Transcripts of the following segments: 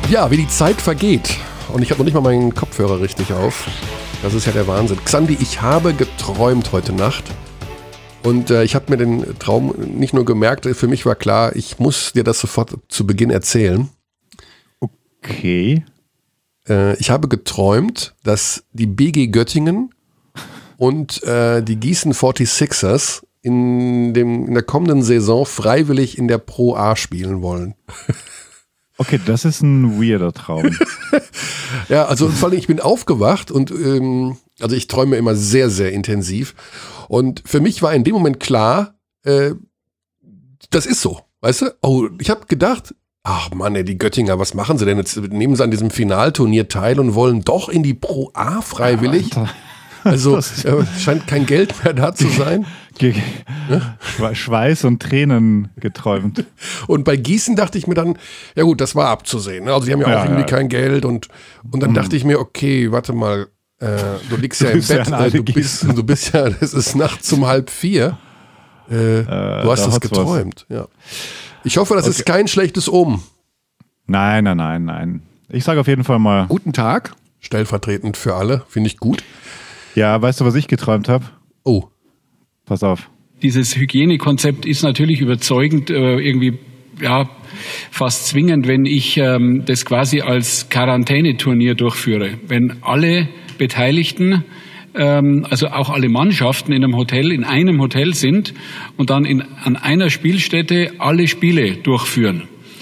Ja, wie die Zeit vergeht. Und ich habe noch nicht mal meinen Kopfhörer richtig auf. Das ist ja der Wahnsinn. Xandi, ich habe geträumt heute Nacht. Und ich habe mir den Traum nicht nur gemerkt, für mich war klar, ich muss dir das sofort zu Beginn erzählen. Okay. Ich habe geträumt, dass die BG Göttingen und die Gießen 46ers in der kommenden Saison freiwillig in der Pro A spielen wollen. Okay, das ist ein weirder Traum. Ja, also vor allem ich bin aufgewacht und also ich träume immer sehr, sehr intensiv. Und für mich war in dem Moment klar, das ist so, weißt du? Oh, ich habe gedacht, ach Mann, ey, die Göttinger, was machen sie denn jetzt? Nehmen sie an diesem Finalturnier teil und wollen doch in die Pro A freiwillig? Ja, also scheint kein Geld mehr da zu sein. Schweiß und Tränen geträumt. Und bei Gießen dachte ich mir dann, ja gut, das war abzusehen. Ne? Also die haben ja auch irgendwie kein Geld und dann dachte ich mir, okay, warte mal, du liegst ja im Bett, du bist ja, es ist nachts um 3:30. Du hast es geträumt. Ja. Ich hoffe, das ist kein schlechtes Omen. Nein. Ich sage auf jeden Fall mal guten Tag, stellvertretend für alle, finde ich gut. Ja, weißt du, was ich geträumt habe? Oh. Pass auf. Dieses Hygienekonzept ist natürlich überzeugend, irgendwie fast zwingend, wenn ich das quasi als Quarantäneturnier durchführe. Wenn alle Beteiligten, also auch alle Mannschaften in einem Hotel sind und dann an einer Spielstätte alle Spiele durchführen.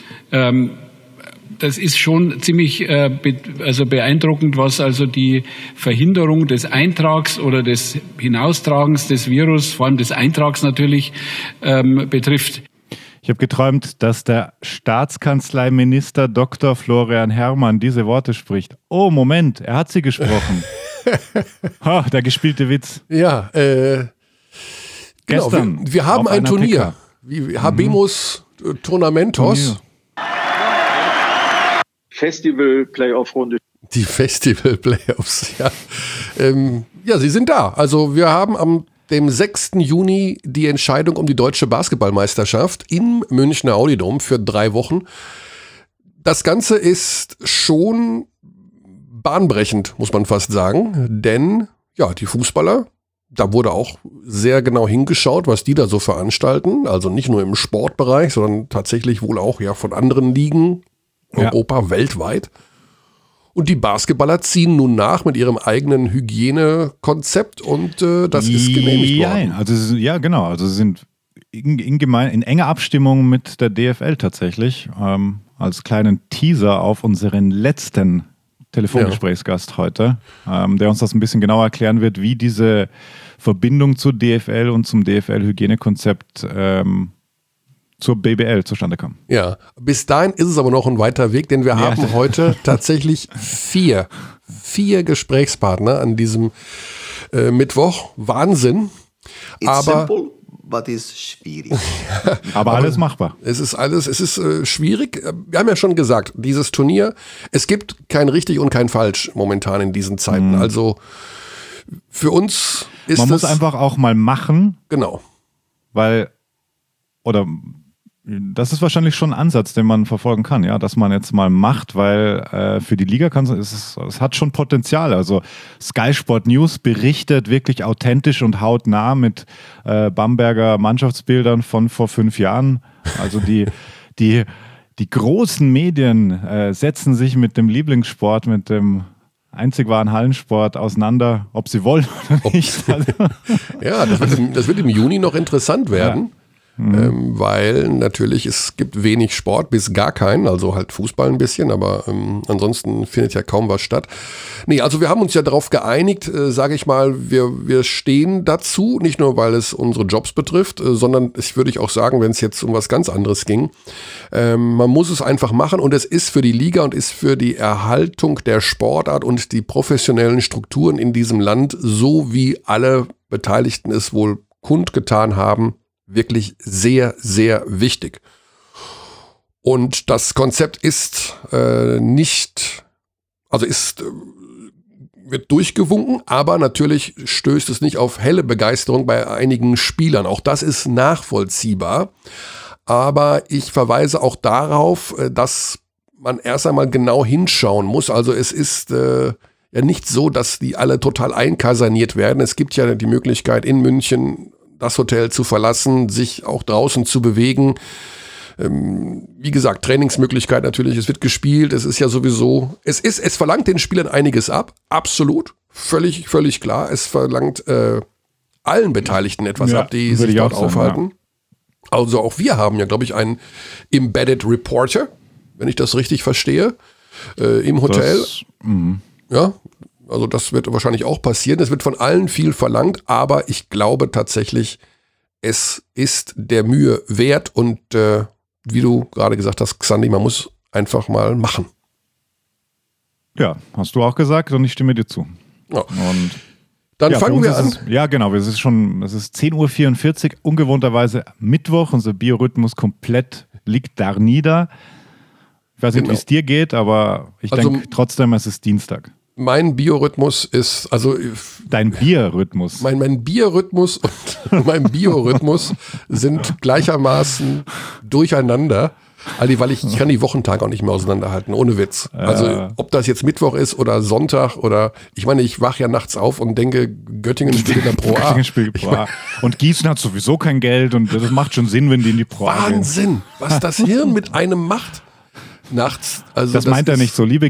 Das ist schon ziemlich beeindruckend, was also die Verhinderung des Eintrags oder des Hinaustragens des Virus, vor allem des Eintrags natürlich, betrifft. Ich habe geträumt, dass der Staatskanzleiminister Dr. Florian Herrmann diese Worte spricht. Oh, Moment, er hat sie gesprochen. Der gespielte Witz. Ja, gestern. Genau, wir haben ein Turnier. Wie Habemus Turnamentos. Festival-Playoff-Runde. Die Festival-Playoffs, ja. Ja, sie sind da. Also wir haben am dem 6. Juni die Entscheidung um die deutsche Basketballmeisterschaft im Münchner Audidom für 3 Wochen. Das Ganze ist schon bahnbrechend, muss man fast sagen. Denn, ja, die Fußballer, da wurde auch sehr genau hingeschaut, was die da so veranstalten. Also nicht nur im Sportbereich, sondern tatsächlich wohl auch ja von anderen Ligen. Europa, weltweit. Und die Basketballer ziehen nun nach mit ihrem eigenen Hygienekonzept und das ist genehmigt worden. Also sie sind in enger Abstimmung mit der DFL tatsächlich. Als kleinen Teaser auf unseren letzten Telefongesprächsgast heute, der uns das ein bisschen genauer erklären wird, wie diese Verbindung zur DFL und zum DFL-Hygienekonzept zur BBL zustande kam. Ja, bis dahin ist es aber noch ein weiter Weg, denn wir haben heute tatsächlich vier Gesprächspartner an diesem Mittwoch. Wahnsinn. It's simple, but it's schwierig. aber alles machbar. Es ist schwierig. Wir haben ja schon gesagt, dieses Turnier, es gibt kein richtig und kein falsch momentan in diesen Zeiten. Also für uns ist man muss einfach auch mal machen. Genau. Das ist wahrscheinlich schon ein Ansatz, den man verfolgen kann, ja, dass man jetzt mal macht, weil für die Liga es hat schon Potenzial. Also Sky Sport News berichtet wirklich authentisch und hautnah mit Bamberger Mannschaftsbildern von vor 5 Jahren. Also die großen Medien setzen sich mit dem Lieblingssport, mit dem einzig wahren Hallensport auseinander, ob sie wollen oder nicht. Ja, das wird im Juni noch interessant werden. Ja. Weil natürlich es gibt wenig Sport bis gar keinen, also halt Fußball ein bisschen, aber ansonsten findet ja kaum was statt. Nee, also wir haben uns ja darauf geeinigt, sage ich mal, wir stehen dazu, nicht nur weil es unsere Jobs betrifft, sondern würde ich auch sagen, wenn es jetzt um was ganz anderes ging, man muss es einfach machen und es ist für die Liga und ist für die Erhaltung der Sportart und die professionellen Strukturen in diesem Land, so wie alle Beteiligten es wohl kundgetan haben, wirklich sehr, sehr wichtig. Und das Konzept wird durchgewunken, aber natürlich stößt es nicht auf helle Begeisterung bei einigen Spielern. Auch das ist nachvollziehbar. Aber ich verweise auch darauf, dass man erst einmal genau hinschauen muss. Also es ist ja nicht so, dass die alle total einkaserniert werden. Es gibt ja die Möglichkeit, in München das Hotel zu verlassen, sich auch draußen zu bewegen. Wie gesagt, Trainingsmöglichkeit natürlich, es wird gespielt, es ist ja sowieso, es verlangt den Spielern einiges ab, absolut, völlig klar. Es verlangt allen Beteiligten etwas ab, die sich dort aufhalten. Ja. Also auch wir haben ja, glaube ich, einen Embedded Reporter, wenn ich das richtig verstehe, im Hotel. Ja, also das wird wahrscheinlich auch passieren. Es wird von allen viel verlangt, aber ich glaube tatsächlich, es ist der Mühe wert und wie du gerade gesagt hast, Xandi, man muss einfach mal machen. Ja, hast du auch gesagt und ich stimme dir zu. Ja. Und dann fangen wir an. Ja, genau, es ist 10:44 Uhr, ungewohnterweise Mittwoch, unser Biorhythmus komplett liegt da nieder. Ich weiß nicht, wie es dir geht, aber ich denke trotzdem, es ist Dienstag. Mein Biorhythmus ist, Dein Biorhythmus? Mein Biorhythmus und mein Biorhythmus sind gleichermaßen durcheinander. Weil ich kann die Wochentage auch nicht mehr auseinanderhalten, ohne Witz. Also ob das jetzt Mittwoch ist oder Sonntag oder, ich meine, ich wache ja nachts auf und denke, Göttingen spielt in der Pro A. Göttingen spielt Pro A. Und Gießen hat sowieso kein Geld und das macht schon Sinn, wenn die in die Pro A gehen. Wahnsinn, was das Hirn mit einem macht nachts. Also das meint er nicht so. Liebe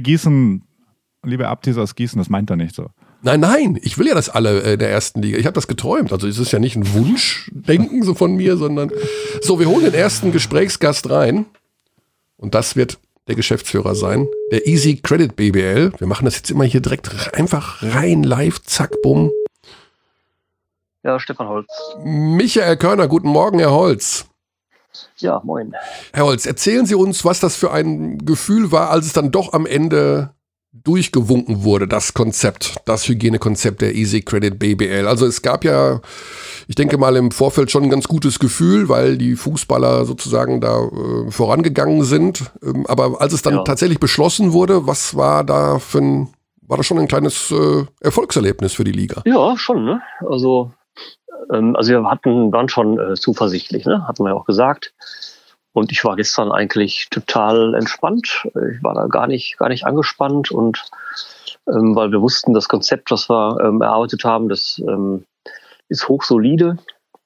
Abtis aus Gießen, das meint er nicht so. Nein, ich will ja das alle in der ersten Liga. Ich habe das geträumt. Also es ist ja nicht ein Wunschdenken so von mir, sondern so, wir holen den ersten Gesprächsgast rein. Und das wird der Geschäftsführer sein, der Easy Credit BBL. Wir machen das jetzt immer hier direkt einfach rein, live, zack, bumm. Ja, Stefan Holz. Michael Körner, guten Morgen, Herr Holz. Ja, moin. Herr Holz, erzählen Sie uns, was das für ein Gefühl war, als es dann doch am Ende durchgewunken wurde, das Hygienekonzept der Easy Credit BBL. Also es gab ja, ich denke mal im Vorfeld schon ein ganz gutes Gefühl, weil die Fußballer sozusagen da vorangegangen sind. Aber als es dann tatsächlich beschlossen wurde, was war da war das schon ein kleines Erfolgserlebnis für die Liga? Ja, schon, ne? Also wir waren schon zuversichtlich, ne? Hatten wir ja auch gesagt. Und ich war gestern eigentlich total entspannt. Ich war da gar nicht angespannt und weil wir wussten, das Konzept, was wir erarbeitet haben, das ist hochsolide.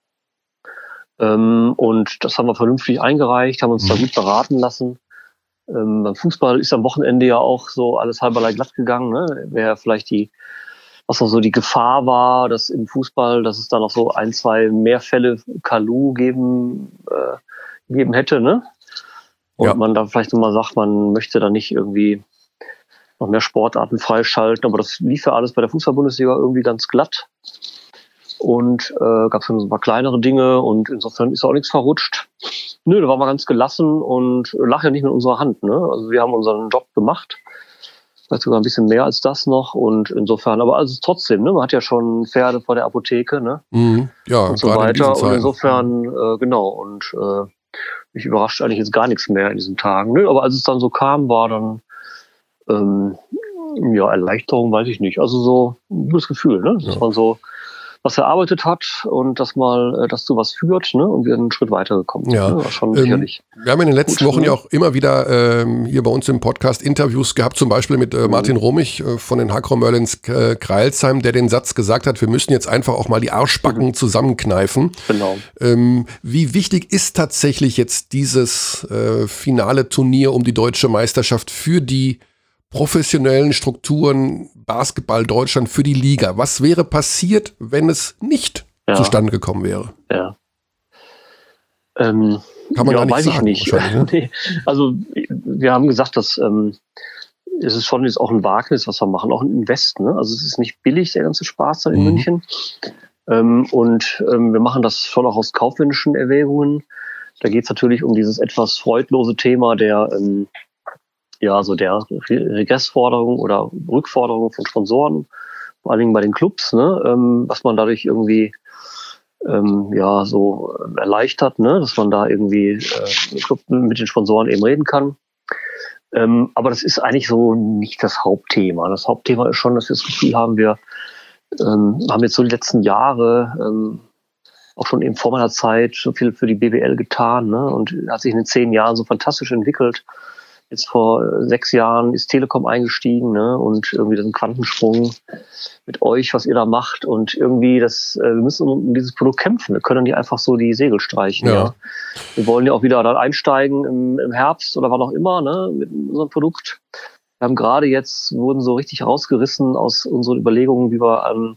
Und das haben wir vernünftig eingereicht, haben uns da gut beraten lassen. Beim Fußball ist am Wochenende ja auch so alles halberlei glatt gegangen. Ne? Wäre vielleicht was noch so die Gefahr war, dass im Fußball, dass es da noch so 1-2 mehr Fälle Kalu gegeben hätte, ne? Und man da vielleicht nochmal sagt, man möchte da nicht irgendwie noch mehr Sportarten freischalten, aber das lief ja alles bei der Fußball-Bundesliga irgendwie ganz glatt. Und gab es so ein paar kleinere Dinge und insofern ist auch nichts verrutscht. Nö, da waren wir ganz gelassen und lag ja nicht mit unserer Hand, ne? Also wir haben unseren Job gemacht. Vielleicht sogar ein bisschen mehr als das noch und insofern, aber also trotzdem, ne, man hat ja schon Pferde vor der Apotheke, ne? Ja, und so weiter. Und insofern, genau, und mich überrascht eigentlich jetzt gar nichts mehr in diesen Tagen. Nö, aber als es dann so kam, war dann Erleichterung, weiß ich nicht. Also so ein gutes Gefühl, ne? Dass man so was erarbeitet hat und das zu was führt, ne? Und wir einen Schritt weitergekommen sind. Ja. Ne? Schon sicherlich. Wir haben in den letzten Wochen ja auch immer wieder hier bei uns im Podcast Interviews gehabt, zum Beispiel mit Martin Romich von den Hakro Merlins Kreilsheim, der den Satz gesagt hat, wir müssen jetzt einfach auch mal die Arschbacken zusammenkneifen. Genau. Wie wichtig ist tatsächlich jetzt dieses finale Turnier um die deutsche Meisterschaft für die professionellen Strukturen Basketball Deutschland, für die Liga? Was wäre passiert, wenn es nicht zustande gekommen wäre? Ja. Kann man gar nicht weiß sagen. Ich nicht. Ne? Nee. Also wir haben gesagt, dass es ist schon jetzt auch ein Wagnis, was wir machen, auch ein Invest. Ne? Also es ist nicht billig, der ganze Spaß da in München. Und wir machen das schon auch aus kaufmännischen Erwägungen. Da geht es natürlich um dieses etwas freudlose Thema der der Regressforderung oder Rückforderung von Sponsoren, vor allen Dingen bei den Clubs, ne, was man dadurch irgendwie so erleichtert, ne, dass man da irgendwie mit den Sponsoren eben reden kann. Aber das ist eigentlich so nicht das Hauptthema. Das Hauptthema ist schon, dass wir das Gefühl haben, wir haben jetzt so die letzten Jahre auch schon eben vor meiner Zeit so viel für die BBL getan, ne, und hat sich in den 10 Jahren so fantastisch entwickelt. Jetzt vor 6 Jahren ist Telekom eingestiegen, ne? Und irgendwie das ist ein Quantensprung mit euch, was ihr da macht. Und irgendwie wir müssen um dieses Produkt kämpfen. Wir können nicht einfach so die Segel streichen. Ja. Wir wollen ja auch wieder dann einsteigen im Herbst oder wann auch immer, ne? Mit unserem Produkt. Wir haben gerade jetzt, wurden so richtig rausgerissen aus unseren Überlegungen, wie wir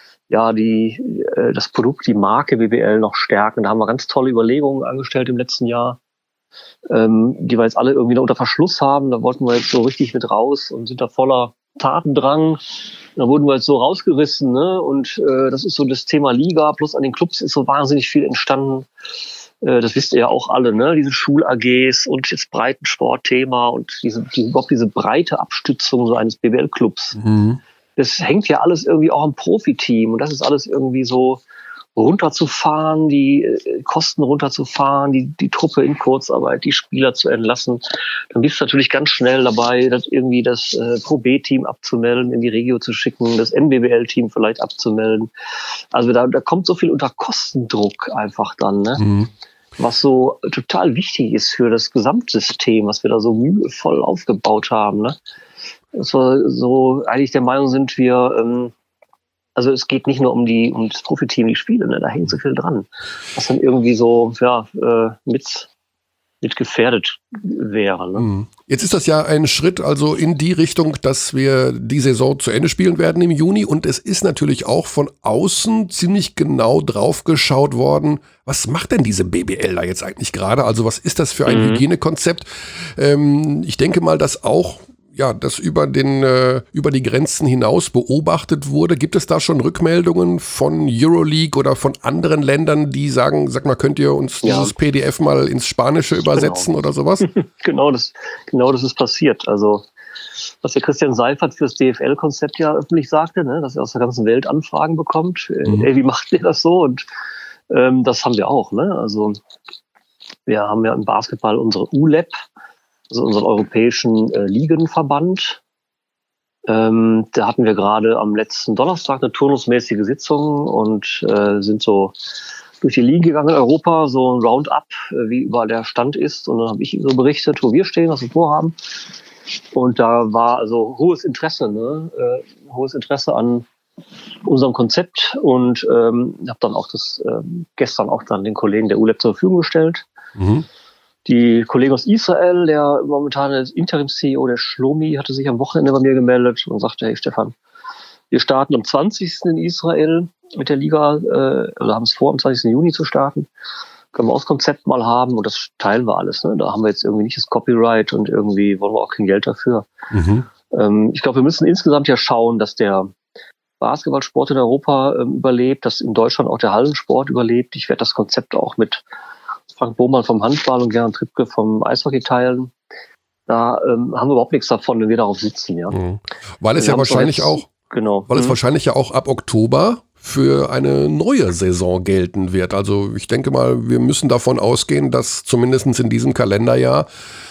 das Produkt, die Marke BBL noch stärken. Da haben wir ganz tolle Überlegungen angestellt im letzten Jahr, die wir jetzt alle irgendwie noch unter Verschluss haben. Da wollten wir jetzt so richtig mit raus und sind da voller Tatendrang. Da wurden wir jetzt so rausgerissen, ne? Und das ist so das Thema Liga, plus an den Clubs ist so wahnsinnig viel entstanden. Das wisst ihr ja auch alle, ne? Diese Schul-AGs und jetzt Breitensport-Thema und diese breite Abstützung so eines BBL-Clubs. Mhm. Das hängt ja alles irgendwie auch am Profiteam und das ist alles irgendwie so runterzufahren, die Kosten runterzufahren, die Truppe in Kurzarbeit, die Spieler zu entlassen. Dann bist du natürlich ganz schnell dabei, das Pro B-Team abzumelden, in die Regio zu schicken, das NBBL-Team vielleicht abzumelden. Also da kommt so viel unter Kostendruck einfach dann, ne? Mhm. Was so total wichtig ist für das Gesamtsystem, was wir da so mühevoll aufgebaut haben, ne? Dass wir so eigentlich der Meinung sind, also es geht nicht nur um das Profiteam, die Spiele, ne? Da hängt so viel dran, was dann irgendwie so mit gefährdet wäre. Ne? Jetzt ist das ja ein Schritt also in die Richtung, dass wir die Saison zu Ende spielen werden im Juni und es ist natürlich auch von außen ziemlich genau drauf geschaut worden, was macht denn diese BBL da jetzt eigentlich gerade? Also was ist das für ein Hygienekonzept? Ich denke mal, dass auch das über die Grenzen hinaus beobachtet wurde. Gibt es da schon Rückmeldungen von Euroleague oder von anderen Ländern, die sagen, sag mal, könnt ihr uns dieses PDF mal ins Spanische übersetzen oder sowas? Genau das ist passiert. Also, was der Christian Seifert für das DFL-Konzept ja öffentlich sagte, ne, dass er aus der ganzen Welt Anfragen bekommt. Wie macht ihr das so? Und das haben wir auch. Ne? Also, wir haben ja im Basketball unsere ULEP, also unseren europäischen Ligenverband. Da hatten wir gerade am letzten Donnerstag eine turnusmäßige Sitzung und sind so durch die Ligen gegangen in Europa, so ein Roundup, wie überall der Stand ist. Und dann habe ich ihm so berichtet, wo wir stehen, was wir vorhaben. Und da war also hohes Interesse an unserem Konzept und habe dann auch gestern auch dann den Kollegen der ULEP zur Verfügung gestellt. Mhm. Die Kollegen aus Israel, der momentane Interim-CEO, der Shlomi, hatte sich am Wochenende bei mir gemeldet und sagte, hey Stefan, wir starten am 20. in Israel mit der Liga, oder haben es vor, am 20. Juni zu starten. Können wir auch das Konzept mal haben und das teilen wir alles. Ne? Da haben wir jetzt irgendwie nicht das Copyright und irgendwie wollen wir auch kein Geld dafür. Mhm. Ich glaube, wir müssen insgesamt ja schauen, dass der Basketballsport in Europa überlebt, dass in Deutschland auch der Hallensport überlebt. Ich werde das Konzept auch mit Frank Bohmann vom Handball und Gernot Trippke vom Eishockey teilen. Da haben wir überhaupt nichts davon, wenn wir darauf sitzen. Ja. Weil es ja wahrscheinlich es wahrscheinlich ja auch ab Oktober für eine neue Saison gelten wird. Also ich denke mal, wir müssen davon ausgehen, dass zumindest in diesem Kalenderjahr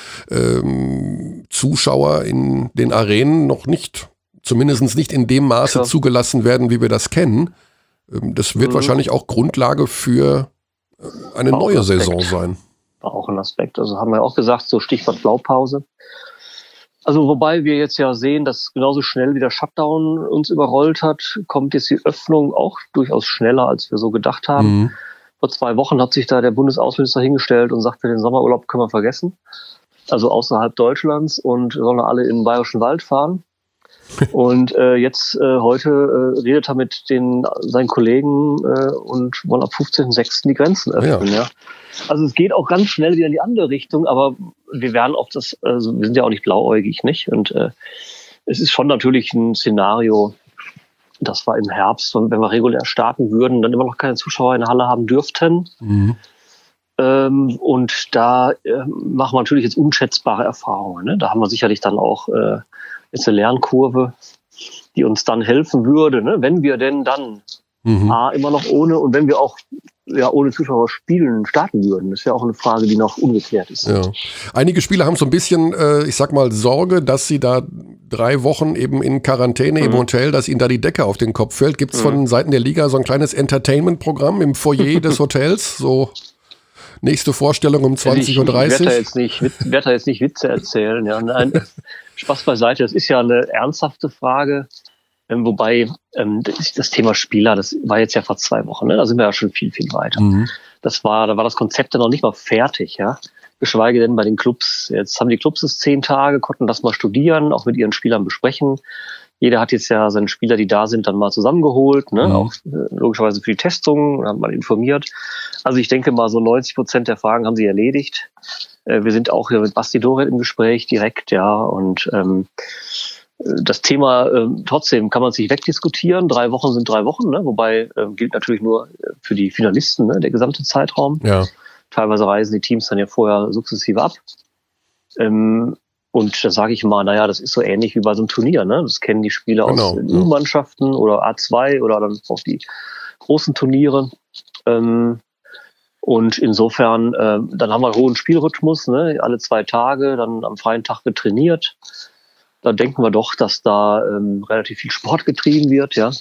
Zuschauer in den Arenen noch nicht, zumindest nicht in dem Maße zugelassen werden, wie wir das kennen. Das wird wahrscheinlich auch Grundlage für eine neue Saison sein. War auch ein Aspekt. Also haben wir auch gesagt, so Stichwort Blaupause. Also wobei wir jetzt ja sehen, dass genauso schnell wie der Shutdown uns überrollt hat, kommt jetzt die Öffnung auch durchaus schneller, als wir so gedacht haben. Mhm. Vor 2 Wochen hat sich da der Bundesaußenminister hingestellt und sagte, den Sommerurlaub können wir vergessen. Also außerhalb Deutschlands und sollen alle in den Bayerischen Wald fahren. Und heute redet er mit seinen Kollegen und wollen ab 15.06. die Grenzen öffnen. Ja. Also es geht auch ganz schnell wieder in die andere Richtung, aber wir werden auf wir sind ja auch nicht blauäugig, nicht? Und es ist schon natürlich ein Szenario, dass wir im Herbst, wenn wir regulär starten würden, dann immer noch keine Zuschauer in der Halle haben dürften. Mhm. Und da machen wir natürlich jetzt unschätzbare Erfahrungen. Ne? Da haben wir sicherlich dann auch jetzt eine Lernkurve, die uns dann helfen würde, ne? Wenn wir denn dann immer noch ohne und wenn wir auch ohne Zuschauer starten würden. Das ist ja auch eine Frage, die noch ungeklärt ist. Ja. Einige Spieler haben so ein bisschen, ich sag mal, Sorge, dass sie da 3 Wochen eben in Quarantäne im Hotel, dass ihnen da die Decke auf den Kopf fällt. Gibt es von Seiten der Liga so ein kleines Entertainment-Programm im Foyer des Hotels? So Nächste Vorstellung um 20.30 Uhr. Ich werde da jetzt nicht Witze erzählen. Ja, nein, Spaß beiseite. Das ist ja eine ernsthafte Frage. Wobei das Thema Spieler, das war jetzt ja vor 2 Wochen. Ne? Da sind wir ja schon viel, viel weiter. Da war das Konzept ja noch nicht mal fertig. Ja, geschweige denn bei den Clubs. Jetzt haben die Clubs es 10 Tage, konnten das mal studieren, auch mit ihren Spielern besprechen. Jeder hat jetzt ja seine Spieler, die da sind, dann mal zusammengeholt, ne? Auch logischerweise für die Testung, haben mal informiert. Also ich denke mal, so 90% der Fragen haben sie erledigt. Wir sind auch hier mit Basti Doret im Gespräch direkt, ja. Und das Thema trotzdem kann man sich wegdiskutieren. 3 Wochen sind 3 Wochen, ne? Wobei gilt natürlich nur für die Finalisten, ne? Der gesamte Zeitraum. Ja. Teilweise reisen die Teams dann ja vorher sukzessive ab. Und da sage ich mal, naja, das ist so ähnlich wie bei so einem Turnier, ne? Das kennen die Spieler aus U-Mannschaften oder A2 oder dann auch die großen Turniere. Und insofern, dann haben wir einen hohen Spielrhythmus, ne? Alle 2 Tage, dann am freien Tag wird trainiert. Da denken wir doch, dass da relativ viel Sport getrieben wird, ja.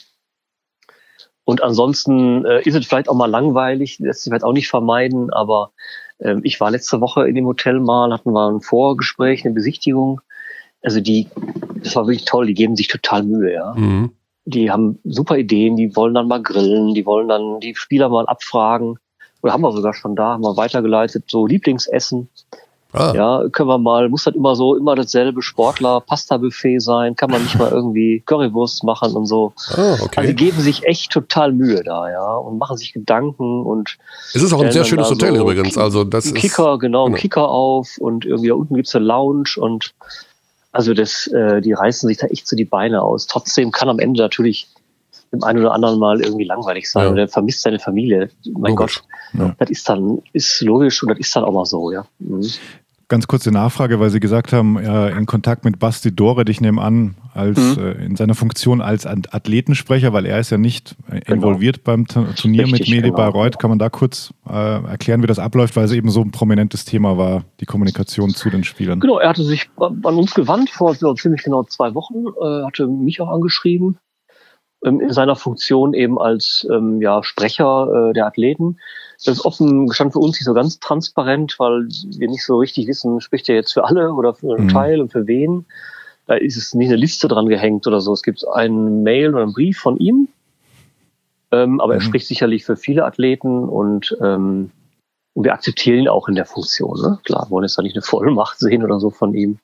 Und ansonsten ist es vielleicht auch mal langweilig, lässt sich vielleicht auch nicht vermeiden, aber ich war letzte Woche in dem Hotel mal, hatten wir ein Vorgespräch, eine Besichtigung. Also das war wirklich toll, die geben sich total Mühe, ja. Die haben super Ideen, die wollen dann mal grillen, die wollen dann die Spieler mal abfragen. Oder haben wir sogar schon da, haben wir weitergeleitet, so Lieblingsessen. Ja, können wir mal, muss das immer dasselbe Sportler-Pasta-Buffet sein, kann man nicht mal irgendwie Currywurst machen und so. Okay. Also die geben sich echt total Mühe da, ja, und machen sich Gedanken und es ist auch ein sehr schönes Hotel übrigens, also das ist Kicker, genau, ein Kicker auf und irgendwie da unten gibt's eine Lounge und also die reißen sich da echt so die Beine aus. Trotzdem kann am Ende natürlich dem einen oder anderen mal irgendwie langweilig sein oder der vermisst seine Familie. Mein logisch. Gott, das ist logisch und das ist dann auch mal so, ja. Ganz kurze Nachfrage, weil Sie gesagt haben, in Kontakt mit Basti Doret, ich nehme an, in seiner Funktion als Athletensprecher, weil er ist ja nicht involviert beim Turnier mit Medi Bayreuth. Kann man da kurz erklären, wie das abläuft, weil es eben so ein prominentes Thema war, die Kommunikation zu den Spielern? Genau, er hatte sich an uns gewandt vor ziemlich genau 2 Wochen, hatte mich auch angeschrieben, in seiner Funktion eben als Sprecher der Athleten. Das ist offen gestanden für uns nicht so ganz transparent, weil wir nicht so richtig wissen, spricht er jetzt für alle oder für einen Teil und für wen. Da ist es nicht eine Liste dran gehängt oder so. Es gibt einen Mail oder einen Brief von ihm, aber er spricht sicherlich für viele Athleten und wir akzeptieren ihn auch in der Funktion. Ne? Klar, wollen jetzt da nicht eine Vollmacht sehen oder so von ihm.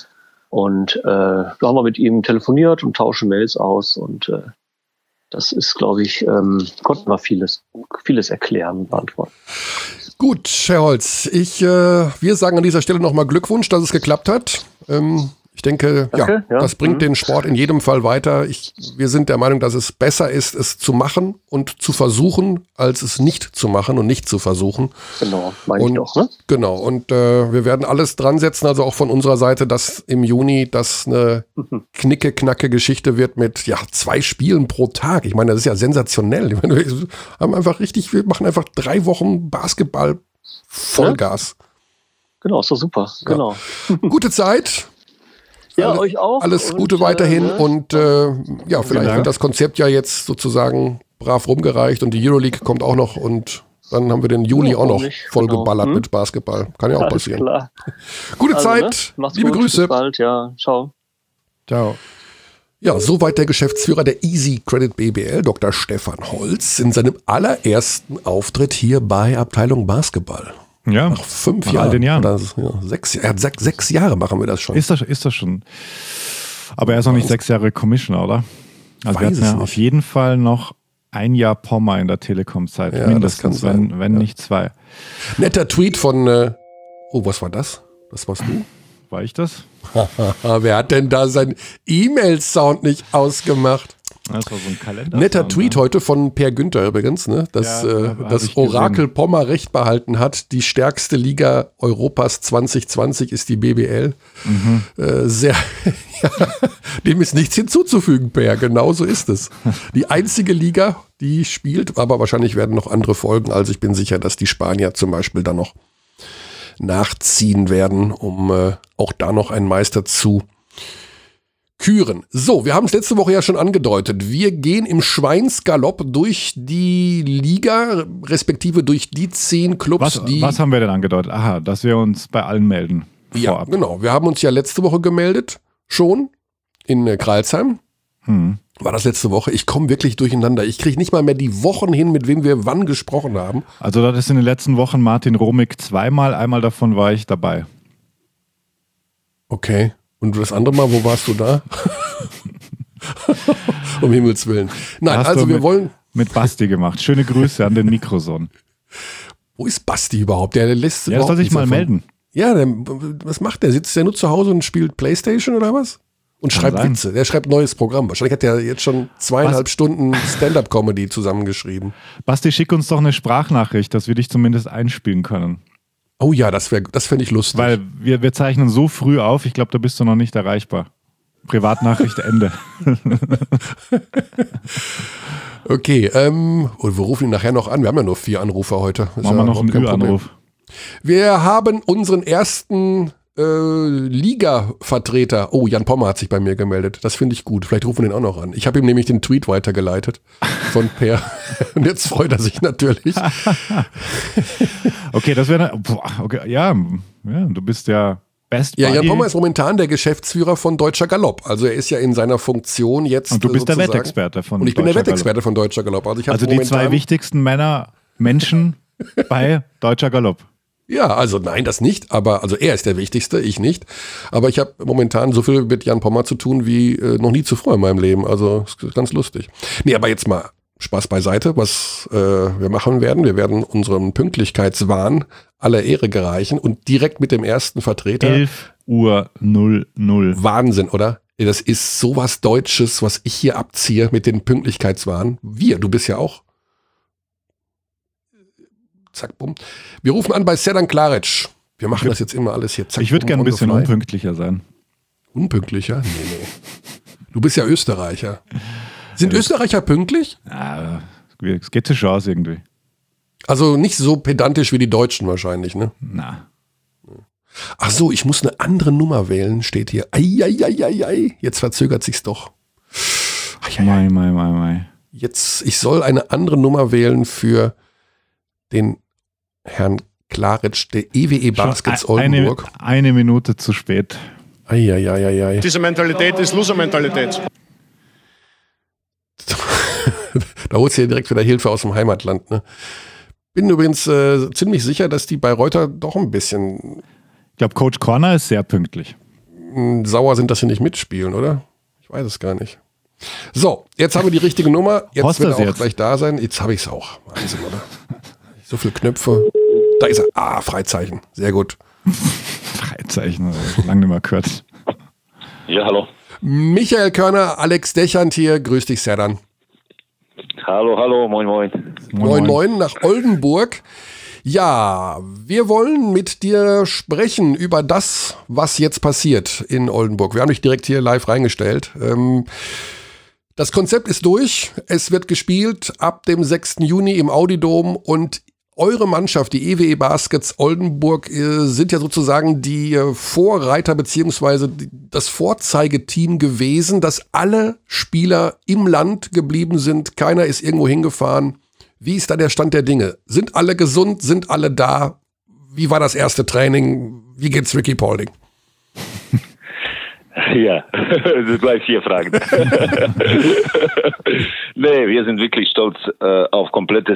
Und da haben wir mit ihm telefoniert und tauschen Mails aus und das ist, glaube ich, konnten wir vieles erklären und beantworten. Gut, Herr Holz, wir sagen an dieser Stelle nochmal Glückwunsch, dass es geklappt hat. Ich denke, das bringt den Sport in jedem Fall weiter. Wir sind der Meinung, dass es besser ist, es zu machen und zu versuchen, als es nicht zu machen und nicht zu versuchen. Genau, meine ich doch, ne? Genau, und wir werden alles dran setzen, also auch von unserer Seite, dass im Juni das eine knicke-knacke Geschichte wird mit 2 Spielen pro Tag. Ich meine, das ist ja sensationell. Ich meine, wir machen einfach 3 Wochen Basketball Vollgas. Genau, ist doch super, genau. Gute Zeit. Ja, euch auch. Alles Gute weiterhin und vielleicht wird das Konzept ja jetzt sozusagen brav rumgereicht und die Euroleague kommt auch noch und dann haben wir den Juli auch noch vollgeballert mit Basketball. Kann ja auch passieren. Klar. Gute Zeit, liebe Grüße. Bis bald, ja, ciao. Ciao. Ja, soweit der Geschäftsführer der Easy Credit BBL, Dr. Stefan Holz, in seinem allerersten Auftritt hier bei Abteilung Basketball. Ja, nach 5 Jahren. All den Jahren. Oder, 6 Jahre machen wir das schon. Ist das schon. Aber er ist noch nicht 6 Jahre Commissioner, oder? Also wir hatten ja auf jeden Fall noch 1 Jahr Pommer in der Telekom-Zeit. Ja, mindestens, wenn nicht 2. Netter Tweet von, was war das? Das warst du? War ich das? Wer hat denn da seinen E-Mail-Sound nicht ausgemacht? Das war so ein Kalender. Netter Tweet heute von Per Günther übrigens, ne? Dass das Orakel Pommer recht behalten hat. Die stärkste Liga Europas 2020 ist die BBL. Dem ist nichts hinzuzufügen, Per. Genau so ist es. Die einzige Liga, die spielt, aber wahrscheinlich werden noch andere folgen. Also ich bin sicher, dass die Spanier zum Beispiel dann noch nachziehen werden, um auch da noch einen Meister zu küren. So, wir haben es letzte Woche ja schon angedeutet. Wir gehen im Schweinsgalopp durch die Liga, respektive durch die 10 Clubs, Was haben wir denn angedeutet? Aha, dass wir uns bei allen melden. Ja, vorab. genau. Wir haben uns ja letzte Woche gemeldet, schon, in Kralsheim. War das letzte Woche? Ich komme wirklich durcheinander. Ich kriege nicht mal mehr die Wochen hin, mit wem wir wann gesprochen haben. Also das ist in den letzten Wochen Martin Romig zweimal, einmal davon war ich dabei. Okay. Und das andere Mal, wo warst du da? Um Himmels Willen. Nein, Hast also du wir wollen... Mit Basti gemacht. Schöne Grüße an den Mikroson. Wo ist Basti überhaupt? Der lässt Ja, das soll sich mal melden. Ja, was macht der? Sitzt der nur zu Hause und spielt Playstation oder was? Und schreibt sein. Witze. Der schreibt ein neues Programm. Wahrscheinlich hat der jetzt schon 2,5 Stunden Stand-Up-Comedy zusammengeschrieben. Basti, schick uns doch eine Sprachnachricht, dass wir dich zumindest einspielen können. Oh ja, das fände ich lustig. Weil wir zeichnen so früh auf, ich glaube, da bist du noch nicht erreichbar. Privatnachricht Ende. Okay, und wir rufen ihn nachher noch an. Wir haben ja nur 4 Anrufer heute. Machen wir noch einen Ü-Anruf. Wir haben unseren ersten Liga-Vertreter. Oh, Jan Pommer hat sich bei mir gemeldet. Das finde ich gut. Vielleicht rufen wir den auch noch an. Ich habe ihm nämlich den Tweet weitergeleitet von Per. Und jetzt freut er sich natürlich. Okay, das wäre... Okay, ja, du bist ja Best Buddy. Ja, Jan Pommer ist momentan der Geschäftsführer von Deutscher Galopp. Also er ist ja in seiner Funktion jetzt. Und du bist der Wettexperte von Deutscher Galopp. Und ich bin der Wettexperte von Deutscher Galopp. Also die 2 wichtigsten Menschen bei Deutscher Galopp. Ja, also nein, das nicht, aber also er ist der Wichtigste, ich nicht. Aber ich habe momentan so viel mit Jan Pommer zu tun wie noch nie zuvor in meinem Leben. Also ist ganz lustig. Nee, aber jetzt mal Spaß beiseite, was wir machen werden. Wir werden unserem Pünktlichkeitswahn aller Ehre gereichen und direkt mit dem ersten Vertreter. 11:00. Wahnsinn, oder? Das ist sowas Deutsches, was ich hier abziehe mit dem Pünktlichkeitswahn. Du bist ja auch. Zack, bumm. Wir rufen an bei Sedan Klaric. Wir machen das jetzt immer alles hier. Zack, ich würde gerne ein bisschen unpünktlicher sein. Unpünktlicher? Nee. Du bist ja Österreicher. Sind Österreicher pünktlich? Ja, es geht zur Chance irgendwie. Also nicht so pedantisch wie die Deutschen wahrscheinlich, ne? Na. Ach so, ich muss eine andere Nummer wählen, steht hier. Ei. Jetzt verzögert sich's doch. Mai. Jetzt, ich soll eine andere Nummer wählen für den Herrn Klaric, der EWE Baskets Oldenburg. Eine Minute zu spät. Ei. Diese Mentalität ist Loser-Mentalität. Da holst du ja direkt wieder Hilfe aus dem Heimatland. Ne? Bin übrigens ziemlich sicher, dass die Bayreuther doch ein bisschen... Ich glaube, Coach Corner ist sehr pünktlich. Sauer sind, dass sie nicht mitspielen, oder? Ich weiß es gar nicht. So, jetzt haben wir die richtige Nummer. Jetzt wird er auch gleich da sein. Jetzt habe ich es auch. Wahnsinn, oder? So viele Knöpfe. Da ist er. Freizeichen. Sehr gut. Freizeichen, lange nicht mehr gehört. Ja, hallo. Michael Körner, Alex Dechant hier. Grüß dich, Sedan. Hallo, moin. Moin nach Oldenburg. Ja, wir wollen mit dir sprechen über das, was jetzt passiert in Oldenburg. Wir haben dich direkt hier live reingestellt. Das Konzept ist durch. Es wird gespielt ab dem 6. Juni im Audi-Dom und eure Mannschaft, die EWE Baskets Oldenburg, sind ja sozusagen die Vorreiter bzw. das Vorzeigeteam gewesen, dass alle Spieler im Land geblieben sind. Keiner ist irgendwo hingefahren. Wie ist da der Stand der Dinge? Sind alle gesund? Sind alle da? Wie war das erste Training? Wie geht's Ricky Paulding? Ja, das bleibt 4 Fragen. Nee, wir sind wirklich stolz auf komplettes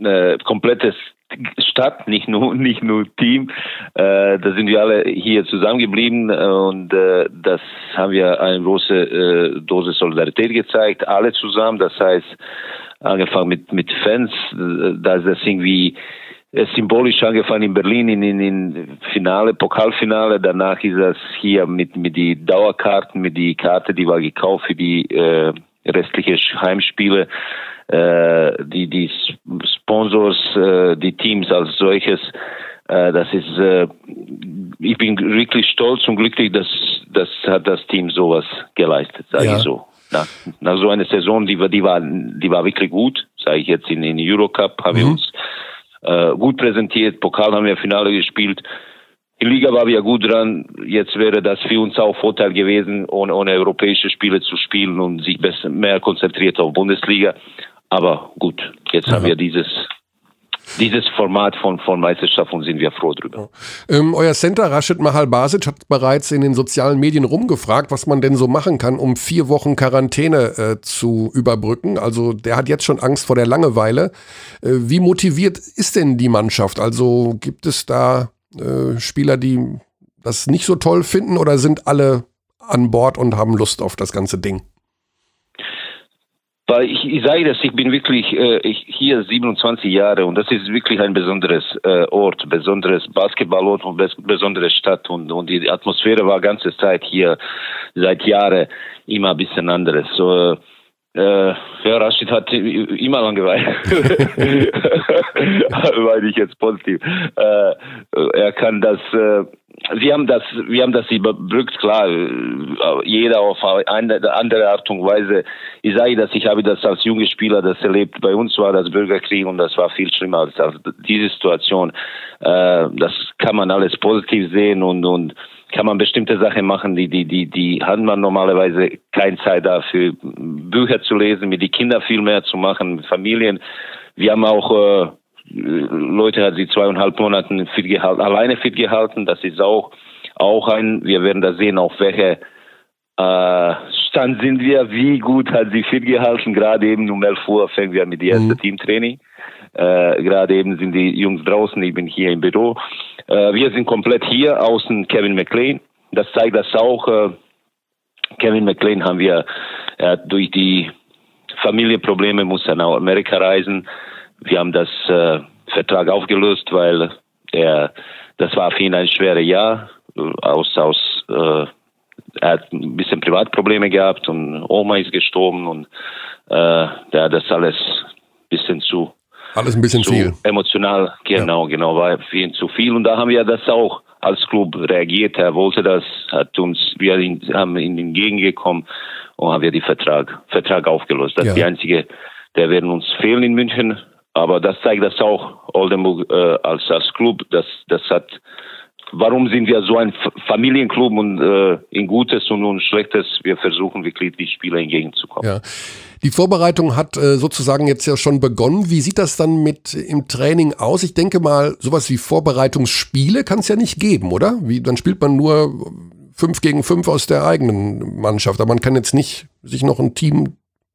Stadt, nicht nur Team. Da sind wir alle hier zusammengeblieben und das haben wir eine große Dose Solidarität gezeigt, alle zusammen. Das heißt, angefangen mit Fans, dass das irgendwie symbolisch angefangen in Berlin in Finale, Pokalfinale. Danach ist das hier mit die Dauerkarten, mit die Karte, die war gekauft für die restliche Heimspiele. Die Sponsors, die Teams als solches. Das ist, ich bin wirklich stolz und glücklich, dass hat das Team sowas geleistet, sage ich so. Nach so einer Saison, die war wirklich gut, sage ich jetzt in Eurocup, haben wir uns gut präsentiert, Pokal haben wir Finale gespielt. in Liga waren wir gut dran. Jetzt wäre das für uns auch Vorteil gewesen, ohne europäische Spiele zu spielen und sich mehr konzentriert auf Bundesliga. Aber gut, jetzt haben wir dieses Format von Meisterschaft und sind wir froh drüber. Euer Center Rashid Mahalbasic hat bereits in den sozialen Medien rumgefragt, was man denn so machen kann, um 4 Wochen Quarantäne zu überbrücken. Also der hat jetzt schon Angst vor der Langeweile. Wie motiviert ist denn die Mannschaft? Also gibt es da Spieler, die das nicht so toll finden, oder sind alle an Bord und haben Lust auf das ganze Ding? Weil ich sage das, ich bin wirklich hier 27 Jahre und das ist wirklich ein besonderes Ort, besonderes Basketballort und besondere Stadt und die Atmosphäre war ganze Zeit hier seit Jahren immer ein bisschen anderes. So, Rashid hat immer Langeweile, meine ich jetzt positiv. Er kann das. Wir haben das überbrückt, klar, jeder auf eine andere Art und Weise. Ich sage das, ich habe das als junger Spieler das erlebt. Bei uns war das Bürgerkrieg und das war viel schlimmer als diese Situation. Das kann man alles positiv sehen und kann man bestimmte Sachen machen, die hat man normalerweise keine Zeit dafür, Bücher zu lesen, mit den Kindern viel mehr zu machen, mit Familien. Wir haben auch Leute hat sie 2,5 Monaten alleine fit gehalten. Das ist auch wir werden da sehen, auf welche Stand sind wir, wie gut hat sie fit gehalten. Gerade eben um 11 Uhr fängt wir mit dem ersten Teamtraining. Gerade eben sind die Jungs draußen, ich bin hier im Büro. Wir sind komplett hier, außen Kevin McLean. Das zeigt das auch. Kevin McLean haben wir durch die Familienprobleme muss er nach Amerika reisen. Wir haben das Vertrag aufgelöst, weil das war für ihn ein schweres Jahr. Er hat ein bisschen Privatprobleme gehabt und Oma ist gestorben und der hat das alles ein bisschen viel emotional, genau, war für ihn zu viel und da haben wir das auch als Club reagiert. Er wollte das, wir haben ihm entgegengekommen und haben wir den Vertrag aufgelöst. Das ist die einzige, der werden uns fehlen in München. Aber das zeigt das auch, Oldenburg als Club, das hat, warum sind wir so ein Familienclub und in Gutes und Schlechtes, wir versuchen wirklich die Spieler entgegenzukommen. Ja. Die Vorbereitung hat sozusagen jetzt ja schon begonnen. Wie sieht das dann im Training aus? Ich denke mal, sowas wie Vorbereitungsspiele kann es ja nicht geben, oder? Dann spielt man nur 5 gegen 5 aus der eigenen Mannschaft, aber man kann jetzt nicht sich noch ein Team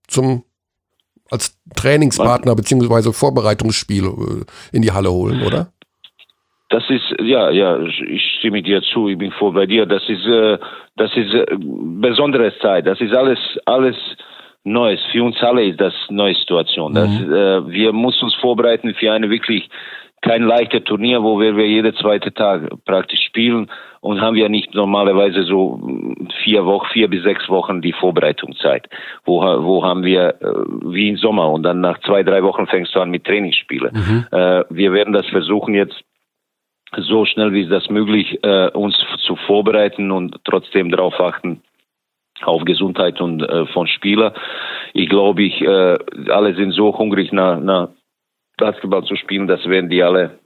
als Trainingspartner beziehungsweise Vorbereitungsspiel in die Halle holen, oder? Das ist, ja, ich stimme dir zu, ich bin voll bei dir. Das ist besondere Zeit. Das ist alles Neues. Für uns alle ist das eine neue Situation. Wir müssen uns vorbereiten für eine wirklich kein leichtes Turnier, wo wir jeden zweiten Tag praktisch spielen und haben wir nicht normalerweise so 4 bis 6 Wochen die Vorbereitungszeit. Wo haben wir wie im Sommer und dann nach 2-3 Wochen fängst du an mit Trainingsspielen. Wir werden das versuchen jetzt so schnell wie es das möglich uns zu vorbereiten und trotzdem darauf achten auf Gesundheit und von Spieler. Ich glaube, alle sind so hungrig nach Basketball zu spielen, das werden die alle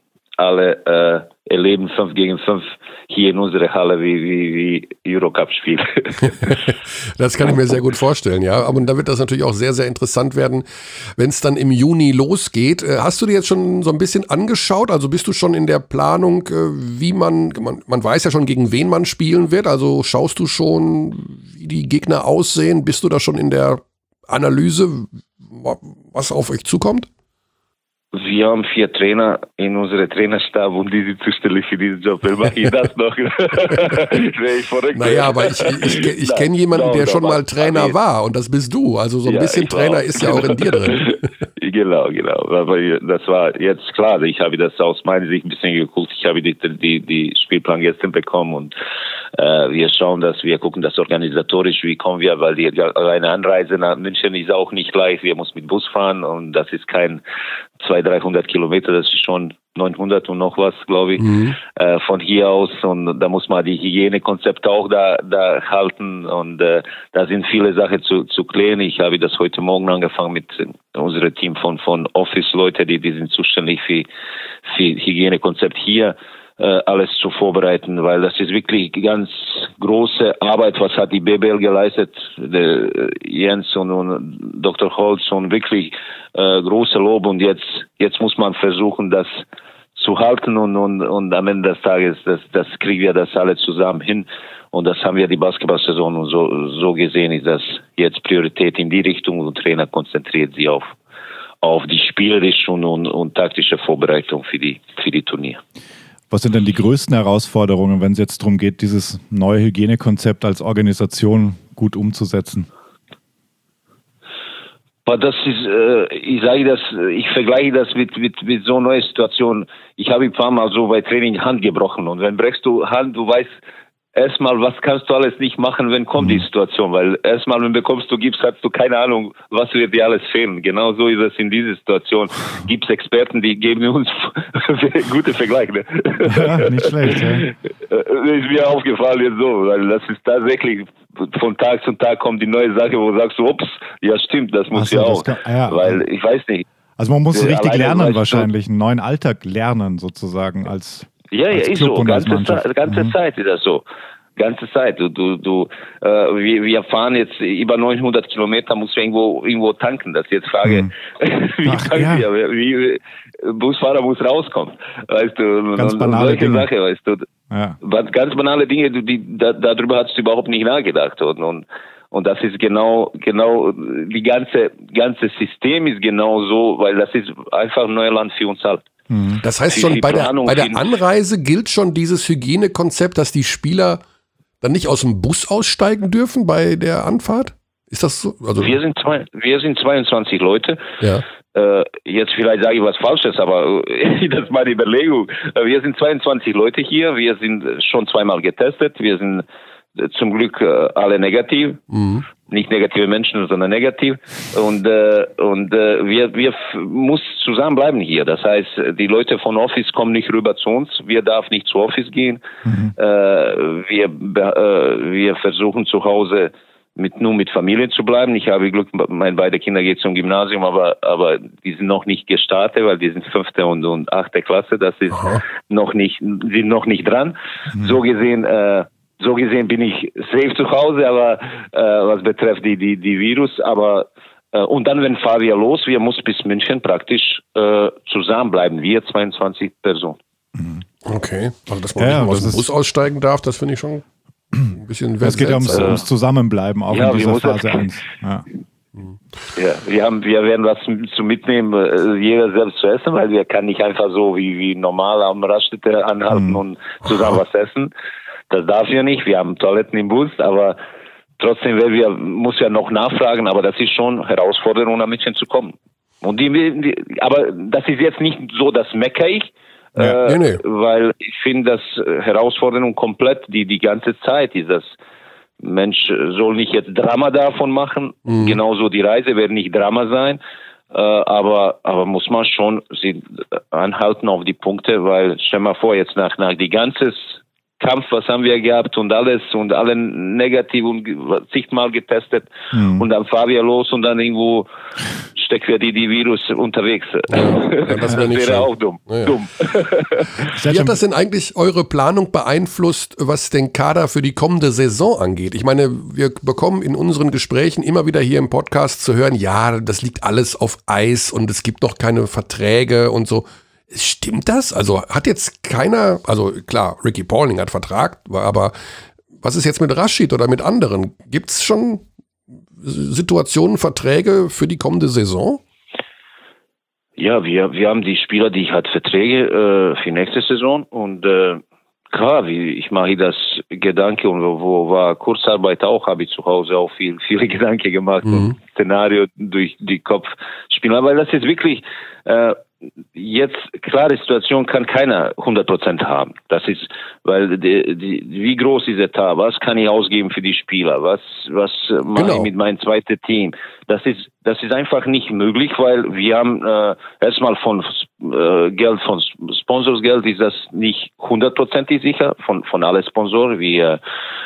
erleben 5 gegen 5 hier in unserer Halle wie Eurocup-Spiel. Das kann ich mir sehr gut vorstellen, ja. Aber da wird das natürlich auch sehr, sehr interessant werden, wenn es dann im Juni losgeht. Hast du dir jetzt schon so ein bisschen angeschaut? Also bist du schon in der Planung, wie man weiß ja schon, gegen wen man spielen wird. Also schaust du schon, wie die Gegner aussehen? Bist du da schon in der Analyse, was auf euch zukommt? Wir haben 4 Trainer in unserem Trainerstab und die sind zuständig für diesen Job. Wer mache ich das noch? Wäre ich verrückt. Naja, aber ich kenne jemanden, der schon mal Trainer war und das bist du. Also so ein bisschen Trainer ist ja auch in dir drin. Genau. Aber das war jetzt klar. Ich habe das aus meiner Sicht ein bisschen geguckt. Ich habe die Spielplan gestern bekommen und wir schauen, dass wir gucken, das organisatorisch, wie kommen wir, weil die alleine Anreise nach München ist auch nicht leicht. Wir müssen mit Bus fahren und das ist kein 200-300 Kilometer, das ist schon 900 und noch was, glaube ich, von hier aus. Und da muss man die Hygienekonzepte auch da halten. Und da sind viele Sachen zu klären. Ich habe das heute Morgen angefangen mit unserem Team von Office-Leute, die sind zuständig für Hygienekonzept hier. alles zu vorbereiten, weil das ist wirklich ganz große Arbeit, was hat die BBL geleistet, der Jens und Dr. Holz, und wirklich große Lob, und jetzt muss man versuchen, das zu halten, und am Ende des Tages, das kriegen wir das alle zusammen hin, und das haben wir die Basketballsaison, und so gesehen ist das jetzt Priorität in die Richtung, und der Trainer konzentriert sich auf die spielerische und taktische Vorbereitung für die Turnier. Was sind denn die größten Herausforderungen, wenn es jetzt darum geht, dieses neue Hygienekonzept als Organisation gut umzusetzen? Das ist, ich vergleiche das mit so einer neuen Situation. Ich habe ein paar Mal so bei Training Hand gebrochen, und wenn brechst du Hand, du weißt erstmal, was kannst du alles nicht machen, wenn kommt die Situation, weil erstmal, wenn bekommst du Gips, hast du keine Ahnung, was wird dir alles fehlen. Genau so ist es in dieser Situation. Gibt's Experten, die geben uns gute Vergleiche. Ne? Ja, nicht schlecht, ja. Ist mir aufgefallen jetzt so, weil das ist tatsächlich, von Tag zu Tag kommt die neue Sache, wo du sagst, ups, ja stimmt, das muss ja auch. Weil, ich weiß nicht. Also man muss richtig lernen wahrscheinlich, einen neuen Alltag lernen sozusagen als Ja, ist so. Ganze Zeit ist das so. Ganze Zeit. Wir fahren jetzt über 900 Kilometer, muss irgendwo tanken. Das ist jetzt Frage, wie Busfahrer muss rauskommen. Weißt du, ganz banale Dinge. Sache, weißt du. Ja. Ganz banale Dinge, darüber hast du überhaupt nicht nachgedacht. Und das ist genau, die ganze System ist genau so, weil das ist einfach Neuland für uns alle. Das heißt schon, bei der Anreise gilt schon dieses Hygienekonzept, dass die Spieler dann nicht aus dem Bus aussteigen dürfen bei der Anfahrt? Ist das so? Also wir sind 22 Leute. Ja. Jetzt vielleicht sage ich was Falsches, aber das ist meine Überlegung. Wir sind 22 Leute hier. Wir sind schon zweimal getestet. Wir sind zum Glück alle negativ. Nicht negative Menschen, sondern negativ. Und wir muss zusammenbleiben hier. Das heißt, die Leute von Office kommen nicht rüber zu uns. Wir darf nicht zu Office gehen. Wir versuchen zu Hause nur mit Familie zu bleiben. Ich habe Glück, meine beiden Kinder gehen zum Gymnasium, aber die sind noch nicht gestartet, weil die sind 5. und 8. Klasse. Das ist sind noch nicht dran. So gesehen bin ich safe zu Hause, aber was betrifft die Virus, aber und dann, wenn fahren wir los, wir müssen bis München praktisch zusammenbleiben, wir 22 Personen. Okay, also dass man nicht aus dem Bus aussteigen darf, das finde ich schon ein bisschen Es geht ja ums Zusammenbleiben, auch in dieser Phase 1. Ja. Ja, wir werden was zu mitnehmen, jeder selbst zu essen, weil wir kann nicht einfach so wie normal am Raststätte anhalten und zusammen was essen. Das darf ja nicht. Wir haben Toiletten im Bus, aber trotzdem muss ja noch nachfragen. Aber das ist schon Herausforderung, nach München zu kommen. Und aber das ist jetzt nicht so, das meckere ich, weil ich finde, das Herausforderung komplett die ganze Zeit ist. Das Mensch soll nicht jetzt Drama davon machen. Genauso die Reise wird nicht Drama sein. Aber muss man schon anhalten auf die Punkte, weil stell mal vor, jetzt nach die ganze Kampf, was haben wir gehabt und alles und alle negativ und zigmal getestet und dann fahren wir los und dann irgendwo stecken wir die Virus unterwegs. Das wäre auch dumm. Wie hat das denn eigentlich eure Planung beeinflusst, was den Kader für die kommende Saison angeht? Ich meine, wir bekommen in unseren Gesprächen immer wieder hier im Podcast zu hören, ja, das liegt alles auf Eis und es gibt noch keine Verträge und so. Stimmt das? Also hat jetzt keiner, also klar, Ricky Paulding hat Vertrag, aber was ist jetzt mit Rashid oder mit anderen? Gibt es schon Situationen, Verträge für die kommende Saison? Ja, wir haben die Spieler, die hat Verträge für nächste Saison und klar, ich mache das Gedanke und wo war Kurzarbeit auch, habe ich zu Hause auch viele Gedanken gemacht und Szenario durch die Kopf spielen, weil das ist wirklich jetzt, klare Situation kann keiner 100% haben. Das ist, weil wie groß ist der Etat? Was kann ich ausgeben für die Spieler? Was mache ich mit meinem zweiten Team? Das ist einfach nicht möglich, weil wir haben erstmal von Geld, von Sponsorsgeld ist das nicht 100% sicher von allen Sponsoren. Wir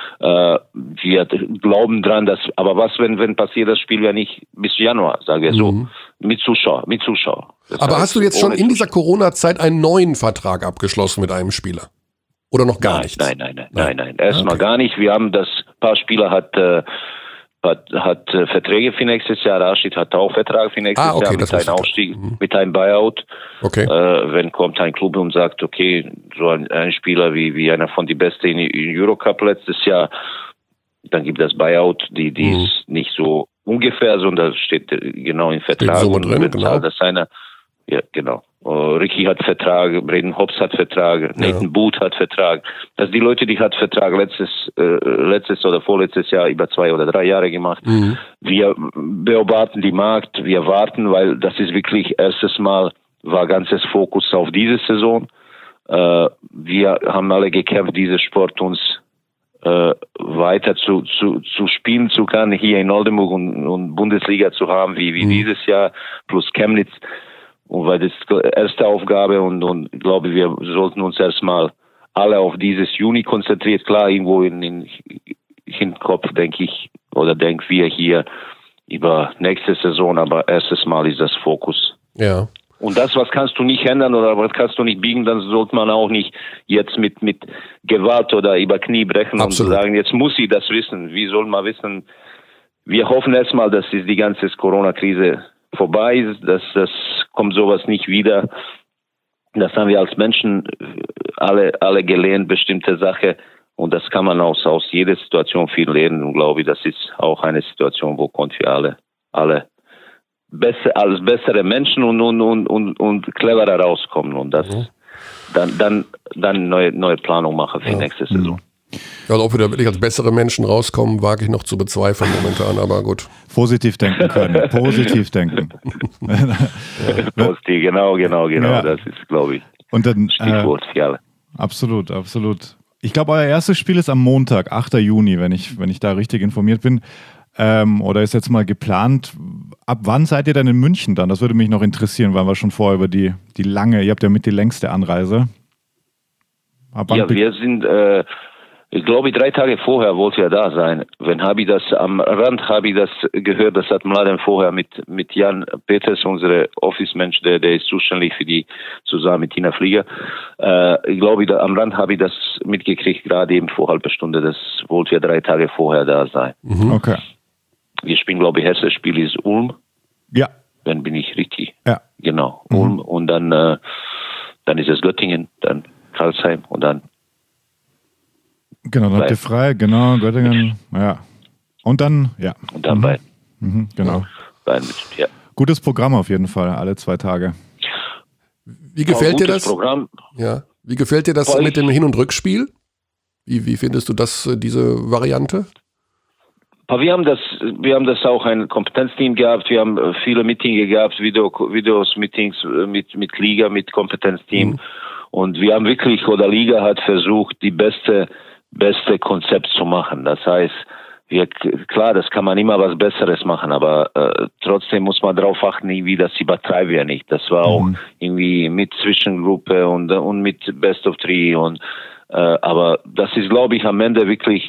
glauben dran, dass, aber was, wenn passiert, das Spiel ja nicht bis Januar, sagen wir so, mit Zuschauer. Aber hast du jetzt schon in dieser Corona-Zeit einen neuen Vertrag abgeschlossen mit einem Spieler? Oder noch gar nichts? Nein. Erstmal gar nicht. Wir haben ein paar Spieler hat Verträge für nächstes Jahr. Rashid hat auch Vertrag für nächstes Jahr mit einem Aufstieg, mit einem Buyout. Okay. Wenn kommt ein Club und sagt, okay, so ein Spieler wie einer von die Besten in Eurocup letztes Jahr, dann gibt es Buyout, die ist nicht so ungefähr, sondern das steht genau im Vertrag. Steht so drin, genau. Das ja, genau. Ricky hat Vertrag, Braden Hobbs hat Vertrag, Nathan Booth hat Vertrag. Das sind die Leute, die hat Vertrag letztes oder vorletztes Jahr über 2 oder 3 Jahre gemacht. Wir beobachten die Markt, wir warten, weil das ist wirklich erstes Mal war ganzes Fokus auf diese Saison. Wir haben alle gekämpft, diesen Sport uns weiter zu spielen zu können, hier in Oldenburg und Bundesliga zu haben, wie dieses Jahr, plus Chemnitz. Und weil das die erste Aufgabe und glaube, wir sollten uns erstmal alle auf dieses Juni konzentrieren. Klar, irgendwo in Hinterkopf denken wir hier über nächste Saison, aber erstes Mal ist das Fokus. Ja. Und das, was kannst du nicht ändern oder was kannst du nicht biegen, dann sollte man auch nicht jetzt mit Gewalt oder über Knie brechen. Absolut. Und sagen, jetzt muss ich das wissen. Wie soll man wissen? Wir hoffen erstmal, dass die ganze Corona-Krise vorbei ist, dass das kommt sowas nicht wieder. Das haben wir als Menschen alle gelernt, bestimmte Sache. Und das kann man aus jeder Situation viel lernen. Und glaube ich, das ist auch eine Situation, wo konnten wir alle als bessere Menschen und cleverer rauskommen. Und das dann neue Planung machen für nächste Saison. Also ob wir da wirklich als bessere Menschen rauskommen, wage ich noch zu bezweifeln momentan, aber gut. Positiv denken können, positiv denken. Positiv, genau, ja. Das ist, glaube ich, und dann, Stichwort für alle. Absolut. Ich glaube, euer erstes Spiel ist am Montag, 8. Juni, wenn ich da richtig informiert bin. Oder ist jetzt mal geplant. Ab wann seid ihr denn in München dann? Das würde mich noch interessieren, weil wir schon vorher über die lange, ihr habt ja mit die längste Anreise. Wir sind... ich glaube, 3 Tage vorher wollte er da sein. Am Rand habe ich das gehört, das hat Mladen vorher mit Jan Peters, unser Office-Mensch, der ist zuständig für die, zusammen mit Tina Flieger. Ich glaube, am Rand habe ich das mitgekriegt, gerade eben vor halber Stunde, das wollte er 3 Tage vorher da sein. Okay. Wir spielen, glaube ich, erstes Spiel ist Ulm. Ja. Dann bin ich richtig. Ja. Genau, Ulm und dann ist es Göttingen, dann Karlsheim und dann genau, dann habt ihr frei, genau, Göttingen, ja. Und dann, ja. Und dann bei. Genau. Ja. Gutes Programm auf jeden Fall, alle 2 Tage. Wie gefällt dir das? Programm. Ja. Wie gefällt dir das mit dem Hin- und Rückspiel? Wie findest du diese Variante? Wir haben das auch ein Kompetenzteam gehabt. Wir haben viele Meetings gehabt, Videos-Meetings mit Liga, mit Kompetenzteam. Und wir haben wirklich, oder Liga hat versucht, die beste Konzept zu machen. Das heißt, klar, das kann man immer was Besseres machen, aber trotzdem muss man darauf achten, wie das übertreiben wir nicht. Das war auch irgendwie mit Zwischengruppe und mit Best of 3 aber das ist, glaube ich, am Ende wirklich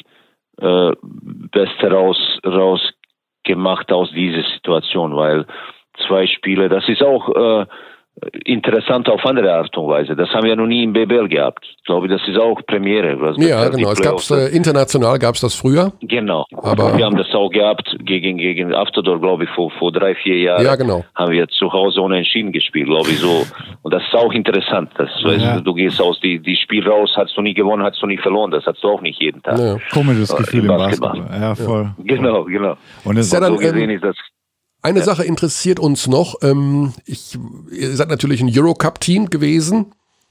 Beste rausgemacht aus dieser Situation, weil 2 Spiele, das ist auch interessant auf andere Art und Weise. Das haben wir noch nie im BBL gehabt. Ich glaube, das ist auch Premiere. Ja, genau. Es gab's international gab es das früher. Genau. Aber wir haben das auch gehabt gegen Afterdorf, glaube ich, vor 3-4 Jahren. Ja, genau. Haben wir zu Hause unentschieden gespielt, glaube ich, so. Und das ist auch interessant. Du gehst aus die Spiel raus, hast du nie gewonnen, hast du nie verloren. Das hast du auch nicht jeden Tag. Ja. Komisches Gefühl im Basketball. Ja, voll. Genau. Und es ist ja dann, so gesehen ist das. Eine Sache interessiert uns noch. Ihr seid natürlich ein Eurocup-Team gewesen,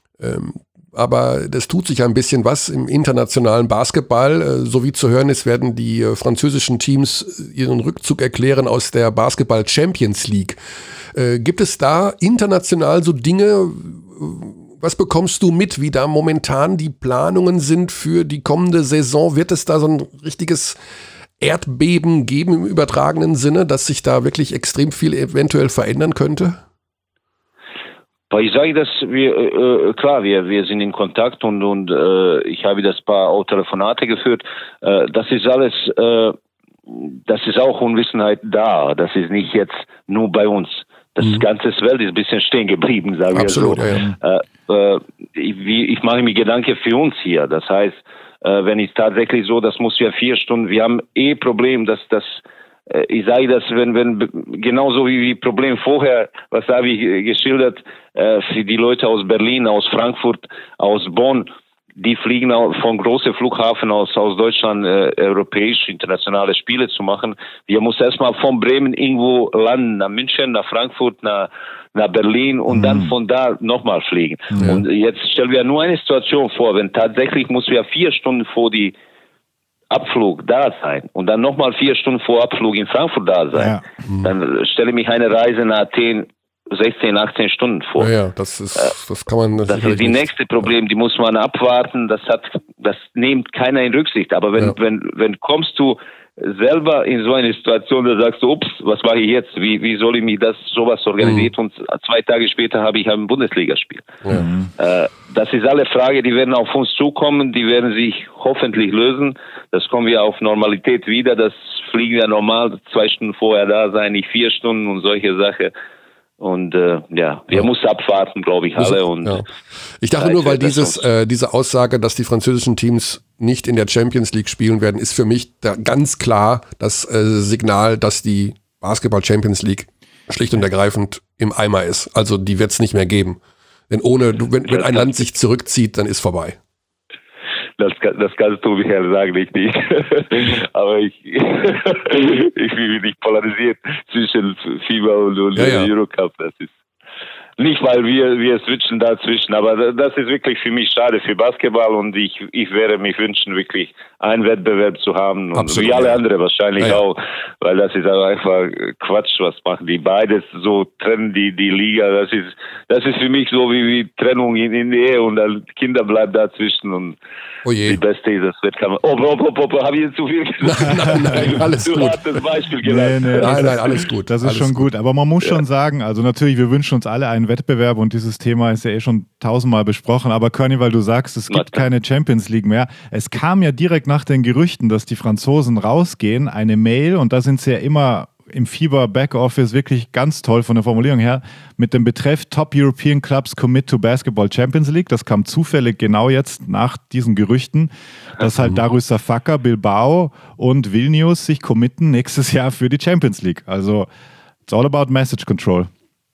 aber das tut sich ein bisschen was im internationalen Basketball. So wie zu hören ist, werden die französischen Teams ihren Rückzug erklären aus der Basketball Champions League. Gibt es da international so Dinge, was bekommst du mit, wie da momentan die Planungen sind für die kommende Saison? Wird es da so ein richtiges Erdbeben geben im übertragenen Sinne, dass sich da wirklich extrem viel eventuell verändern könnte? Ich sage, dass wir sind in Kontakt und ich habe das paar auch Telefonate geführt. Das ist alles, das ist auch Unwissenheit da. Das ist nicht jetzt nur bei uns. Das ganze Welt ist ein bisschen stehen geblieben, sagen wir so. Ja. Ich mache mir Gedanken für uns hier. Das heißt, wenn es tatsächlich so, das muss ja 4 Stunden, wir haben Problem, dass das, ich sage das, wenn genauso wie Problem vorher, was habe ich geschildert, für die Leute aus Berlin, aus Frankfurt, aus Bonn, die fliegen von großen Flughafen aus Deutschland, europäische, internationale Spiele zu machen. Wir müssen erstmal von Bremen irgendwo landen, nach München, nach Frankfurt, nach Berlin und dann von da nochmal fliegen. Ja. Und jetzt stellen wir nur eine Situation vor, wenn tatsächlich muss wir 4 Stunden vor die Abflug da sein und dann nochmal 4 Stunden vor Abflug in Frankfurt da sein, dann stelle ich mich eine Reise nach Athen 16, 18 Stunden vor. Ja, das kann man. Das ist die nächste Problem, die muss man abwarten. Das nimmt keiner in Rücksicht. Aber wenn kommst du selber in so eine Situation, da sagst du, ups, was mache ich jetzt? Wie soll ich mich sowas organisiert? Und 2 Tage später habe ich ein Bundesligaspiel. Das ist alle Frage, die werden auf uns zukommen, die werden sich hoffentlich lösen. Das kommen wir auf Normalität wieder. Das fliegen wir normal 2 Stunden vorher da sein, nicht 4 Stunden und solche Sachen. Und wir müssen abwarten, glaube ich, alle. Und ich dachte nur, weil diese Aussage, dass die französischen Teams nicht in der Champions League spielen werden, ist für mich da ganz klar das Signal, dass die Basketball Champions League schlicht und ergreifend im Eimer ist. Also die wird es nicht mehr geben. Denn wenn ein Land sich zurückzieht, dann ist vorbei. Das kannst du, Michael, sagen, ich nicht. Aber ich will mich nicht polarisiert zwischen FIBA und Eurocup. Das ist nicht, weil wir switchen dazwischen, aber das ist wirklich für mich schade für Basketball und ich werde mich wünschen, wirklich einen Wettbewerb zu haben und absolut, wie alle anderen wahrscheinlich auch, weil das ist aber einfach Quatsch, was machen die beides so trennen die Liga, das ist für mich so wie Trennung in der Ehe und dann Kinder bleiben dazwischen und die Beste ist das Wettkampf. Habe ich jetzt zu viel gesagt? Nein, alles gut. Du hast das Beispiel genannt. Nein, alles gut. Das ist schon gut, aber man muss schon sagen, also natürlich, wir wünschen uns alle einen Wettbewerb und dieses Thema ist ja schon 1000-mal besprochen, aber Körny, weil du sagst, es gibt keine Champions League mehr, es kam ja direkt nach den Gerüchten, dass die Franzosen rausgehen, eine Mail und da sind sie ja immer im FIBA Backoffice wirklich ganz toll von der Formulierung her, mit dem Betreff Top European Clubs Commit to Basketball Champions League. Das kam zufällig genau jetzt nach diesen Gerüchten, dass halt Darüşşafaka, Bilbao und Vilnius sich committen nächstes Jahr für die Champions League. Also it's all about message control.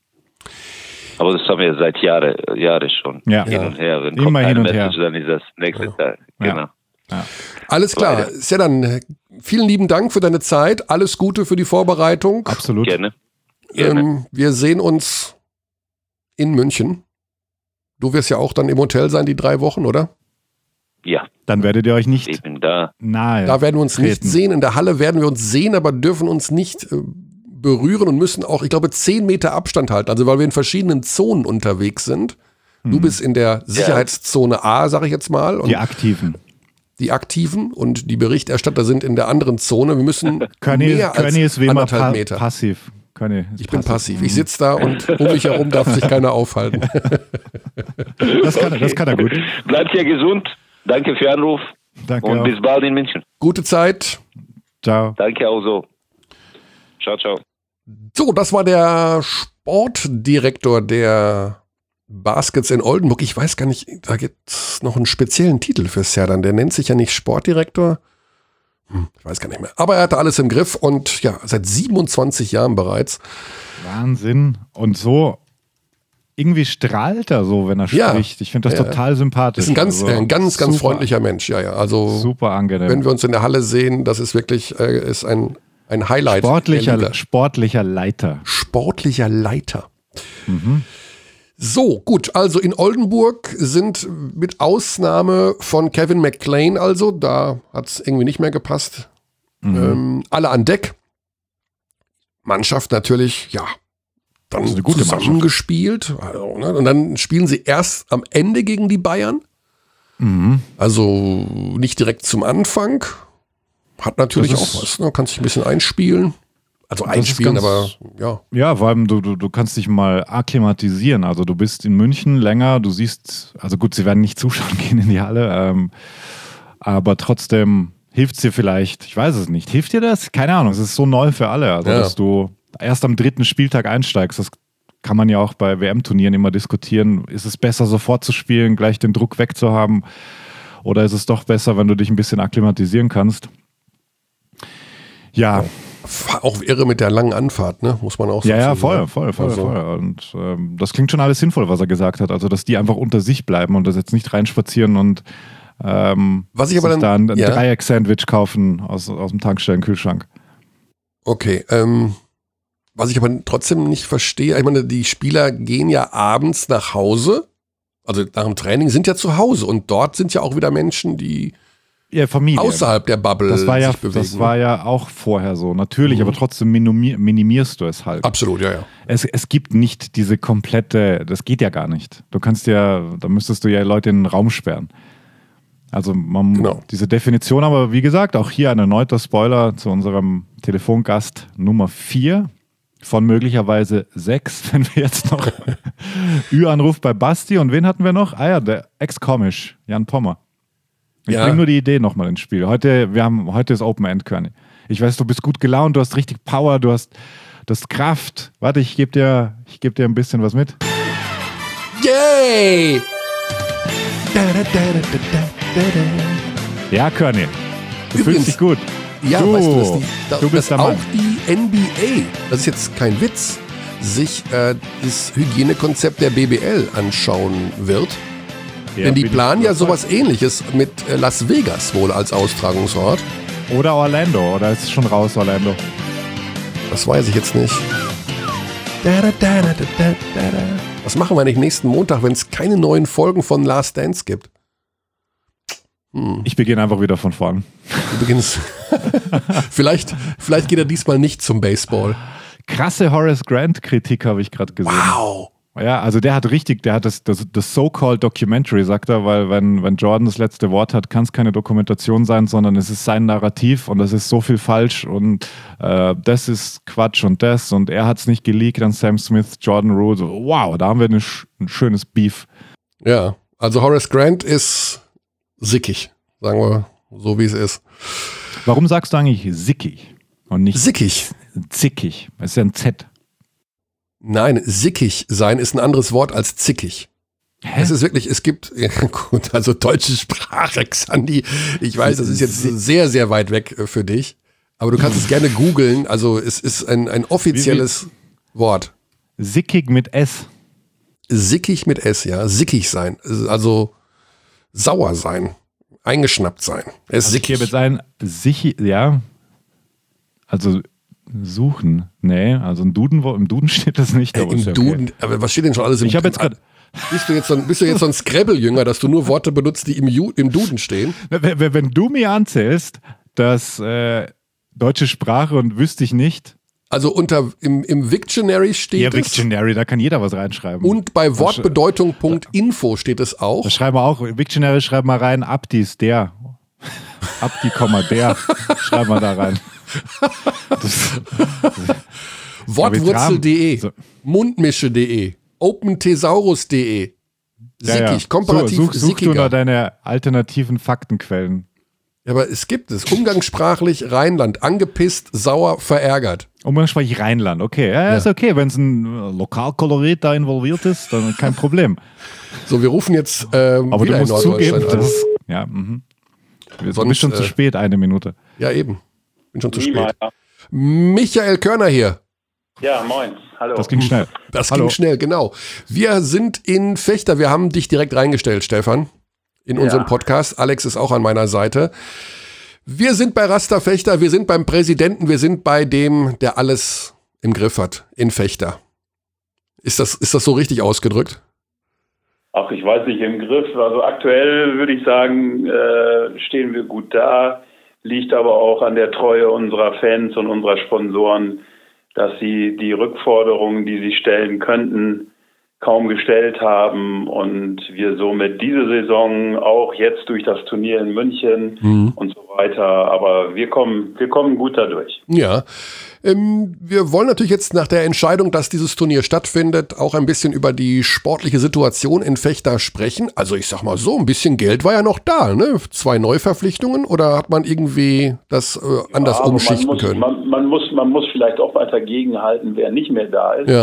Aber das haben wir seit Jahren schon. Ja. Hin und her. Wenn immer hin und her. Dann ist das nächste Tag. Genau. Ja. Alles klar. Sedan, vielen lieben Dank für deine Zeit. Alles Gute für die Vorbereitung. Absolut. Gerne. Wir sehen uns in München. Du wirst ja auch dann im Hotel sein, die 3 Wochen, oder? Ja. Dann werdet ihr euch nicht eben da. nahe. Da werden wir uns nicht sehen. In der Halle werden wir uns sehen, aber dürfen uns nicht berühren und müssen auch, ich glaube, 10 Meter Abstand halten. Also weil wir in verschiedenen Zonen unterwegs sind. Du bist in der Sicherheitszone A, sag ich jetzt mal. Und die Aktiven. Die Aktiven und die Berichterstatter sind in der anderen Zone. Wir müssen mehr als ist wie immer 1,5 Meter. Passiv. Ich bin passiv. Ich sitze da und um mich herum darf sich keiner aufhalten. Das kann er gut. Bleibt ja gesund. Danke für den Anruf. Danke und auch. bis bald in München. Gute Zeit. Ciao. Danke auch so. Ciao, ciao. So, das war der Sportdirektor der Baskets in Oldenburg. Ich weiß gar nicht, da gibt es noch einen speziellen Titel für Sedan. Der nennt sich ja nicht Sportdirektor. Ich weiß gar nicht mehr. Aber er hatte alles im Griff und ja, seit 27 Jahren bereits. Wahnsinn. Und so irgendwie strahlt er so, wenn er spricht. Ich finde das total sympathisch. Ist ein ganz freundlicher Mensch. Ja. Also super angenehm. Wenn wir uns in der Halle sehen, das ist wirklich ist ein Highlight. Sportlicher Leiter. Sportlicher Leiter. So, gut, also in Oldenburg sind mit Ausnahme von Kevin McClain, also da hat es irgendwie nicht mehr gepasst, alle an Deck. Mannschaft natürlich, dann zusammengespielt. Also, ne? Und dann spielen sie erst am Ende gegen die Bayern. Also nicht direkt zum Anfang. Hat natürlich auch was, ne? Kann sich ein bisschen einspielen. Also einspielen, aber ja. Ja, vor allem du kannst dich mal akklimatisieren. Also du bist in München länger, du siehst, also gut, sie werden nicht zuschauen gehen in die Halle, aber trotzdem hilft es dir vielleicht, ich weiß es nicht, hilft dir das? Keine Ahnung, es ist so neu für alle, also dass du erst am 3. Spieltag einsteigst, das kann man ja auch bei WM-Turnieren immer diskutieren. Ist es besser, sofort zu spielen, gleich den Druck wegzuhaben? Oder ist es doch besser, wenn du dich ein bisschen akklimatisieren kannst? Ja. Auch irre mit der langen Anfahrt, ne? Muss man auch sagen. Ja, voll. Und das klingt schon alles sinnvoll, was er gesagt hat. Also, dass die einfach unter sich bleiben und das jetzt nicht reinspazieren und was ich aber dann, da ein Dreieck-Sandwich kaufen aus dem Tankstellenkühlschrank. Okay, was ich aber trotzdem nicht verstehe, ich meine, die Spieler gehen ja abends nach Hause, also nach dem Training sind ja zu Hause und dort sind ja auch wieder Menschen, die Familie außerhalb der Bubble sich bewegen. Das war ja auch vorher so, natürlich, aber trotzdem minimierst du es halt. Absolut, ja. Es gibt nicht diese komplette, das geht ja gar nicht. Da müsstest du ja Leute in den Raum sperren. Also diese Definition, aber wie gesagt, auch hier ein erneuter Spoiler zu unserem Telefongast Nummer 4 von möglicherweise 6, wenn wir jetzt noch Ü-Anruf bei Basti und wen hatten wir noch? Der Ex-Komisch, Jan Pommer. Ich bringe nur die Idee nochmal ins Spiel. Heute ist Open End, Körny. Ich weiß, du bist gut gelaunt, du hast richtig Power, du hast Kraft. Warte, ich geb dir ein bisschen was mit. Yay! Ja, Körny. Du fühlst dich gut. Ja, weißt du, du bist dass auch die NBA, das ist jetzt kein Witz, sich das Hygienekonzept der BBL anschauen wird. Ja, denn die planen ja sowas Ähnliches mit Las Vegas wohl als Austragungsort. Oder Orlando, oder ist es schon raus, Orlando? Das weiß ich jetzt nicht. Was machen wir eigentlich nächsten Montag, wenn es keine neuen Folgen von Last Dance gibt? Ich beginne einfach wieder von vorn. Du beginnst. vielleicht geht er diesmal nicht zum Baseball. Krasse Horace Grant-Kritik habe ich gerade gesehen. Wow. Ja, also der hat das so-called Documentary, sagt er, weil wenn Jordan das letzte Wort hat, kann es keine Dokumentation sein, sondern es ist sein Narrativ und das ist so viel falsch und das ist Quatsch und das und er hat es nicht geleakt an Sam Smith, Jordan Rule. So, wow, da haben wir ein schönes Beef. Ja, also Horace Grant ist sickig, sagen wir so, wie es ist. Warum sagst du eigentlich sickig und nicht sickig? Zickig, das ist ja ein Z. Nein, sickig sein ist ein anderes Wort als zickig. Hä? Es ist wirklich, es gibt, ja gut, also deutsche Sprache, Xandi, ich weiß, das ist jetzt sehr, sehr weit weg für dich, aber du kannst es gerne googeln, also es ist ein offizielles Wort. Sickig mit S. Sickig mit S, ja, sickig sein, also sauer sein, eingeschnappt sein. Er ist sickig. Hier wird ja, also suchen. Nee, also im Duden steht das nicht. Aber im Duden, aber was steht denn schon alles im Ich habe jetzt gerade. Bist du jetzt so ein Scrabble-Jünger, dass du nur Worte benutzt, die im Duden stehen? Wenn du mir anzählst, dass deutsche Sprache und wüsste ich nicht. Also im Wiktionary steht es. Ja, Wiktionary, da kann jeder was reinschreiben. Und bei Wortbedeutung.info steht es auch. Da schreiben wir auch, Wiktionary schreiben wir rein, Abdi ist der. Abdi, der. Schreiben wir da rein. Wortwurzel.de, Mundmische.de, OpenThesaurus.de, sickig, komparativ such du da deine alternativen Faktenquellen. Ja, aber es gibt es. Umgangssprachlich Rheinland, angepisst, sauer, verärgert. Umgangssprachlich Rheinland, okay. Ja, ist okay. Wenn es ein Lokalkolorit da involviert ist, dann kein Problem. So, wir rufen jetzt aber wieder du musst zugeben, dass ja, wir sind schon zu spät, 1 Minute. Ja, eben. Bin schon zu spät. Michael Körner hier. Ja, moin. Hallo. Das ging schnell. Ging schnell, genau. Wir sind in Fechter. Wir haben dich direkt reingestellt, Stefan, in unserem Podcast. Alex ist auch an meiner Seite. Wir sind bei Rasta Fechter, wir sind beim Präsidenten, wir sind bei dem, der alles im Griff hat, in Fechter. Ist das so richtig ausgedrückt? Ach, ich weiß nicht, im Griff. Also aktuell würde ich sagen, stehen wir gut da. Liegt aber auch an der Treue unserer Fans und unserer Sponsoren, dass sie die Rückforderungen, die sie stellen könnten, kaum gestellt haben und wir somit diese Saison auch jetzt durch das Turnier in München und so weiter, aber wir kommen gut dadurch. Ja, wir wollen natürlich jetzt nach der Entscheidung, dass dieses Turnier stattfindet, auch ein bisschen über die sportliche Situation in Fechter sprechen. Also ich sag mal so, ein bisschen Geld war ja noch da, ne? 2 Neuverpflichtungen oder hat man irgendwie das anders umschichten können? Man muss vielleicht auch mal dagegenhalten, wer nicht mehr da ist. Ja.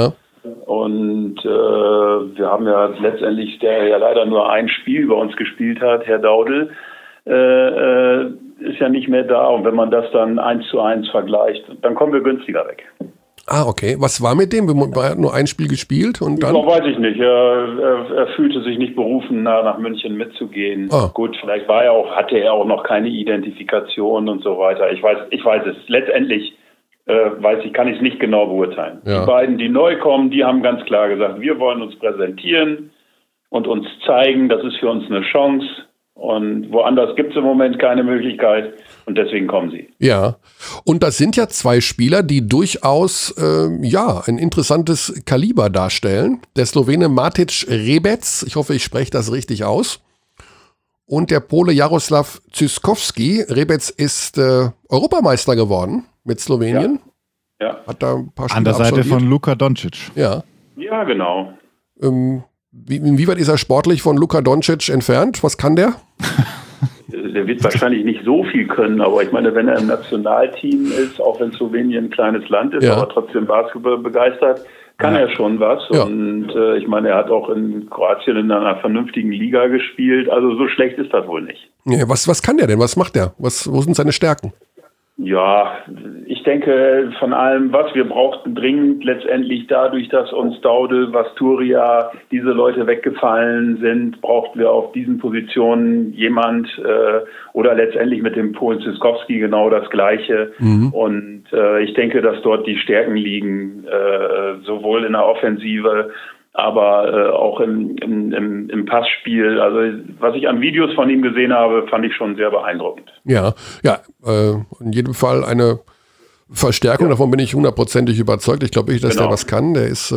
Und wir haben ja letztendlich, der ja leider nur ein Spiel bei uns gespielt hat, Herr Daudel, ist ja nicht mehr da. Und wenn man das dann 1:1 vergleicht, dann kommen wir günstiger weg. Ah, okay. Was war mit dem? Er hat nur ein Spiel gespielt und dann? Weiß ich nicht. Er fühlte sich nicht berufen, nach München mitzugehen. Ah. Gut, vielleicht hatte er auch noch keine Identifikation und so weiter. Ich weiß es. Letztendlich kann ich es nicht genau beurteilen. Ja. Die beiden, die neu kommen, die haben ganz klar gesagt, wir wollen uns präsentieren und uns zeigen, das ist für uns eine Chance. Und woanders gibt es im Moment keine Möglichkeit und deswegen kommen sie. Ja, und das sind ja zwei Spieler, die durchaus ein interessantes Kaliber darstellen. Der Slowene Matic Rebec, ich hoffe, ich spreche das richtig aus. Und der Pole Jaroslav Zyskowski. Rebec ist Europameister geworden mit Slowenien. Ja. Hat da ein paar Spiele an der Seite absolviert. von Luka Doncic. Ja, genau. Inwieweit ist er sportlich von Luka Doncic entfernt? Was kann der? Der wird wahrscheinlich nicht so viel können, aber ich meine, wenn er im Nationalteam ist, auch wenn Slowenien ein kleines Land ist, aber trotzdem Basketball begeistert, kann er schon was. Ja. Und ich meine, er hat auch in Kroatien in einer vernünftigen Liga gespielt. Also so schlecht ist das wohl nicht. Ja, was kann der denn? Was macht der? Wo sind seine Stärken? Ja, ich denke, von allem, was wir brauchten dringend letztendlich dadurch, dass uns Daudel, Vasturia, diese Leute weggefallen sind, brauchten wir auf diesen Positionen jemand oder letztendlich mit dem Polen Zyskowski genau das Gleiche. Mhm. Und ich denke, dass dort die Stärken liegen, sowohl in der Offensive, aber auch im Passspiel. Also was ich an Videos von ihm gesehen habe, fand ich schon sehr beeindruckend. Ja, in jedem Fall eine Verstärkung, davon bin ich 100%ig überzeugt. Ich glaube nicht, dass der was kann. Der ist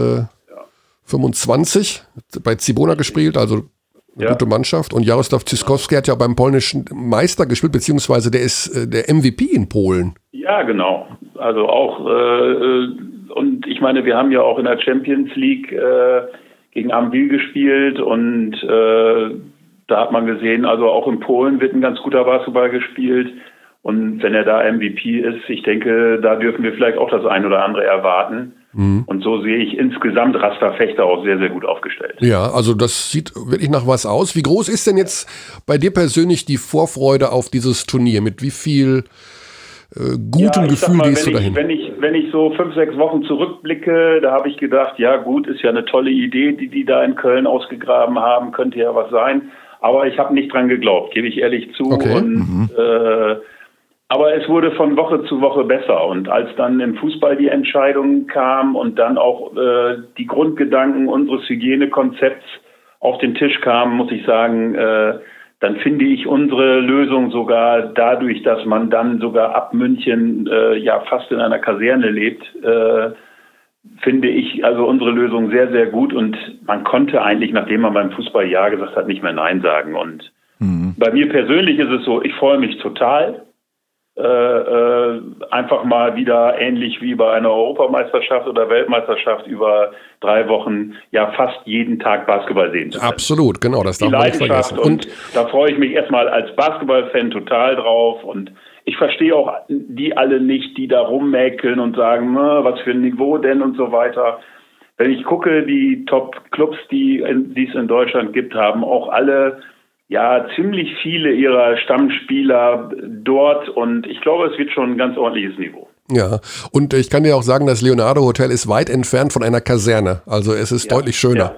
25, bei Cibona gespielt, also eine gute Mannschaft. Und Jaroslav Zyskowski hat ja beim polnischen Meister gespielt, beziehungsweise der ist der MVP in Polen. Ja, genau. Also auch und ich meine, wir haben ja auch in der Champions League gegen Amwil gespielt und da hat man gesehen, also auch in Polen wird ein ganz guter Basketball gespielt und wenn er da MVP ist, ich denke, da dürfen wir vielleicht auch das ein oder andere erwarten. Mhm. Und so sehe ich insgesamt Rasta Fechter auch sehr, sehr gut aufgestellt. Ja, also das sieht wirklich nach was aus. Wie groß ist denn jetzt bei dir persönlich die Vorfreude auf dieses Turnier? Mit wie viel gutem Gefühl gehst du dahin? Wenn ich so 5-6 Wochen zurückblicke, da habe ich gedacht, ja gut, ist ja eine tolle Idee, die da in Köln ausgegraben haben, könnte ja was sein. Aber ich habe nicht dran geglaubt, gebe ich ehrlich zu. Okay. Und, aber es wurde von Woche zu Woche besser. Und als dann im Fußball die Entscheidung kam und dann auch die Grundgedanken unseres Hygienekonzepts auf den Tisch kamen, muss ich sagen, dann finde ich unsere Lösung sogar dadurch, dass man dann sogar ab München fast in einer Kaserne lebt, finde ich also unsere Lösung sehr, sehr gut. Und man konnte eigentlich, nachdem man beim Fußball Ja gesagt hat, nicht mehr Nein sagen. Und bei mir persönlich ist es so, ich freue mich total. Einfach mal wieder ähnlich wie bei einer Europameisterschaft oder Weltmeisterschaft über 3 Wochen fast jeden Tag Basketball sehen zu können. Absolut, genau, das darf man nicht vergessen. Und da freue ich mich erstmal als Basketballfan total drauf und ich verstehe auch die alle nicht, die da rummäkeln und sagen, was für ein Niveau denn und so weiter. Wenn ich gucke, die Top-Clubs, die es in Deutschland gibt, haben auch alle ziemlich viele ihrer Stammspieler dort und ich glaube, es wird schon ein ganz ordentliches Niveau. Ja, und ich kann dir auch sagen, das Leonardo Hotel ist weit entfernt von einer Kaserne, also es ist deutlich schöner.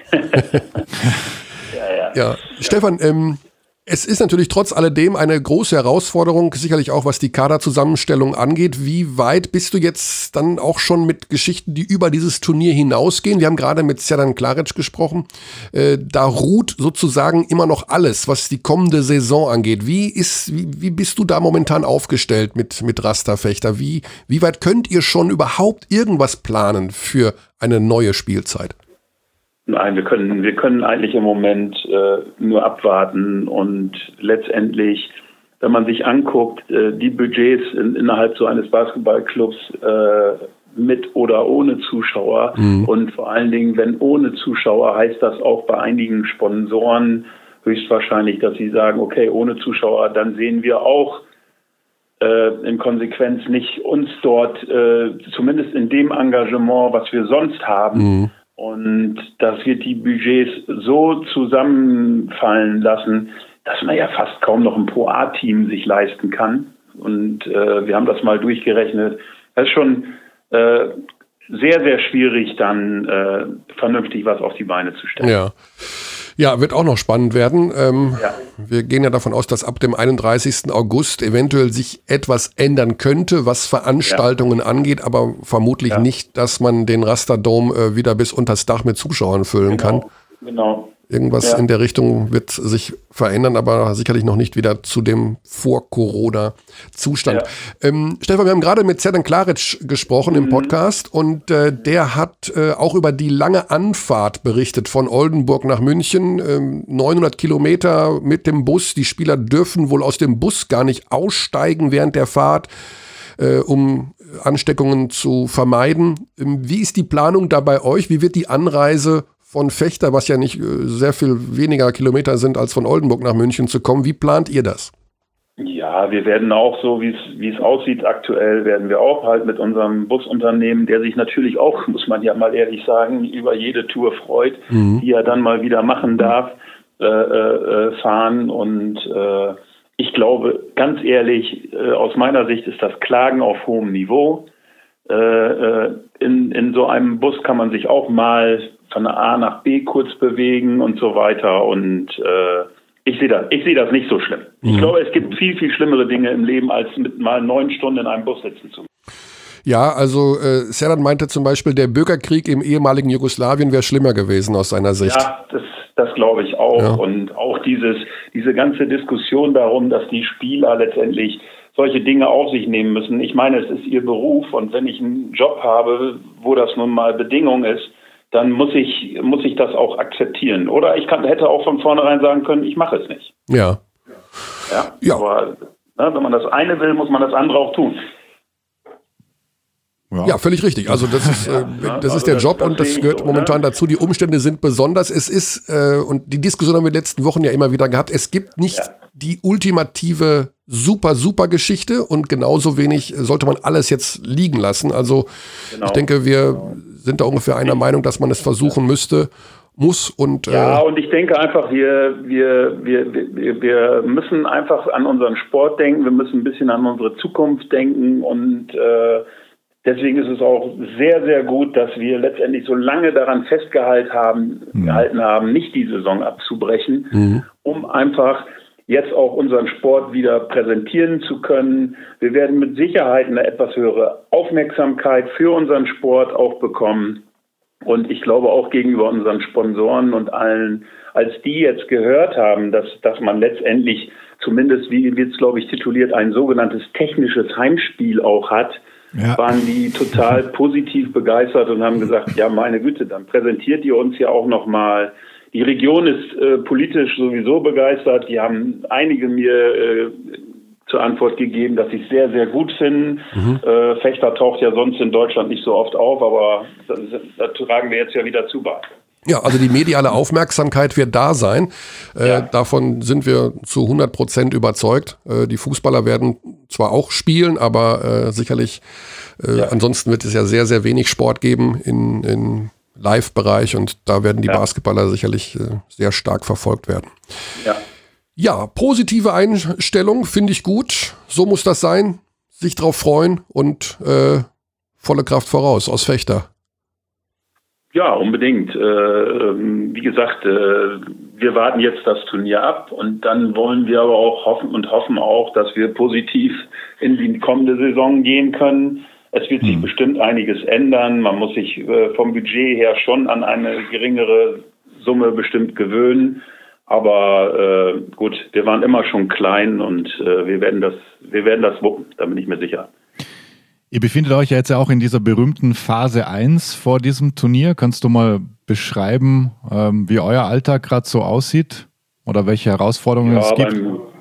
Ja. Stefan, es ist natürlich trotz alledem eine große Herausforderung, sicherlich auch was die Kaderzusammenstellung angeht. Wie weit bist du jetzt dann auch schon mit Geschichten, die über dieses Turnier hinausgehen? Wir haben gerade mit Sjadan Klaric gesprochen. Da ruht sozusagen immer noch alles, was die kommende Saison angeht. Wie bist du da momentan aufgestellt mit Rasta Fechter? Wie weit könnt ihr schon überhaupt irgendwas planen für eine neue Spielzeit? Nein, wir können eigentlich im Moment nur abwarten und letztendlich, wenn man sich anguckt, die Budgets innerhalb so eines Basketballclubs mit oder ohne Zuschauer und vor allen Dingen, wenn ohne Zuschauer, heißt das auch bei einigen Sponsoren höchstwahrscheinlich, dass sie sagen, okay, ohne Zuschauer, dann sehen wir auch in Konsequenz nicht uns dort, zumindest in dem Engagement, was wir sonst haben, und dass wir die Budgets so zusammenfallen lassen, dass man ja fast kaum noch ein Pro-A-Team sich leisten kann. Und wir haben das mal durchgerechnet. Das ist schon sehr, sehr schwierig, dann vernünftig was auf die Beine zu stellen. Ja, wird auch noch spannend werden. Wir gehen ja davon aus, dass ab dem 31. August eventuell sich etwas ändern könnte, was Veranstaltungen angeht, aber vermutlich nicht, dass man den Rasterdome wieder bis unters Dach mit Zuschauern füllen kann. Genau. Irgendwas in der Richtung wird sich verändern, aber sicherlich noch nicht wieder zu dem Vor-Corona-Zustand. Stefan, wir haben gerade mit Zerdan Klaric gesprochen im Podcast und der hat auch über die lange Anfahrt berichtet von Oldenburg nach München. 900 Kilometer mit dem Bus. Die Spieler dürfen wohl aus dem Bus gar nicht aussteigen während der Fahrt, um Ansteckungen zu vermeiden. Wie ist die Planung da bei euch? Wie wird die Anreise von Vechta, was ja nicht sehr viel weniger Kilometer sind, als von Oldenburg nach München zu kommen? Wie plant ihr das? Ja, wir werden auch so, wie es aussieht aktuell, werden wir auch halt mit unserem Busunternehmen, der sich natürlich auch, muss man ja mal ehrlich sagen, über jede Tour freut, die er dann mal wieder machen darf, fahren. Und ich glaube, ganz ehrlich, aus meiner Sicht ist das Klagen auf hohem Niveau. In so einem Bus kann man sich auch mal von A nach B kurz bewegen und so weiter. Und ich sehe das nicht so schlimm. Ich glaube, es gibt viel, viel schlimmere Dinge im Leben, als mit mal 9 Stunden in einem Bus sitzen zu müssen. Ja, also Serdan meinte zum Beispiel, der Bürgerkrieg im ehemaligen Jugoslawien wäre schlimmer gewesen aus seiner Sicht. Ja, das glaube ich auch. Ja. Und auch diese ganze Diskussion darum, dass die Spieler letztendlich solche Dinge auf sich nehmen müssen. Ich meine, es ist ihr Beruf, und wenn ich einen Job habe, wo das nun mal Bedingung ist, dann muss ich das auch akzeptieren. Oder ich hätte auch von vornherein sagen können, ich mache es nicht. Ja. Aber wenn man das eine will, muss man das andere auch tun. Ja, völlig richtig. Also das ist der Job, und das gehört momentan dazu. Die Umstände sind besonders. Es ist, und die Diskussion haben wir in den letzten Wochen ja immer wieder gehabt, es gibt nicht die ultimative super Geschichte, und genauso wenig sollte man alles jetzt liegen lassen. Also ich denke, wir sind da ungefähr einer Meinung, dass man es versuchen muss. Und und ich denke einfach, wir müssen einfach an unseren Sport denken, wir müssen ein bisschen an unsere Zukunft denken, und deswegen ist es auch sehr, sehr gut, dass wir letztendlich so lange daran festgehalten haben, nicht die Saison abzubrechen, um einfach jetzt auch unseren Sport wieder präsentieren zu können. Wir werden mit Sicherheit eine etwas höhere Aufmerksamkeit für unseren Sport auch bekommen. Und ich glaube auch gegenüber unseren Sponsoren und allen, als die jetzt gehört haben, dass man letztendlich zumindest, wie wird es, glaube ich, tituliert, ein sogenanntes technisches Heimspiel auch hat, waren die total positiv begeistert und haben gesagt, ja, meine Güte, dann präsentiert ihr uns ja auch nochmal. Die Region ist politisch sowieso begeistert. Die haben einige mir zur Antwort gegeben, dass sie es sehr, sehr gut finden. Vechta taucht ja sonst in Deutschland nicht so oft auf, aber da tragen wir jetzt ja wieder zu bei. Ja, also die mediale Aufmerksamkeit wird da sein. Davon sind wir zu 100% überzeugt. Die Fußballer werden zwar auch spielen, aber sicherlich ansonsten wird es ja sehr, sehr wenig Sport geben in Live-Bereich, und da werden die Basketballer sicherlich sehr stark verfolgt werden. Ja, positive Einstellung finde ich gut. So muss das sein. Sich drauf freuen und volle Kraft voraus aus Vechta. Ja, unbedingt. Wie gesagt, wir warten jetzt das Turnier ab, und dann wollen wir aber auch hoffen auch, dass wir positiv in die kommende Saison gehen können. Es wird sich bestimmt einiges ändern. Man muss sich vom Budget her schon an eine geringere Summe bestimmt gewöhnen. Aber gut, wir waren immer schon klein, und wir werden das wuppen, da bin ich mir sicher. Ihr befindet euch ja jetzt ja auch in dieser berühmten Phase 1 vor diesem Turnier. Kannst du mal beschreiben, wie euer Alltag gerade so aussieht oder welche Herausforderungen es gibt?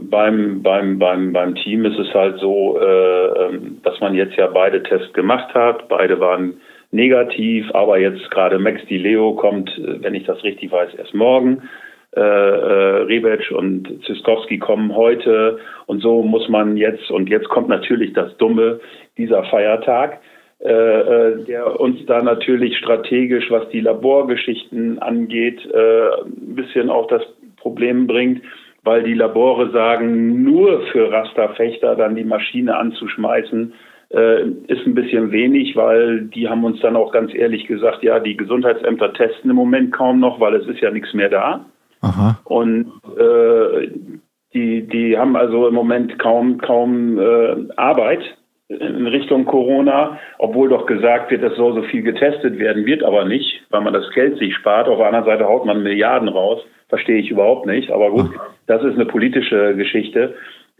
Beim Team ist es halt so, dass man jetzt ja beide Tests gemacht hat. Beide waren negativ, aber jetzt gerade Max Di Leo kommt, wenn ich das richtig weiß, erst morgen. Rebic und Ziskowski kommen heute und so muss man jetzt kommt natürlich das Dumme, dieser Feiertag, der uns da natürlich strategisch, was die Laborgeschichten angeht, ein bisschen auch das Problem bringt, weil die Labore sagen, nur für Rasterfechter dann die Maschine anzuschmeißen, ist ein bisschen wenig, weil die haben uns dann auch ganz ehrlich gesagt, ja, die Gesundheitsämter testen im Moment kaum noch, weil es ist ja nichts mehr da. Aha. Und die haben also im Moment kaum Arbeit in Richtung Corona, obwohl doch gesagt wird, es soll so viel getestet werden, wird aber nicht, weil man das Geld sich spart. Auf der anderen Seite haut man Milliarden raus, verstehe ich überhaupt nicht. Aber gut, das ist eine politische Geschichte.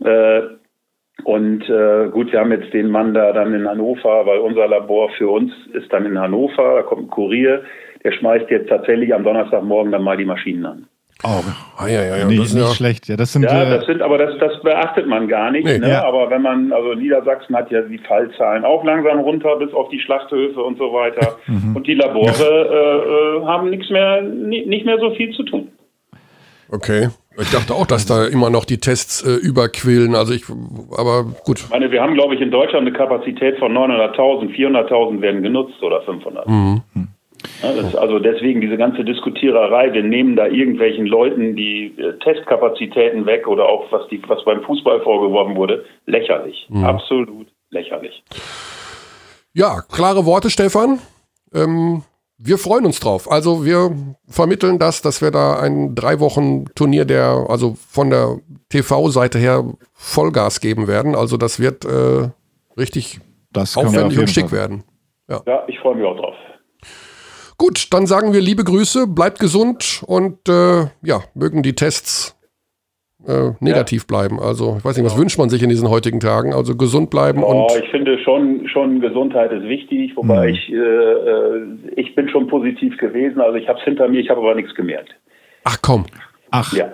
Und gut, wir haben jetzt den Mann da dann in Hannover, weil unser Labor für uns ist dann in Hannover, da kommt ein Kurier, der schmeißt jetzt tatsächlich am Donnerstagmorgen dann mal die Maschinen an. Oh, ja. Nee, das ist nicht schlecht. Ja, das beachtet man gar nicht. Nee. Ne? Ja. Aber wenn man, also Niedersachsen hat ja die Fallzahlen auch langsam runter bis auf die Schlachthöfe und so weiter. Und die Labore haben nicht mehr so viel zu tun. Okay. Ich dachte auch, dass da immer noch die Tests überquillen. Aber gut. Ich meine, wir haben, glaube ich, in Deutschland eine Kapazität von 900.000, 400.000 werden genutzt oder 500. Ja, also deswegen diese ganze Diskutiererei, wir nehmen da irgendwelchen Leuten die Testkapazitäten weg oder auch was beim Fußball vorgeworfen wurde, lächerlich. Absolut lächerlich. Ja, klare Worte, Stefan. Wir freuen uns drauf. Also wir vermitteln dass wir da ein 3-Wochen-Turnier also von der TV-Seite her Vollgas geben werden. Also das wird richtig aufwendig und schick werden. Ja, ich freue mich auch drauf. Gut, dann sagen wir liebe Grüße, bleibt gesund und mögen die Tests negativ bleiben. Also ich weiß nicht, was wünscht man sich in diesen heutigen Tagen? Also gesund bleiben ich finde schon Gesundheit ist wichtig, wobei ich bin schon positiv gewesen, also ich habe es hinter mir, ich habe aber nichts gemerkt. Ach komm. Ach. Ja.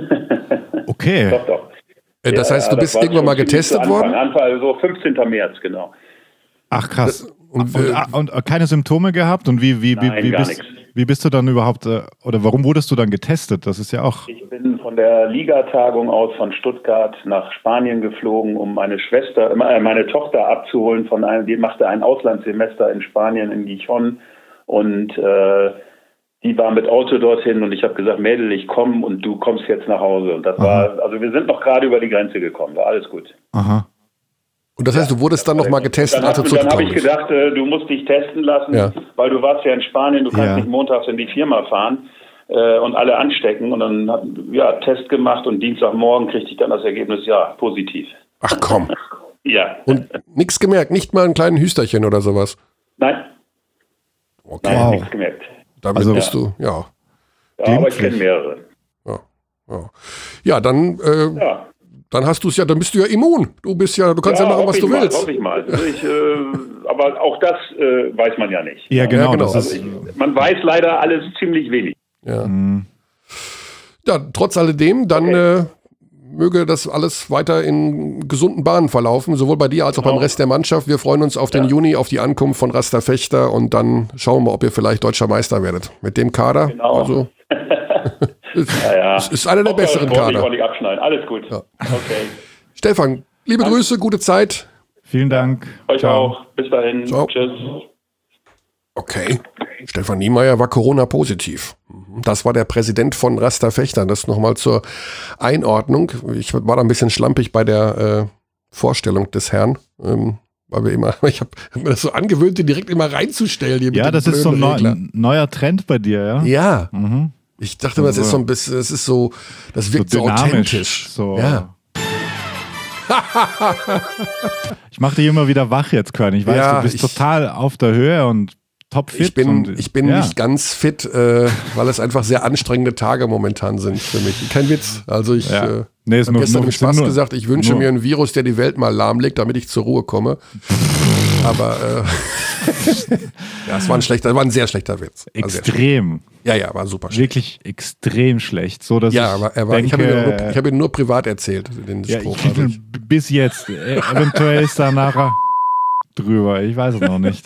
Okay. Doch. Das heißt, du bist irgendwann mal getestet worden? Anfang, so 15. März, genau. Ach krass. Und keine Symptome gehabt? Und wie bist du dann überhaupt, oder warum wurdest du dann getestet? Das ist ja auch... Ich bin von der Ligatagung aus von Stuttgart nach Spanien geflogen, um meine Tochter abzuholen die machte ein Auslandssemester in Spanien, in Gijón. Und die war mit Auto dorthin und ich habe gesagt, Mädel, ich komme und du kommst jetzt nach Hause. Und das also wir sind noch gerade über die Grenze gekommen, war alles gut. Aha. Und das heißt, du wurdest dann nochmal getestet, als du zurückgekommen bist? Dann habe ich gedacht, du musst dich testen lassen, weil du warst ja in Spanien, du kannst nicht montags in die Firma fahren und alle anstecken. Und dann Test gemacht und Dienstagmorgen kriegte ich dann das Ergebnis, positiv. Ach komm. Ja. Und nichts gemerkt, nicht mal einen kleinen Hüsterchen oder sowas? Nein. Okay. Nein, nichts gemerkt. Damit bist du, Ja, aber ich kenne mehrere. Ja, dann... Dann hast du es dann bist du ja immun. Du kannst ja machen, was du willst. Hoffe ich mal. Aber auch das weiß man ja nicht. Ja, genau. Man weiß leider alles ziemlich wenig. Ja. Trotz alledem, dann möge das alles weiter in gesunden Bahnen verlaufen, sowohl bei dir als auch beim Rest der Mannschaft. Wir freuen uns auf den Juni, auf die Ankunft von Rasterfechter und dann schauen wir mal, ob ihr vielleicht deutscher Meister werdet. Mit dem Kader. Genau. Also, es ist einer der besseren Kader. Ich nicht abschneiden. Alles gut. Ja. Okay. Stefan, liebe Grüße, gute Zeit. Vielen Dank. Euch auch. Bis dahin. Ciao. Tschüss. Okay. Stefan Niemeyer war Corona-positiv. Das war der Präsident von Rasterfechter. Das nochmal zur Einordnung. Ich war da ein bisschen schlampig bei der Vorstellung des Herrn. Ich habe mir das so angewöhnt, den direkt immer reinzustellen. Hier das ist so ein neuer Trend bei dir, ja? Ja. Mhm. Ich dachte, das ist so ein bisschen, das wirkt so authentisch. So. Ja. Ich mache dich immer wieder wach jetzt, Körn. Ich weiß, du bist total auf der Höhe und topfit. Ich bin nicht ganz fit, weil es einfach sehr anstrengende Tage momentan sind für mich. Kein Witz. Also ich habe gestern im Spaß gesagt, ich wünsche mir einen Virus, der die Welt mal lahmlegt, damit ich zur Ruhe komme. Aber es war ein sehr schlechter Witz. Extrem. Ja, war super schlecht. Wirklich extrem schlecht. So, dass ich habe ihn nur privat erzählt, den Spruch. Bis jetzt. Eventuell ist da nachher drüber. Ich weiß es noch nicht.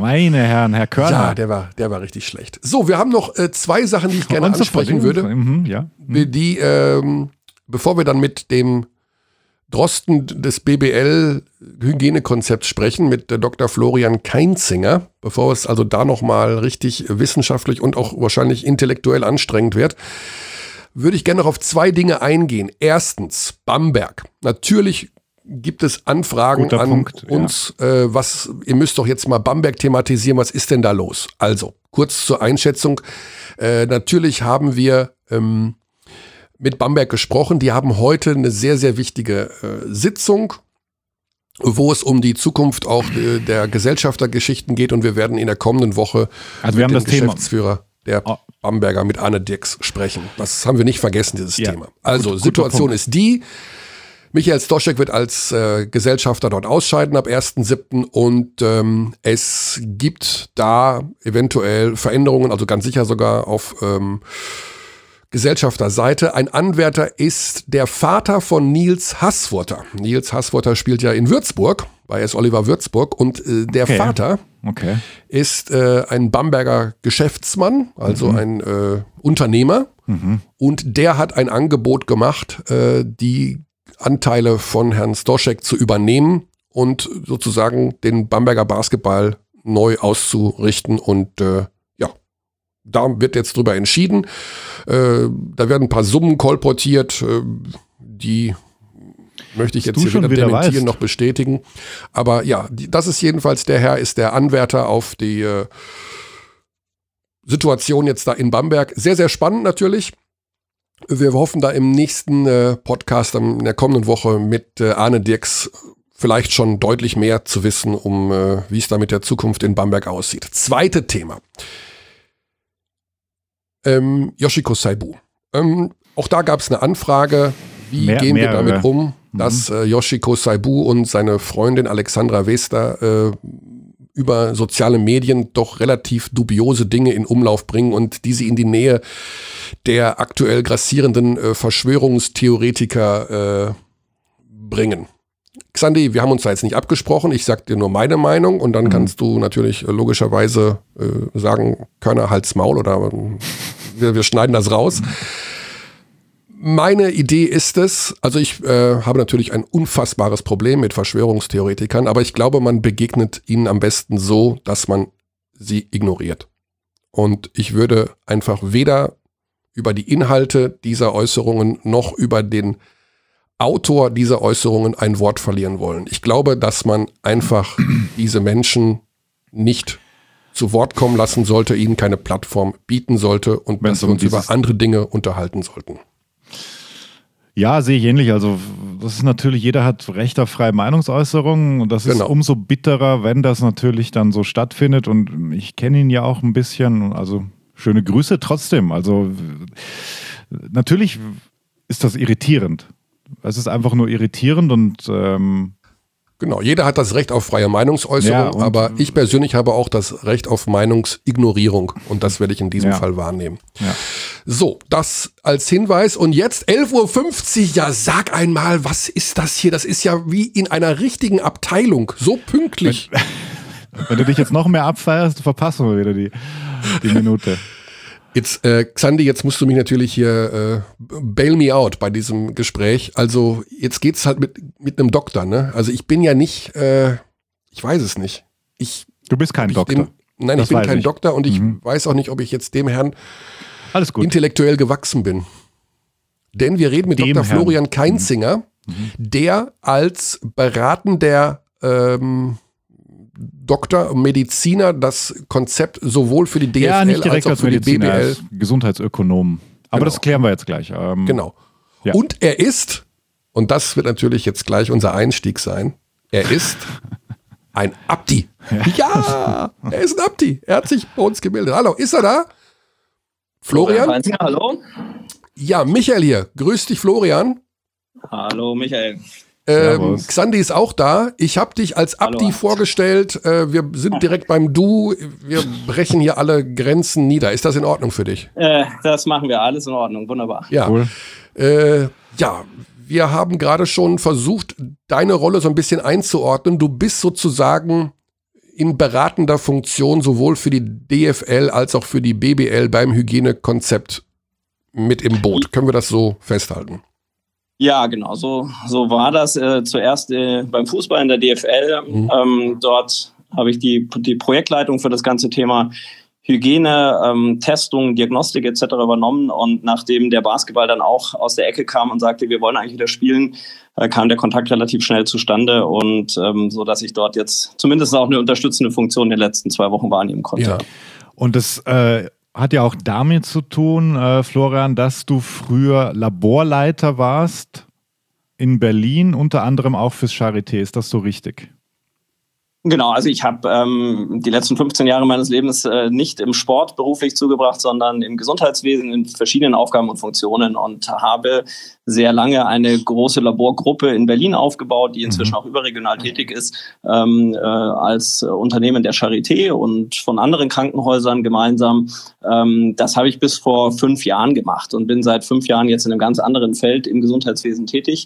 Meine Herren, Herr Körner. Ja, der war richtig schlecht. So, wir haben noch 2 Sachen, die ich gerne ansprechen würde. Die, bevor wir dann mit dem Drosten des BBL-Hygienekonzepts sprechen, mit Dr. Florian Kainzinger, bevor es also da nochmal richtig wissenschaftlich und auch wahrscheinlich intellektuell anstrengend wird, würde ich gerne noch auf 2 Dinge eingehen. Erstens, Bamberg. Natürlich gibt es Anfragen an uns, ihr müsst doch jetzt mal Bamberg thematisieren, was ist denn da los? Also, kurz zur Einschätzung, natürlich haben wir mit Bamberg gesprochen, die haben heute eine sehr, sehr wichtige Sitzung, wo es um die Zukunft auch der Gesellschaftergeschichten geht und wir werden in der kommenden Woche mit dem Geschäftsführer der Bamberger, mit Arne Dirks, sprechen. Das haben wir nicht vergessen, dieses Thema. Also, Situation ist die, Michael Stoschek wird als Gesellschafter dort ausscheiden ab 1.7. und es gibt da eventuell Veränderungen, also ganz sicher sogar auf Gesellschafterseite. Ein Anwärter ist der Vater von Nils Haßfurter. Nils Haßfurter spielt ja in Würzburg, bei S. Oliver Würzburg und der Vater ist ein Bamberger Geschäftsmann, also ein Unternehmer und der hat ein Angebot gemacht, die Anteile von Herrn Stoschek zu übernehmen und sozusagen den Bamberger Basketball neu auszurichten und da wird jetzt drüber entschieden. Da werden ein paar Summen kolportiert, die möchte ich jetzt hier weder dementieren noch bestätigen. Aber ja, das ist jedenfalls der Herr, ist der Anwärter auf die Situation jetzt da in Bamberg. Sehr, sehr spannend natürlich. Wir hoffen da im nächsten Podcast in der kommenden Woche mit Arne Dirks vielleicht schon deutlich mehr zu wissen, wie es da mit der Zukunft in Bamberg aussieht. Zweite Thema. Yoshiko Saibu. Auch da gab es eine Anfrage, wie gehen wir damit um, dass Yoshiko Saibu und seine Freundin Alexandra Wester über soziale Medien doch relativ dubiose Dinge in Umlauf bringen und die sie in die Nähe der aktuell grassierenden Verschwörungstheoretiker bringen. Xandi, wir haben uns da jetzt nicht abgesprochen, ich sag dir nur meine Meinung und dann kannst du natürlich logischerweise sagen, Körner, halt's Maul oder wir schneiden das raus. Meine Idee ist es, also ich habe natürlich ein unfassbares Problem mit Verschwörungstheoretikern, aber ich glaube, man begegnet ihnen am besten so, dass man sie ignoriert. Und ich würde einfach weder über die Inhalte dieser Äußerungen noch über den Autor dieser Äußerungen ein Wort verlieren wollen. Ich glaube, dass man einfach diese Menschen nicht zu Wort kommen lassen sollte, ihnen keine Plattform bieten sollte und dass wir uns über andere Dinge unterhalten sollten. Ja, sehe ich ähnlich. Also das ist natürlich, jeder hat Recht auf freie Meinungsäußerung und das ist umso bitterer, wenn das natürlich dann so stattfindet und ich kenne ihn ja auch ein bisschen, also schöne Grüße trotzdem. Also natürlich ist das irritierend. Es ist einfach nur irritierend und genau, jeder hat das Recht auf freie Meinungsäußerung, aber ich persönlich habe auch das Recht auf Meinungsignorierung und das werde ich in diesem Fall wahrnehmen. Ja. So, das als Hinweis und jetzt 11.50 Uhr, ja sag einmal, was ist das hier? Das ist ja wie in einer richtigen Abteilung, so pünktlich. Wenn du dich jetzt noch mehr abfeierst, verpassen wir wieder die Minute. Jetzt, Xandi, jetzt musst du mich natürlich hier bail me out bei diesem Gespräch. Also jetzt geht's halt mit einem Doktor, ne? Also ich bin ja nicht, ich weiß es nicht. Du bist kein Doktor. Ich bin kein Doktor und ich weiß auch nicht, ob ich jetzt dem Herrn intellektuell gewachsen bin. Denn wir reden mit Dr. Florian Kainzinger, der als beratender Doktor, Mediziner das Konzept sowohl für die DFL als auch für die BBL. Gesundheitsökonom. Aber das klären wir jetzt gleich. Genau. Ja. Und er ist, und das wird natürlich jetzt gleich unser Einstieg sein, er ist ein Abdi. Ja, er ist ein Abdi. Er hat sich bei uns gemeldet. Hallo, ist er da? Florian? Hallo. Ja, Michael hier. Grüß dich, Florian. Hallo, Michael. Xandi ist auch da. Ich habe dich als Abdi vorgestellt. Wir sind direkt beim Du. Wir brechen hier alle Grenzen nieder. Ist das in Ordnung für dich? Das machen wir. Alles in Ordnung. Wunderbar. Ja. Cool. Wir haben gerade schon versucht, deine Rolle so ein bisschen einzuordnen. Du bist sozusagen in beratender Funktion sowohl für die DFL als auch für die BBL beim Hygienekonzept mit im Boot. Können wir das so festhalten? Ja, genau, so war das zuerst beim Fußball in der DFL. Dort habe ich die Projektleitung für das ganze Thema Hygiene, Testung, Diagnostik etc. übernommen. Und nachdem der Basketball dann auch aus der Ecke kam und sagte, wir wollen eigentlich wieder spielen, kam der Kontakt relativ schnell zustande und so, dass ich dort jetzt zumindest auch eine unterstützende Funktion in den letzten 2 Wochen wahrnehmen konnte. Ja. Und das hat ja auch damit zu tun, Florian, dass du früher Laborleiter warst in Berlin, unter anderem auch fürs Charité. Ist das so richtig? Genau, also ich habe die letzten 15 Jahre meines Lebens nicht im Sport beruflich zugebracht, sondern im Gesundheitswesen in verschiedenen Aufgaben und Funktionen und habe sehr lange eine große Laborgruppe in Berlin aufgebaut, die inzwischen auch überregional tätig ist, als Unternehmen der Charité und von anderen Krankenhäusern gemeinsam. Das habe ich bis vor 5 Jahren gemacht und bin seit 5 Jahren jetzt in einem ganz anderen Feld im Gesundheitswesen tätig.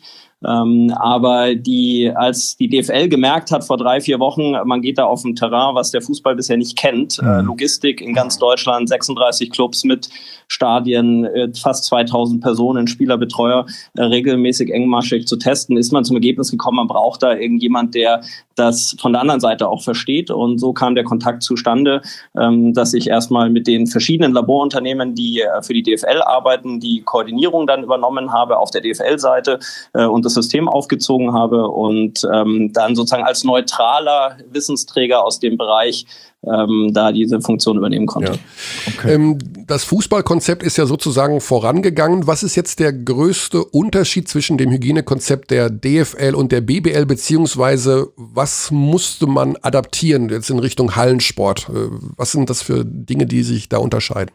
Aber als die DFL gemerkt hat vor 3-4 Wochen, man geht da auf ein Terrain, was der Fußball bisher nicht kennt, Logistik in ganz Deutschland, 36 Clubs mit Stadien, fast 2000 Personen, Spielerbetreuer, regelmäßig engmaschig zu testen, ist man zum Ergebnis gekommen, man braucht da irgendjemand, der das von der anderen Seite auch versteht. Und so kam der Kontakt zustande, dass ich erstmal mit den verschiedenen Laborunternehmen, die für die DFL arbeiten, die Koordinierung dann übernommen habe auf der DFL-Seite und das System aufgezogen habe und dann sozusagen als neutraler Wissensträger aus dem Bereich da diese Funktion übernehmen konnte. Ja. Okay. Das Fußballkonzept ist ja sozusagen vorangegangen. Was ist jetzt der größte Unterschied zwischen dem Hygienekonzept der DFL und der BBL, beziehungsweise was musste man adaptieren jetzt in Richtung Hallensport? Was sind das für Dinge, die sich da unterscheiden?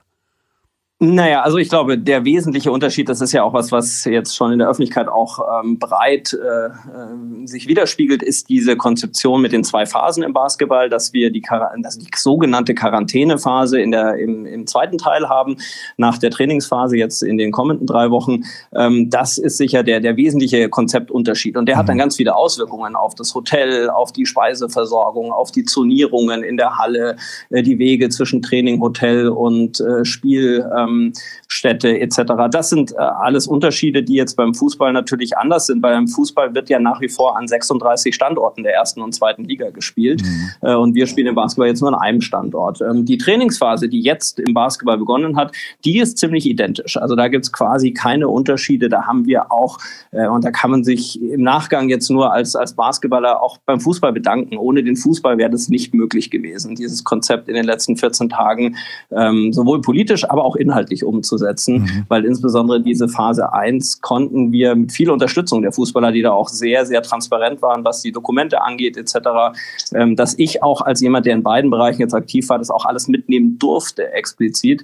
Naja, also ich glaube, der wesentliche Unterschied, das ist ja auch was jetzt schon in der Öffentlichkeit auch breit sich widerspiegelt, ist diese Konzeption mit den 2 Phasen im Basketball, dass wir die sogenannte Quarantänephase im zweiten Teil haben, nach der Trainingsphase jetzt in den kommenden 3 Wochen. Das ist sicher der wesentliche Konzeptunterschied. Und der hat dann ganz viele Auswirkungen auf das Hotel, auf die Speiseversorgung, auf die Zonierungen in der Halle, die Wege zwischen Training, Hotel und Spiel, Städte etc. Das sind alles Unterschiede, die jetzt beim Fußball natürlich anders sind. Beim Fußball wird ja nach wie vor an 36 Standorten der 1. und 2. Liga gespielt. Und wir spielen im Basketball jetzt nur an einem Standort. Die Trainingsphase, die jetzt im Basketball begonnen hat, die ist ziemlich identisch. Also da gibt es quasi keine Unterschiede. Da haben wir auch, und da kann man sich im Nachgang jetzt nur als Basketballer auch beim Fußball bedanken. Ohne den Fußball wäre das nicht möglich gewesen, dieses Konzept in den letzten 14 Tagen sowohl politisch, aber auch inhaltlich umzusetzen, weil insbesondere diese Phase 1 konnten wir mit viel Unterstützung der Fußballer, die da auch sehr, sehr transparent waren, was die Dokumente angeht etc., dass ich auch als jemand, der in beiden Bereichen jetzt aktiv war, das auch alles mitnehmen durfte explizit.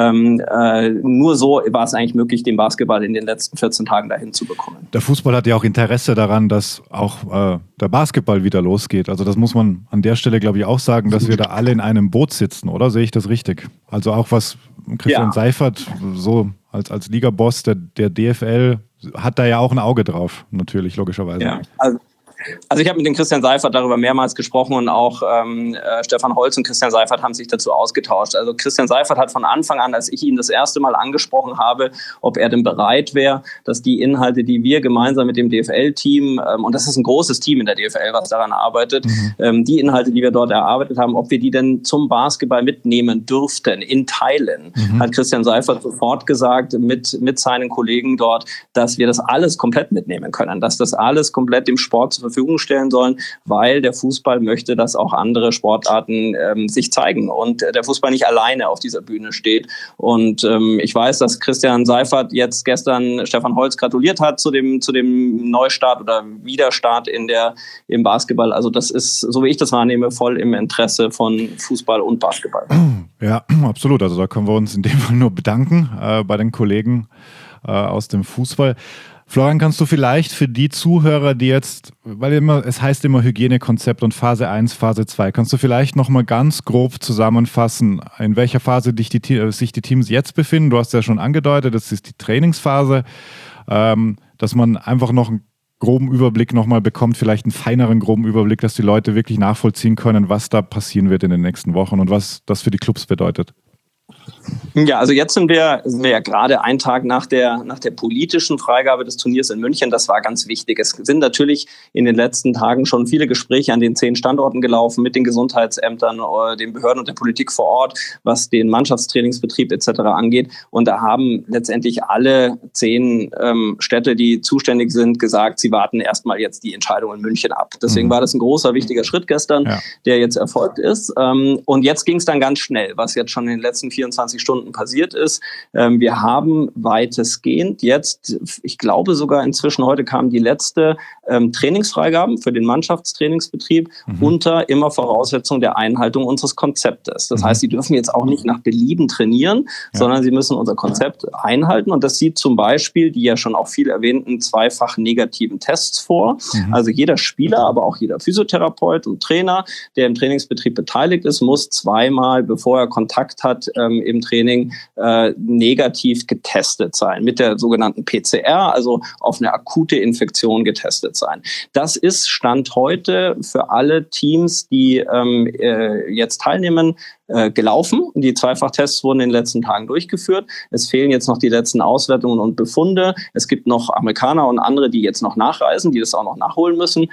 Nur so war es eigentlich möglich, den Basketball in den letzten 14 Tagen dahin zu bekommen. Der Fußball hat ja auch Interesse daran, dass auch der Basketball wieder losgeht. Also das muss man an der Stelle, glaube ich, auch sagen, dass wir da alle in einem Boot sitzen, oder? Sehe ich das richtig? Also auch was Christian Seifert, so als Ligaboss der DFL, hat da ja auch ein Auge drauf, natürlich, logischerweise. Ja, also ich habe mit dem Christian Seifert darüber mehrmals gesprochen und auch Stefan Holz und Christian Seifert haben sich dazu ausgetauscht. Also Christian Seifert hat von Anfang an, als ich ihn das erste Mal angesprochen habe, ob er denn bereit wäre, dass die Inhalte, die wir gemeinsam mit dem DFL-Team, und das ist ein großes Team in der DFL, was daran arbeitet, die Inhalte, die wir dort erarbeitet haben, ob wir die denn zum Basketball mitnehmen dürften, in Teilen, hat Christian Seifert sofort gesagt, mit seinen Kollegen dort, dass wir das alles komplett mitnehmen können, dass das alles komplett dem Sport zur Verfügung stellen sollen, weil der Fußball möchte, dass auch andere Sportarten sich zeigen und der Fußball nicht alleine auf dieser Bühne steht. Und ich weiß, dass Christian Seifert jetzt gestern Stefan Holz gratuliert hat zu dem Neustart oder Wiederstart im Basketball. Also das ist, so wie ich das wahrnehme, voll im Interesse von Fußball und Basketball. Ja, absolut. Also da können wir uns in dem Fall nur bedanken bei den Kollegen aus dem Fußball. Florian, kannst du vielleicht für die Zuhörer, die jetzt, weil es heißt immer Hygienekonzept und Phase 1, Phase 2, kannst du vielleicht nochmal ganz grob zusammenfassen, in welcher Phase sich die Teams jetzt befinden? Du hast ja schon angedeutet, das ist die Trainingsphase, dass man einfach noch groben Überblick nochmal bekommt, vielleicht einen feineren groben Überblick, dass die Leute wirklich nachvollziehen können, was da passieren wird in den nächsten Wochen und was das für die Clubs bedeutet? Ja, also jetzt sind wir ja gerade einen Tag nach der politischen Freigabe des Turniers in München. Das war ganz wichtig. Es sind natürlich in den letzten Tagen schon viele Gespräche an den 10 Standorten gelaufen mit den Gesundheitsämtern, den Behörden und der Politik vor Ort, was den Mannschaftstrainingsbetrieb etc. angeht. Und da haben letztendlich alle 10 Städte, die zuständig sind, gesagt, sie warten erstmal jetzt die Entscheidung in München ab. Deswegen war das ein großer, wichtiger Schritt gestern, der jetzt erfolgt ist. Und jetzt ging es dann ganz schnell, was jetzt schon in den letzten 24 Stunden passiert ist. Wir haben weitestgehend jetzt, ich glaube sogar inzwischen heute kam die letzte Trainingsfreigaben für den Mannschaftstrainingsbetrieb unter immer Voraussetzung der Einhaltung unseres Konzeptes. Das heißt, sie dürfen jetzt auch nicht nach Belieben trainieren, sondern sie müssen unser Konzept einhalten. Und das sieht zum Beispiel die ja schon auch viel erwähnten 2-fach negativen Tests vor. Also jeder Spieler, aber auch jeder Physiotherapeut und Trainer, der im Trainingsbetrieb beteiligt ist, muss 2-mal, bevor er Kontakt hat, im Training negativ getestet sein, mit der sogenannten PCR, also auf eine akute Infektion getestet sein. Das ist Stand heute für alle Teams, die jetzt teilnehmen, gelaufen. Die 2-fach-Tests wurden in den letzten Tagen durchgeführt. Es fehlen jetzt noch die letzten Auswertungen und Befunde. Es gibt noch Amerikaner und andere, die jetzt noch nachreisen, die das auch noch nachholen müssen.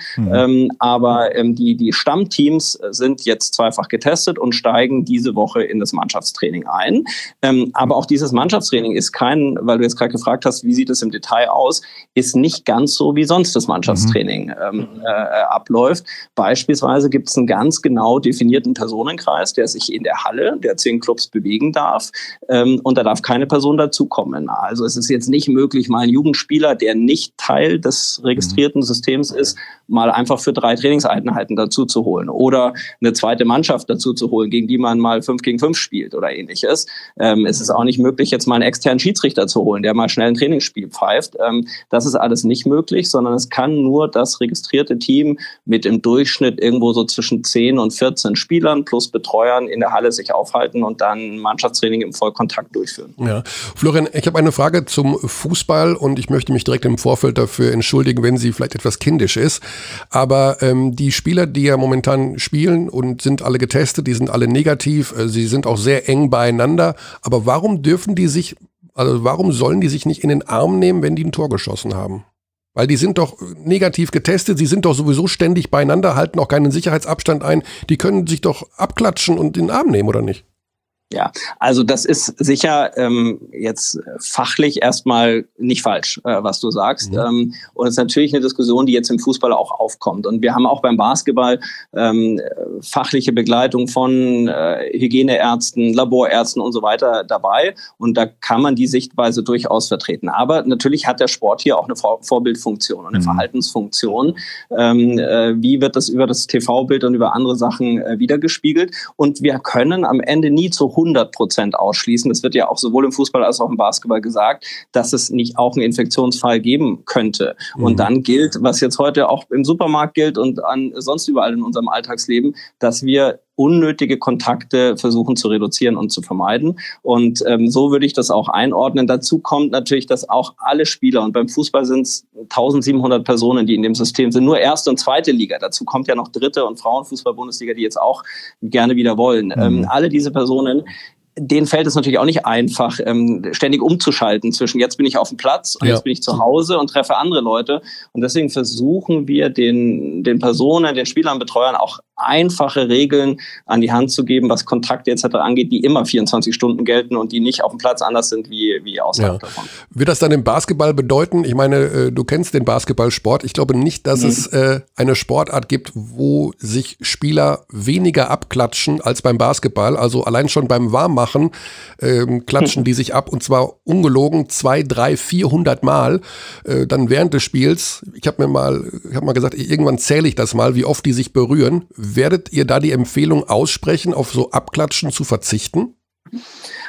Aber die Stammteams sind jetzt 2-fach getestet und steigen diese Woche in das Mannschaftstraining ein. Aber auch dieses Mannschaftstraining ist weil du jetzt gerade gefragt hast, wie sieht es im Detail aus, ist nicht ganz so, wie sonst das Mannschaftstraining abläuft. Beispielsweise gibt es einen ganz genau definierten Personenkreis, der sich in der Halle der 10 Clubs bewegen darf. Und da darf keine Person dazukommen. Also es ist jetzt nicht möglich, mal einen Jugendspieler, der nicht Teil des registrierten Systems ist, mal einfach für 3 Trainingseinheiten dazu zu holen oder eine zweite Mannschaft dazu zu holen, gegen die man mal 5 gegen 5 spielt oder ähnliches. Es ist auch nicht möglich, jetzt mal einen externen Schiedsrichter zu holen, der mal schnell ein Trainingsspiel pfeift. Das ist alles nicht möglich, sondern es kann nur das registrierte Team mit im Durchschnitt irgendwo so zwischen 10 und 14 Spielern plus Betreuern in der Halle sich aufhalten und dann Mannschaftstraining im Vollkontakt durchführen. Ja. Florian, ich habe eine Frage zum Fußball und ich möchte mich direkt im Vorfeld dafür entschuldigen, wenn sie vielleicht etwas kindisch ist. Aber die Spieler, die ja momentan spielen und sind alle getestet, die sind alle negativ, sie sind auch sehr eng beieinander. Aber warum warum sollen die sich nicht in den Arm nehmen, wenn die ein Tor geschossen haben? Weil die sind doch negativ getestet, sie sind doch sowieso ständig beieinander, halten auch keinen Sicherheitsabstand ein. Die können sich doch abklatschen und in den Arm nehmen, oder nicht? Ja, also das ist sicher jetzt fachlich erstmal nicht falsch, was du sagst. Und es ist natürlich eine Diskussion, die jetzt im Fußball auch aufkommt. Und wir haben auch beim Basketball fachliche Begleitung von Hygieneärzten, Laborärzten und so weiter dabei. Und da kann man die Sichtweise durchaus vertreten. Aber natürlich hat der Sport hier auch eine Vorbildfunktion und eine Verhaltensfunktion. Wie wird das über das TV-Bild und über andere Sachen wiedergespiegelt? Und wir können am Ende nie zu 100% ausschließen. Es wird ja auch sowohl im Fußball als auch im Basketball gesagt, dass es nicht auch einen Infektionsfall geben könnte. Und dann gilt, was jetzt heute auch im Supermarkt gilt und sonst überall in unserem Alltagsleben, dass wir unnötige Kontakte versuchen zu reduzieren und zu vermeiden. Und so würde ich das auch einordnen. Dazu kommt natürlich, dass auch alle Spieler, und beim Fußball sind es 1700 Personen, die in dem System sind, nur erste und zweite Liga. Dazu kommt ja noch dritte und Frauenfußball-Bundesliga, die jetzt auch gerne wieder wollen. Alle diese Personen, denen fällt es natürlich auch nicht einfach, ständig umzuschalten zwischen jetzt bin ich auf dem Platz und jetzt bin ich zu Hause und treffe andere Leute. Und deswegen versuchen wir den Personen, den Spielern, Betreuern auch einfache Regeln an die Hand zu geben, was Kontakte etc. angeht, die immer 24 Stunden gelten und die nicht auf dem Platz anders sind wie außerhalb davon. Wird das dann im Basketball bedeuten, ich meine, du kennst den Basketballsport, ich glaube nicht, dass es eine Sportart gibt, wo sich Spieler weniger abklatschen als beim Basketball, also allein schon beim Warmmachen klatschen die sich ab und zwar ungelogen 200, 300, 400 Mal dann während des Spiels. Ich habe mal gesagt, irgendwann zähle ich das mal, wie oft die sich berühren. Werdet ihr da die Empfehlung aussprechen, auf so Abklatschen zu verzichten?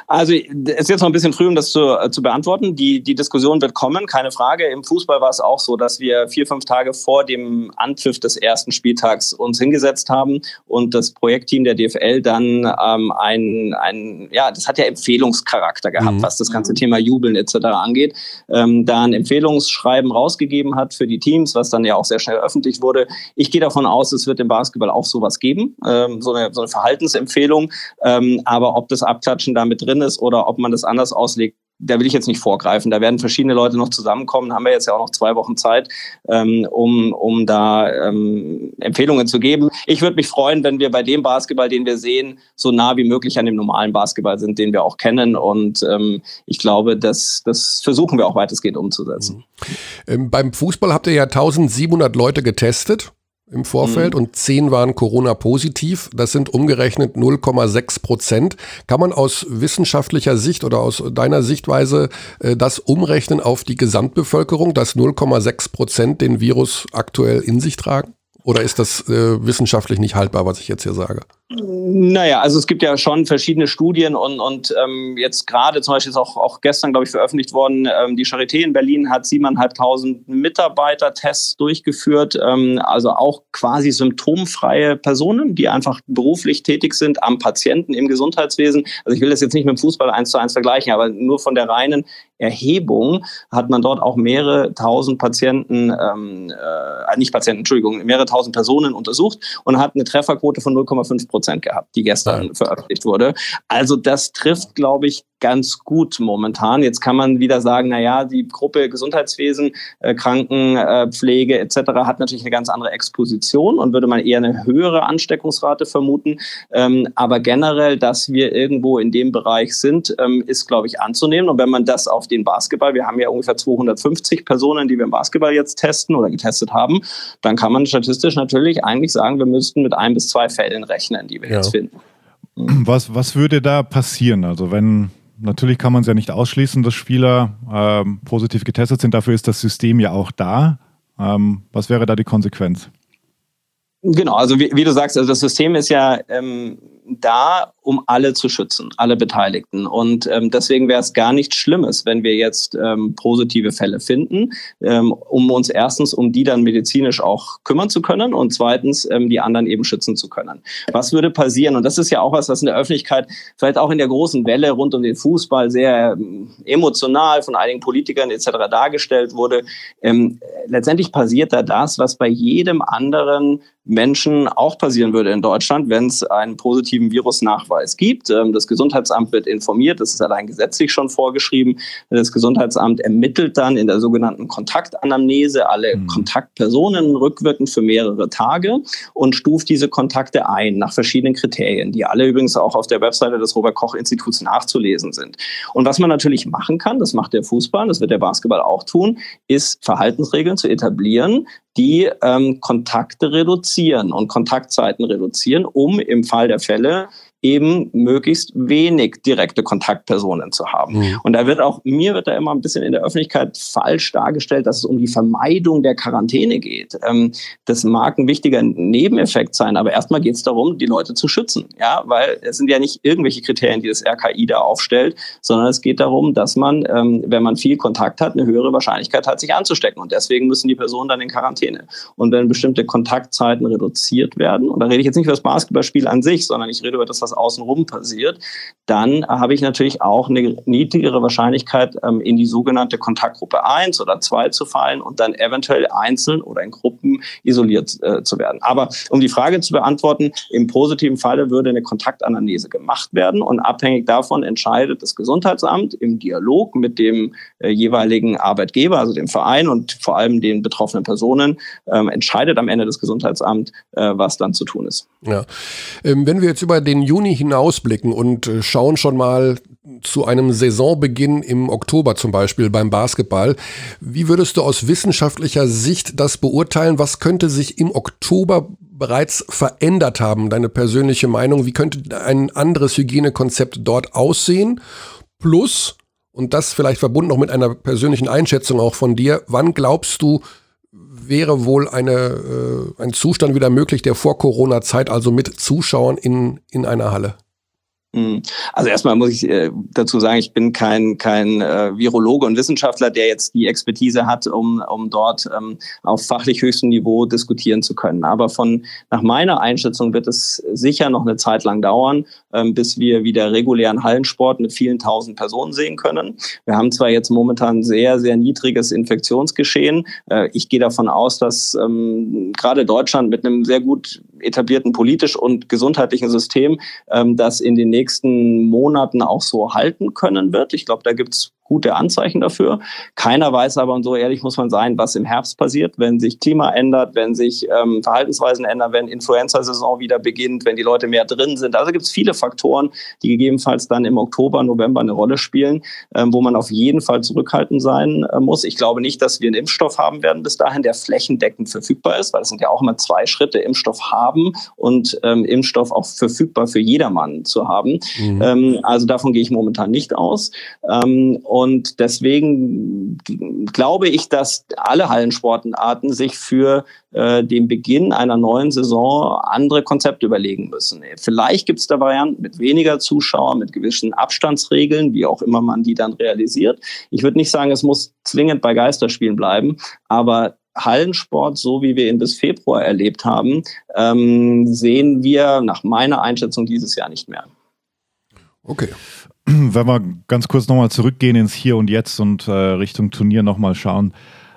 Also es ist jetzt noch ein bisschen früh, um das zu beantworten. Die Diskussion wird kommen, keine Frage. Im Fußball war es auch so, dass wir 4-5 Tage vor dem Anpfiff des ersten Spieltags uns hingesetzt haben und das Projektteam der DFL dann das hat ja Empfehlungscharakter gehabt, was das ganze Thema Jubeln etc. angeht, da ein Empfehlungsschreiben rausgegeben hat für die Teams, was dann ja auch sehr schnell öffentlich wurde. Ich gehe davon aus, es wird im Basketball auch sowas geben, so eine Verhaltensempfehlung. Aber ob das Abklatschen da mit drin ist oder ob man das anders auslegt, da will ich jetzt nicht vorgreifen. Da werden verschiedene Leute noch zusammenkommen. Haben wir jetzt ja auch noch 2 Wochen Zeit, um da Empfehlungen zu geben. Ich würde mich freuen, wenn wir bei dem Basketball, den wir sehen, so nah wie möglich an dem normalen Basketball sind, den wir auch kennen. Und ich glaube, das versuchen wir auch weitestgehend umzusetzen. Beim Fußball habt ihr ja 1700 Leute getestet im Vorfeld und 10 waren Corona-positiv. Das sind umgerechnet 0,6%. Kann man aus wissenschaftlicher Sicht oder aus deiner Sichtweise das umrechnen auf die Gesamtbevölkerung, dass 0,6% den Virus aktuell in sich tragen? Oder ist das wissenschaftlich nicht haltbar, was ich jetzt hier sage? Naja, also es gibt ja schon verschiedene Studien und jetzt gerade zum Beispiel ist auch gestern, glaube ich, veröffentlicht worden, die Charité in Berlin hat 7.500 Mitarbeitertests durchgeführt, also auch quasi symptomfreie Personen, die einfach beruflich tätig sind am Patienten im Gesundheitswesen. Also ich will das jetzt nicht mit dem Fußball 1:1 vergleichen, aber nur von der reinen Erhebung hat man dort auch mehrere tausend mehrere tausend Personen untersucht und hat eine Trefferquote von 0,5% gehabt, die gestern veröffentlicht wurde. Also das trifft, glaube ich, ganz gut momentan. Jetzt kann man wieder sagen, naja, die Gruppe Gesundheitswesen, Krankenpflege etc. hat natürlich eine ganz andere Exposition und würde man eher eine höhere Ansteckungsrate vermuten. Aber generell, dass wir irgendwo in dem Bereich sind, ist, glaube ich, anzunehmen. Und wenn man das auf den Basketball, wir haben ja ungefähr 250 Personen, die wir im Basketball jetzt testen oder getestet haben, dann kann man statistisch natürlich eigentlich sagen, wir müssten mit 1 bis 2 Fällen rechnen, die wir jetzt finden. Was würde da passieren? Also natürlich kann man es ja nicht ausschließen, dass Spieler positiv getestet sind. Dafür ist das System ja auch da. Was wäre da die Konsequenz? Genau, also wie du sagst, also das System ist ja da, um alle zu schützen, alle Beteiligten. Und deswegen wäre es gar nichts Schlimmes, wenn wir jetzt positive Fälle finden, um uns erstens um die dann medizinisch auch kümmern zu können und zweitens die anderen eben schützen zu können. Was würde passieren? Und das ist ja auch was in der Öffentlichkeit, vielleicht auch in der großen Welle rund um den Fußball sehr emotional von einigen Politikern etc. dargestellt wurde. Letztendlich passiert da das, was bei jedem anderen auch passieren würde in Deutschland, wenn es einen positiven Virusnachweis gibt. Das Gesundheitsamt wird informiert, das ist allein gesetzlich schon vorgeschrieben. Das Gesundheitsamt ermittelt dann in der sogenannten Kontaktanamnese alle Kontaktpersonen rückwirkend für mehrere Tage und stuft diese Kontakte ein nach verschiedenen Kriterien, die alle übrigens auch auf der Webseite des Robert-Koch-Instituts nachzulesen sind. Und was man natürlich machen kann, das macht der Fußball, das wird der Basketball auch tun, ist Verhaltensregeln zu etablieren, die Kontakte reduzieren und Kontaktzeiten reduzieren, um im Fall der Fälle eben möglichst wenig direkte Kontaktpersonen zu haben. Und mir wird da immer ein bisschen in der Öffentlichkeit falsch dargestellt, dass es um die Vermeidung der Quarantäne geht. Das mag ein wichtiger Nebeneffekt sein, aber erstmal geht es darum, die Leute zu schützen. Ja, weil es sind ja nicht irgendwelche Kriterien, die das RKI da aufstellt, sondern es geht darum, dass man, wenn man viel Kontakt hat, eine höhere Wahrscheinlichkeit hat, sich anzustecken. Und deswegen müssen die Personen dann in Quarantäne. Und wenn bestimmte Kontaktzeiten reduziert werden, und da rede ich jetzt nicht über das Basketballspiel an sich, sondern ich rede über das, was außenrum passiert, dann habe ich natürlich auch eine niedrigere Wahrscheinlichkeit, in die sogenannte Kontaktgruppe 1 oder 2 zu fallen und dann eventuell einzeln oder in Gruppen isoliert zu werden. Aber um die Frage zu beantworten, im positiven Falle würde eine Kontaktanamnese gemacht werden und abhängig davon entscheidet das Gesundheitsamt im Dialog mit dem jeweiligen Arbeitgeber, also dem Verein und vor allem den betroffenen Personen, entscheidet am Ende das Gesundheitsamt, was dann zu tun ist. Ja. Wenn wir jetzt über den Juni hinausblicken und schauen schon mal zu einem Saisonbeginn im Oktober zum Beispiel beim Basketball, wie würdest du aus wissenschaftlicher Sicht das beurteilen? Was könnte sich im Oktober bereits verändert haben? Deine persönliche Meinung, wie könnte ein anderes Hygienekonzept dort aussehen? Plus, und das vielleicht verbunden noch mit einer persönlichen Einschätzung auch von dir, wann glaubst du, wäre wohl ein Zustand wieder möglich, der vor Corona-Zeit, also mit Zuschauern in einer Halle? Also erstmal muss ich dazu sagen, ich bin kein Virologe und Wissenschaftler, der jetzt die Expertise hat, um dort auf fachlich höchstem Niveau diskutieren zu können. Aber nach meiner Einschätzung wird es sicher noch eine Zeit lang dauern, bis wir wieder regulären Hallensport mit vielen tausend Personen sehen können. Wir haben zwar jetzt momentan sehr, sehr niedriges Infektionsgeschehen. Ich gehe davon aus, dass gerade Deutschland mit einem sehr gut etablierten politisch und gesundheitlichen System das in den nächsten Monaten auch so halten können wird. Ich glaube, da gibt's gute Anzeichen dafür. Keiner weiß aber, und so ehrlich muss man sein, was im Herbst passiert, wenn sich Klima ändert, wenn sich Verhaltensweisen ändern, wenn Influenza-Saison wieder beginnt, wenn die Leute mehr drin sind. Also gibt es viele Faktoren, die gegebenenfalls dann im Oktober, November eine Rolle spielen, wo man auf jeden Fall zurückhaltend sein muss. Ich glaube nicht, dass wir einen Impfstoff haben werden bis dahin, der flächendeckend verfügbar ist, weil es sind ja auch immer 2 Schritte, Impfstoff haben und Impfstoff auch verfügbar für jedermann zu haben. Also davon gehe ich momentan nicht aus. Und deswegen glaube ich, dass alle Hallensportarten sich für den Beginn einer neuen Saison andere Konzepte überlegen müssen. Vielleicht gibt es da Varianten mit weniger Zuschauern, mit gewissen Abstandsregeln, wie auch immer man die dann realisiert. Ich würde nicht sagen, es muss zwingend bei Geisterspielen bleiben, aber Hallensport, so wie wir ihn bis Februar erlebt haben, sehen wir nach meiner Einschätzung dieses Jahr nicht mehr. Okay. Wenn wir ganz kurz nochmal zurückgehen ins Hier und Jetzt und Richtung Turnier nochmal schauen.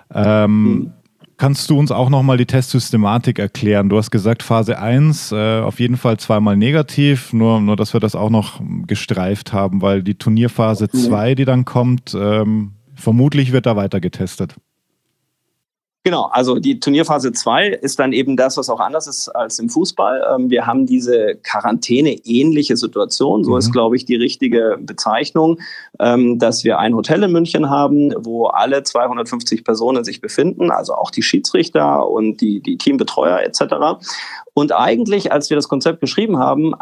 Kannst du uns auch nochmal die Testsystematik erklären? Du hast gesagt, Phase 1 auf jeden Fall 2-mal negativ, nur dass wir das auch noch gestreift haben, weil die Turnierphase 2, die dann kommt, vermutlich wird da weiter getestet. Genau, also die Turnierphase 2 ist dann eben das, was auch anders ist als im Fußball. Wir haben diese Quarantäne-ähnliche Situation, so ist, glaube ich, die richtige Bezeichnung, dass wir ein Hotel in München haben, wo alle 250 Personen sich befinden, also auch die Schiedsrichter und die Teambetreuer etc. Und eigentlich, als wir das Konzept geschrieben haben,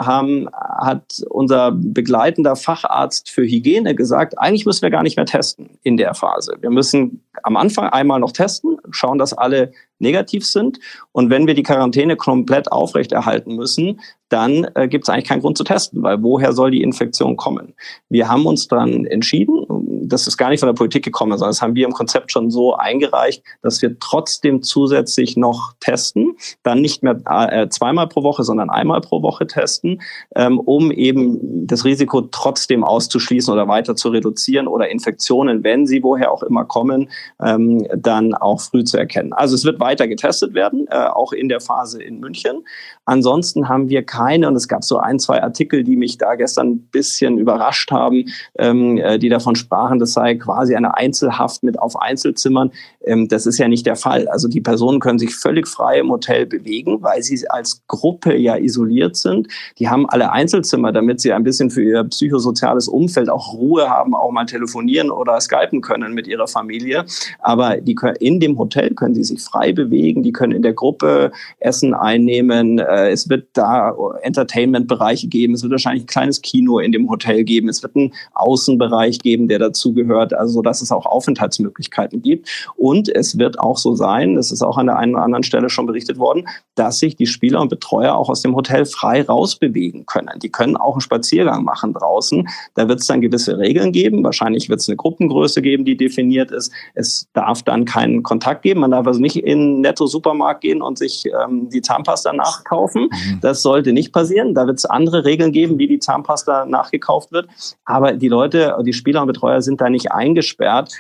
hat unser begleitender Facharzt für Hygiene gesagt, eigentlich müssen wir gar nicht mehr testen in der Phase. Wir müssen am Anfang einmal noch testen, schauen, dass alle negativ sind. Und wenn wir die Quarantäne komplett aufrechterhalten müssen, dann gibt es eigentlich keinen Grund zu testen, weil woher soll die Infektion kommen? Wir haben uns dann entschieden, das ist gar nicht von der Politik gekommen, sondern das haben wir im Konzept schon so eingereicht, dass wir trotzdem zusätzlich noch testen, dann nicht mehr 2-mal pro Woche, sondern 1-mal pro Woche testen, um eben das Risiko trotzdem auszuschließen oder weiter zu reduzieren oder Infektionen, wenn sie woher auch immer kommen, dann auch früh zu erkennen. Also es wird weiter getestet werden, auch in der Phase in München. Ansonsten haben wir keine, und es gab so 1-2 Artikel, die mich da gestern ein bisschen überrascht haben, die davon sprachen, das sei quasi eine Einzelhaft mit auf Einzelzimmern. Das ist ja nicht der Fall. Also die Personen können sich völlig frei im Hotel bewegen, weil sie als Gruppe ja isoliert sind. Die haben alle Einzelzimmer, damit sie ein bisschen für ihr psychosoziales Umfeld auch Ruhe haben, auch mal telefonieren oder skypen können mit ihrer Familie. Aber in dem Hotel können sie sich frei bewegen, die können in der Gruppe Essen einnehmen. Es wird da Entertainment-Bereiche geben. Es wird wahrscheinlich ein kleines Kino in dem Hotel geben. Es wird einen Außenbereich geben, der dazu gehört, also so, dass es auch Aufenthaltsmöglichkeiten gibt. Und es wird auch so sein, das ist auch an der einen oder anderen Stelle schon berichtet worden, dass sich die Spieler und Betreuer auch aus dem Hotel frei rausbewegen können. Die können auch einen Spaziergang machen draußen. Da wird es dann gewisse Regeln geben. Wahrscheinlich wird es eine Gruppengröße geben, die definiert ist. Es darf dann keinen Kontakt geben. Man darf also nicht in den Netto-Supermarkt gehen und sich die Zahnpasta nachkaufen. Das sollte nicht passieren. Da wird es andere Regeln geben, wie die Zahnpasta nachgekauft wird. Aber die Leute, die Spieler und Betreuer sind da nicht eingesperrt.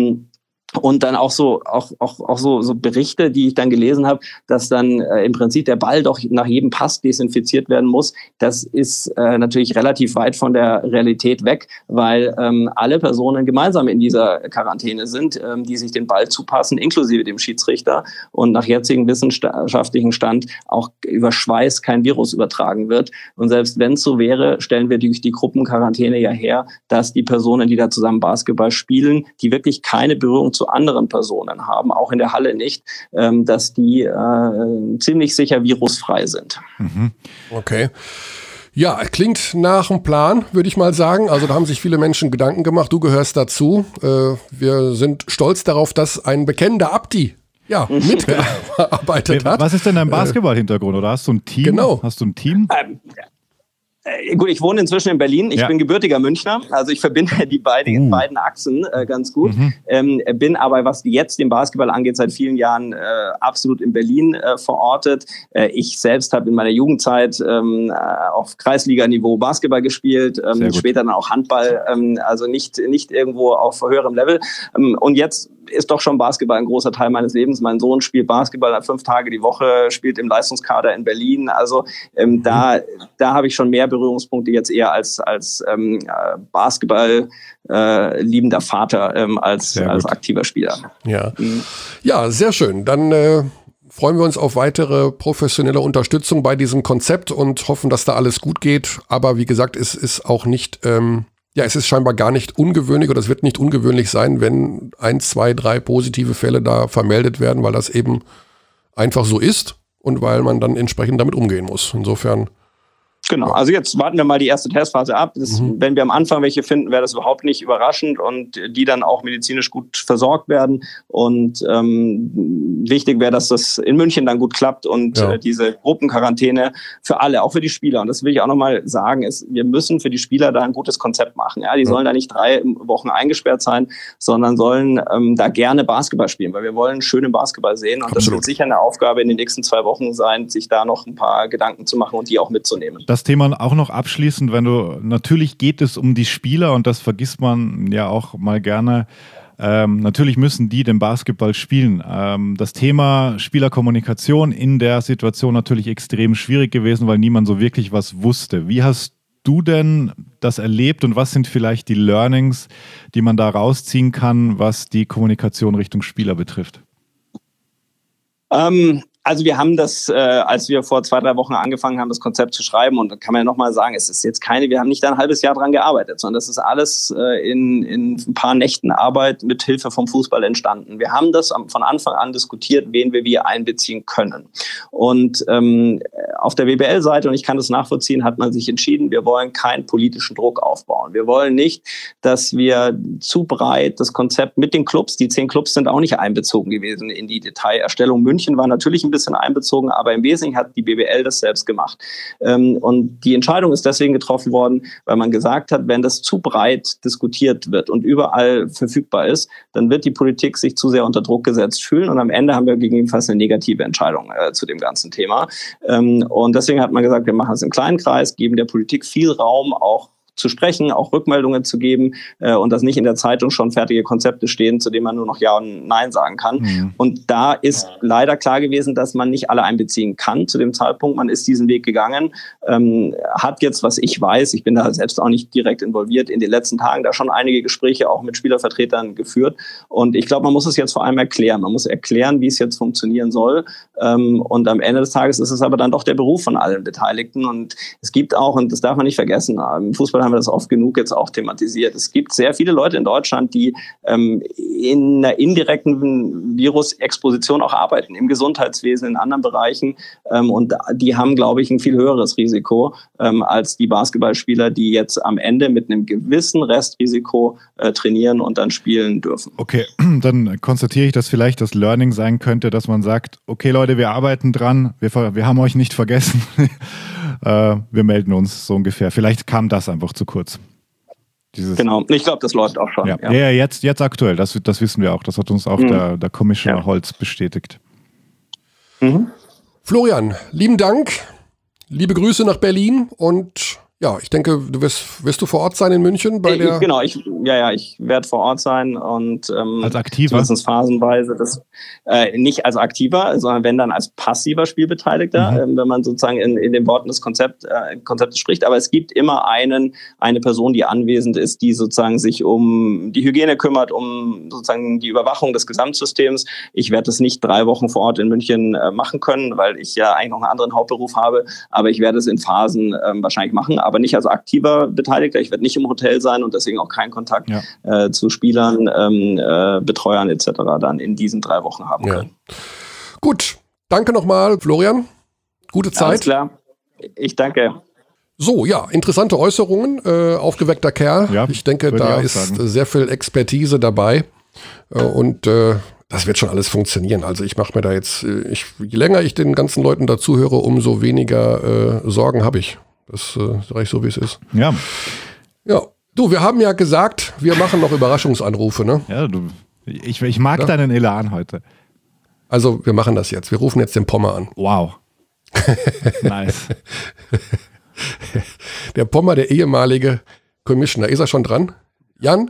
Und dann auch so Berichte, die ich dann gelesen habe, dass dann im Prinzip der Ball doch nach jedem Pass desinfiziert werden muss. Das ist natürlich relativ weit von der Realität weg, weil alle Personen gemeinsam in dieser Quarantäne sind, die sich den Ball zupassen, inklusive dem Schiedsrichter. Und nach jetzigem wissenschaftlichen Stand auch über Schweiß kein Virus übertragen wird. Und selbst wenn es so wäre, stellen wir durch die Gruppenquarantäne ja her, dass die Personen, die da zusammen Basketball spielen, die wirklich keine Berührung zu anderen Personen haben, auch in der Halle nicht, dass die ziemlich sicher virusfrei sind. Okay. Ja, klingt nach einem Plan, würde ich mal sagen. Also da haben sich viele Menschen Gedanken gemacht. Du gehörst dazu. Wir sind stolz darauf, dass ein bekennender Abdi mitgearbeitet hat. Was ist denn dein Basketball-Hintergrund? Oder hast du ein Team? Genau. Hast du ein Team? Gut, ich wohne inzwischen in Berlin. Ich bin gebürtiger Münchner. Also ich verbinde die beiden Achsen ganz gut. Bin aber, was jetzt den Basketball angeht, seit vielen Jahren absolut in Berlin verortet. Ich selbst habe in meiner Jugendzeit auf Kreisliganiveau Basketball gespielt, später dann auch Handball, also nicht irgendwo auf höherem Level. Und jetzt ist doch schon Basketball ein großer Teil meines Lebens. Mein Sohn spielt Basketball 5 Tage die Woche, spielt im Leistungskader in Berlin. Also da habe ich schon mehr Berührungspunkte jetzt eher als Basketball liebender Vater als aktiver Spieler. Ja, sehr schön. Dann freuen wir uns auf weitere professionelle Unterstützung bei diesem Konzept und hoffen, dass da alles gut geht. Aber wie gesagt, es ist auch nicht... es ist scheinbar gar nicht ungewöhnlich oder es wird nicht ungewöhnlich sein, wenn 1, 2, 3 positive Fälle da vermeldet werden, weil das eben einfach so ist und weil man dann entsprechend damit umgehen muss. Insofern... Genau, also jetzt warten wir mal die erste Testphase ab. Wenn wir am Anfang welche finden, wäre das überhaupt nicht überraschend und die dann auch medizinisch gut versorgt werden. Und wichtig wäre, dass das in München dann gut klappt und diese Gruppenquarantäne für alle, auch für die Spieler. Und das will ich auch nochmal sagen, wir müssen für die Spieler da ein gutes Konzept machen. Ja? Die sollen da nicht 3 Wochen eingesperrt sein, sondern sollen da gerne Basketball spielen, weil wir wollen schönen Basketball sehen. Und das wird sicher eine Aufgabe in den nächsten 2 Wochen sein, sich da noch ein paar Gedanken zu machen und die auch mitzunehmen. Das Thema auch noch abschließend, natürlich geht es um die Spieler und das vergisst man ja auch mal gerne. Natürlich müssen die den Basketball spielen. Das Thema Spielerkommunikation in der Situation natürlich extrem schwierig gewesen, weil niemand so wirklich was wusste. Wie hast du denn das erlebt und was sind vielleicht die Learnings, die man da rausziehen kann, was die Kommunikation Richtung Spieler betrifft? Also wir haben das, als wir vor 2, 3 Wochen angefangen haben, das Konzept zu schreiben, und da kann man ja nochmal sagen, es ist jetzt wir haben nicht ein halbes Jahr dran gearbeitet, sondern das ist alles in ein paar Nächten Arbeit mit Hilfe vom Fußball entstanden. Wir haben das von Anfang an diskutiert, wen wir wie einbeziehen können. Und auf der WBL-Seite, und ich kann das nachvollziehen, hat man sich entschieden, wir wollen keinen politischen Druck aufbauen. Wir wollen nicht, dass wir zu breit das Konzept mit den Clubs, die 10 Clubs sind auch nicht einbezogen gewesen in die Detailerstellung. München war natürlich ein bisschen einbezogen, aber im Wesentlichen hat die BBL das selbst gemacht. Und die Entscheidung ist deswegen getroffen worden, weil man gesagt hat, wenn das zu breit diskutiert wird und überall verfügbar ist, dann wird die Politik sich zu sehr unter Druck gesetzt fühlen und am Ende haben wir gegebenenfalls eine negative Entscheidung zu dem ganzen Thema. Und deswegen hat man gesagt, wir machen es im kleinen Kreis, geben der Politik viel Raum, auch zu sprechen, auch Rückmeldungen zu geben und dass nicht in der Zeitung schon fertige Konzepte stehen, zu denen man nur noch Ja und Nein sagen kann. Und da ist leider klar gewesen, dass man nicht alle einbeziehen kann zu dem Zeitpunkt. Man ist diesen Weg gegangen, hat jetzt, was ich weiß, ich bin da selbst auch nicht direkt involviert, in den letzten Tagen da schon einige Gespräche auch mit Spielervertretern geführt. Und ich glaube, man muss es jetzt vor allem erklären. Man muss erklären, wie es jetzt funktionieren soll. Und am Ende des Tages ist es aber dann doch der Beruf von allen Beteiligten. Und es gibt auch, und das darf man nicht vergessen, im Fußball haben wir das oft genug jetzt auch thematisiert. Es gibt sehr viele Leute in Deutschland, die in einer indirekten Virusexposition auch arbeiten, im Gesundheitswesen, in anderen Bereichen. Und die haben, glaube ich, ein viel höheres Risiko als die Basketballspieler, die jetzt am Ende mit einem gewissen Restrisiko trainieren und dann spielen dürfen. Okay, dann konstatiere ich, dass vielleicht das Learning sein könnte, dass man sagt, okay Leute, wir arbeiten dran, wir haben euch nicht vergessen. Wir melden uns so ungefähr. Vielleicht kam das einfach zu kurz. Genau, ich glaube, das läuft auch schon. Ja, jetzt aktuell, das wissen wir auch. Das hat uns auch der Commissioner Holz bestätigt. Florian, lieben Dank, liebe Grüße nach Berlin und ja, ich denke, wirst du vor Ort sein in München? Genau, ich werde vor Ort sein und als Aktiver? Zumindest phasenweise. Nicht als Aktiver, sondern wenn dann als passiver Spielbeteiligter, wenn man sozusagen in den Worten des Konzeptes spricht. Aber es gibt immer eine Person, die anwesend ist, die sozusagen sich um die Hygiene kümmert, um sozusagen die Überwachung des Gesamtsystems. Ich werde es nicht 3 Wochen vor Ort in München machen können, weil ich ja eigentlich noch einen anderen Hauptberuf habe. Aber ich werde es in Phasen wahrscheinlich machen. Aber nicht als aktiver Beteiligter. Ich werde nicht im Hotel sein und deswegen auch keinen Kontakt zu Spielern, Betreuern etc. dann in diesen 3 Wochen haben können. Gut, danke nochmal, Florian. Gute Zeit. Alles klar, ich danke. So, ja, interessante Äußerungen, aufgeweckter Kerl. Ja, ich denke, da ist sehr viel Expertise dabei und das wird schon alles funktionieren. Also ich mache mir da jetzt, je länger ich den ganzen Leuten dazu höre, umso weniger Sorgen habe ich. Das sage ich so, wie es ist. Ja. Ja. Du, wir haben ja gesagt, wir machen noch Überraschungsanrufe, ne? Ja, ich mag deinen Elan heute. Also, wir machen das jetzt. Wir rufen jetzt den Pommer an. Wow. Nice. Der Pommer, der ehemalige Commissioner. Ist er schon dran? Jan?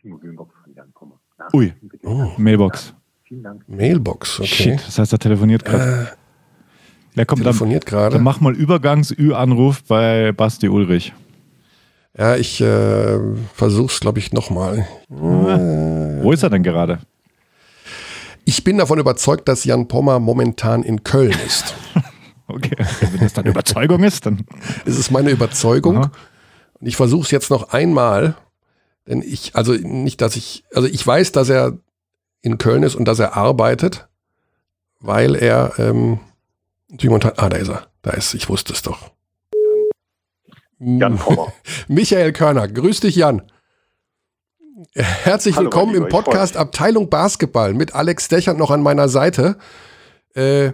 Ui. Mailbox. Mailbox, okay. Shit, das heißt, er telefoniert gerade. Telefoniert gerade. Dann mach mal Übergangs-Ü-Anruf bei Basti Ulrich. Ja, ich versuch's, glaube ich, nochmal. Wo ist er denn gerade? Ich bin davon überzeugt, dass Jan Pommer momentan in Köln ist. Okay, wenn das dann Überzeugung ist, dann... Es ist meine Überzeugung. Aha. Und ich versuche es jetzt noch einmal, denn ich weiß, dass er in Köln ist und dass er arbeitet, weil er da ist er. Ich wusste es doch. Jan Pommer. Michael Körner, grüß dich, Jan. Herzlich willkommen im Podcast Abteilung Basketball mit Alex Dechert noch an meiner Seite. Der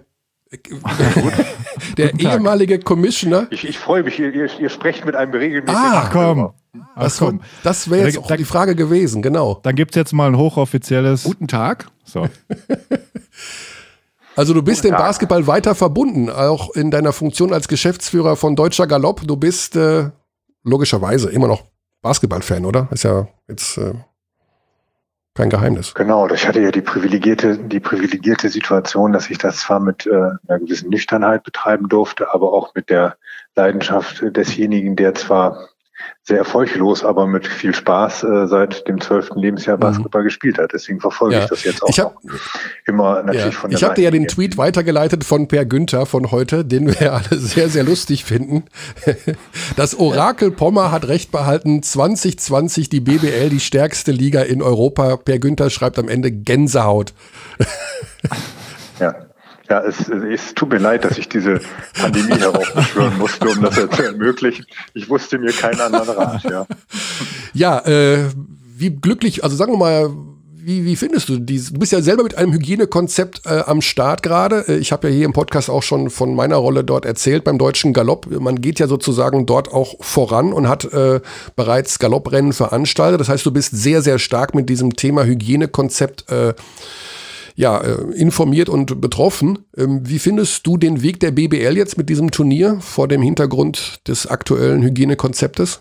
ehemalige Commissioner. Ich freue mich, ihr sprecht mit einem regelmäßigen... Ach komm. Das wäre jetzt auch die Frage gewesen, genau. Dann gibt es jetzt mal ein hochoffizielles... Guten Tag. So. Also du bist dem Basketball weiter verbunden, auch in deiner Funktion als Geschäftsführer von Deutscher Galopp. Du bist logischerweise immer noch Basketball-Fan, oder? Ist ja jetzt kein Geheimnis. Genau, ich hatte ja die privilegierte Situation, dass ich das zwar mit einer gewissen Nüchternheit betreiben durfte, aber auch mit der Leidenschaft desjenigen, der zwar sehr erfolglos, aber mit viel Spaß seit dem 12. Lebensjahr Basketball gespielt hat. Deswegen verfolge ich das jetzt auch immer natürlich von der Ich habe dir ja den Tweet weitergeleitet von Per Günther von heute, den wir alle sehr, sehr lustig finden. Das Orakel Pommer hat recht behalten, 2020 die BBL, die stärkste Liga in Europa. Per Günther schreibt am Ende Gänsehaut. Ja, es tut mir leid, dass ich diese Pandemie heraufbeschwören musste, um das zu ermöglichen. Ich wusste mir keinen anderen Rat, ja. Ja, wie glücklich, also sagen wir mal, wie findest du dies? Du bist ja selber mit einem Hygienekonzept am Start gerade. Ich habe ja hier im Podcast auch schon von meiner Rolle dort erzählt beim Deutschen Galopp. Man geht ja sozusagen dort auch voran und hat bereits Galopprennen veranstaltet. Das heißt, du bist sehr, sehr stark mit diesem Thema Hygienekonzept informiert und betroffen. Wie findest du den Weg der BBL jetzt mit diesem Turnier vor dem Hintergrund des aktuellen Hygienekonzeptes?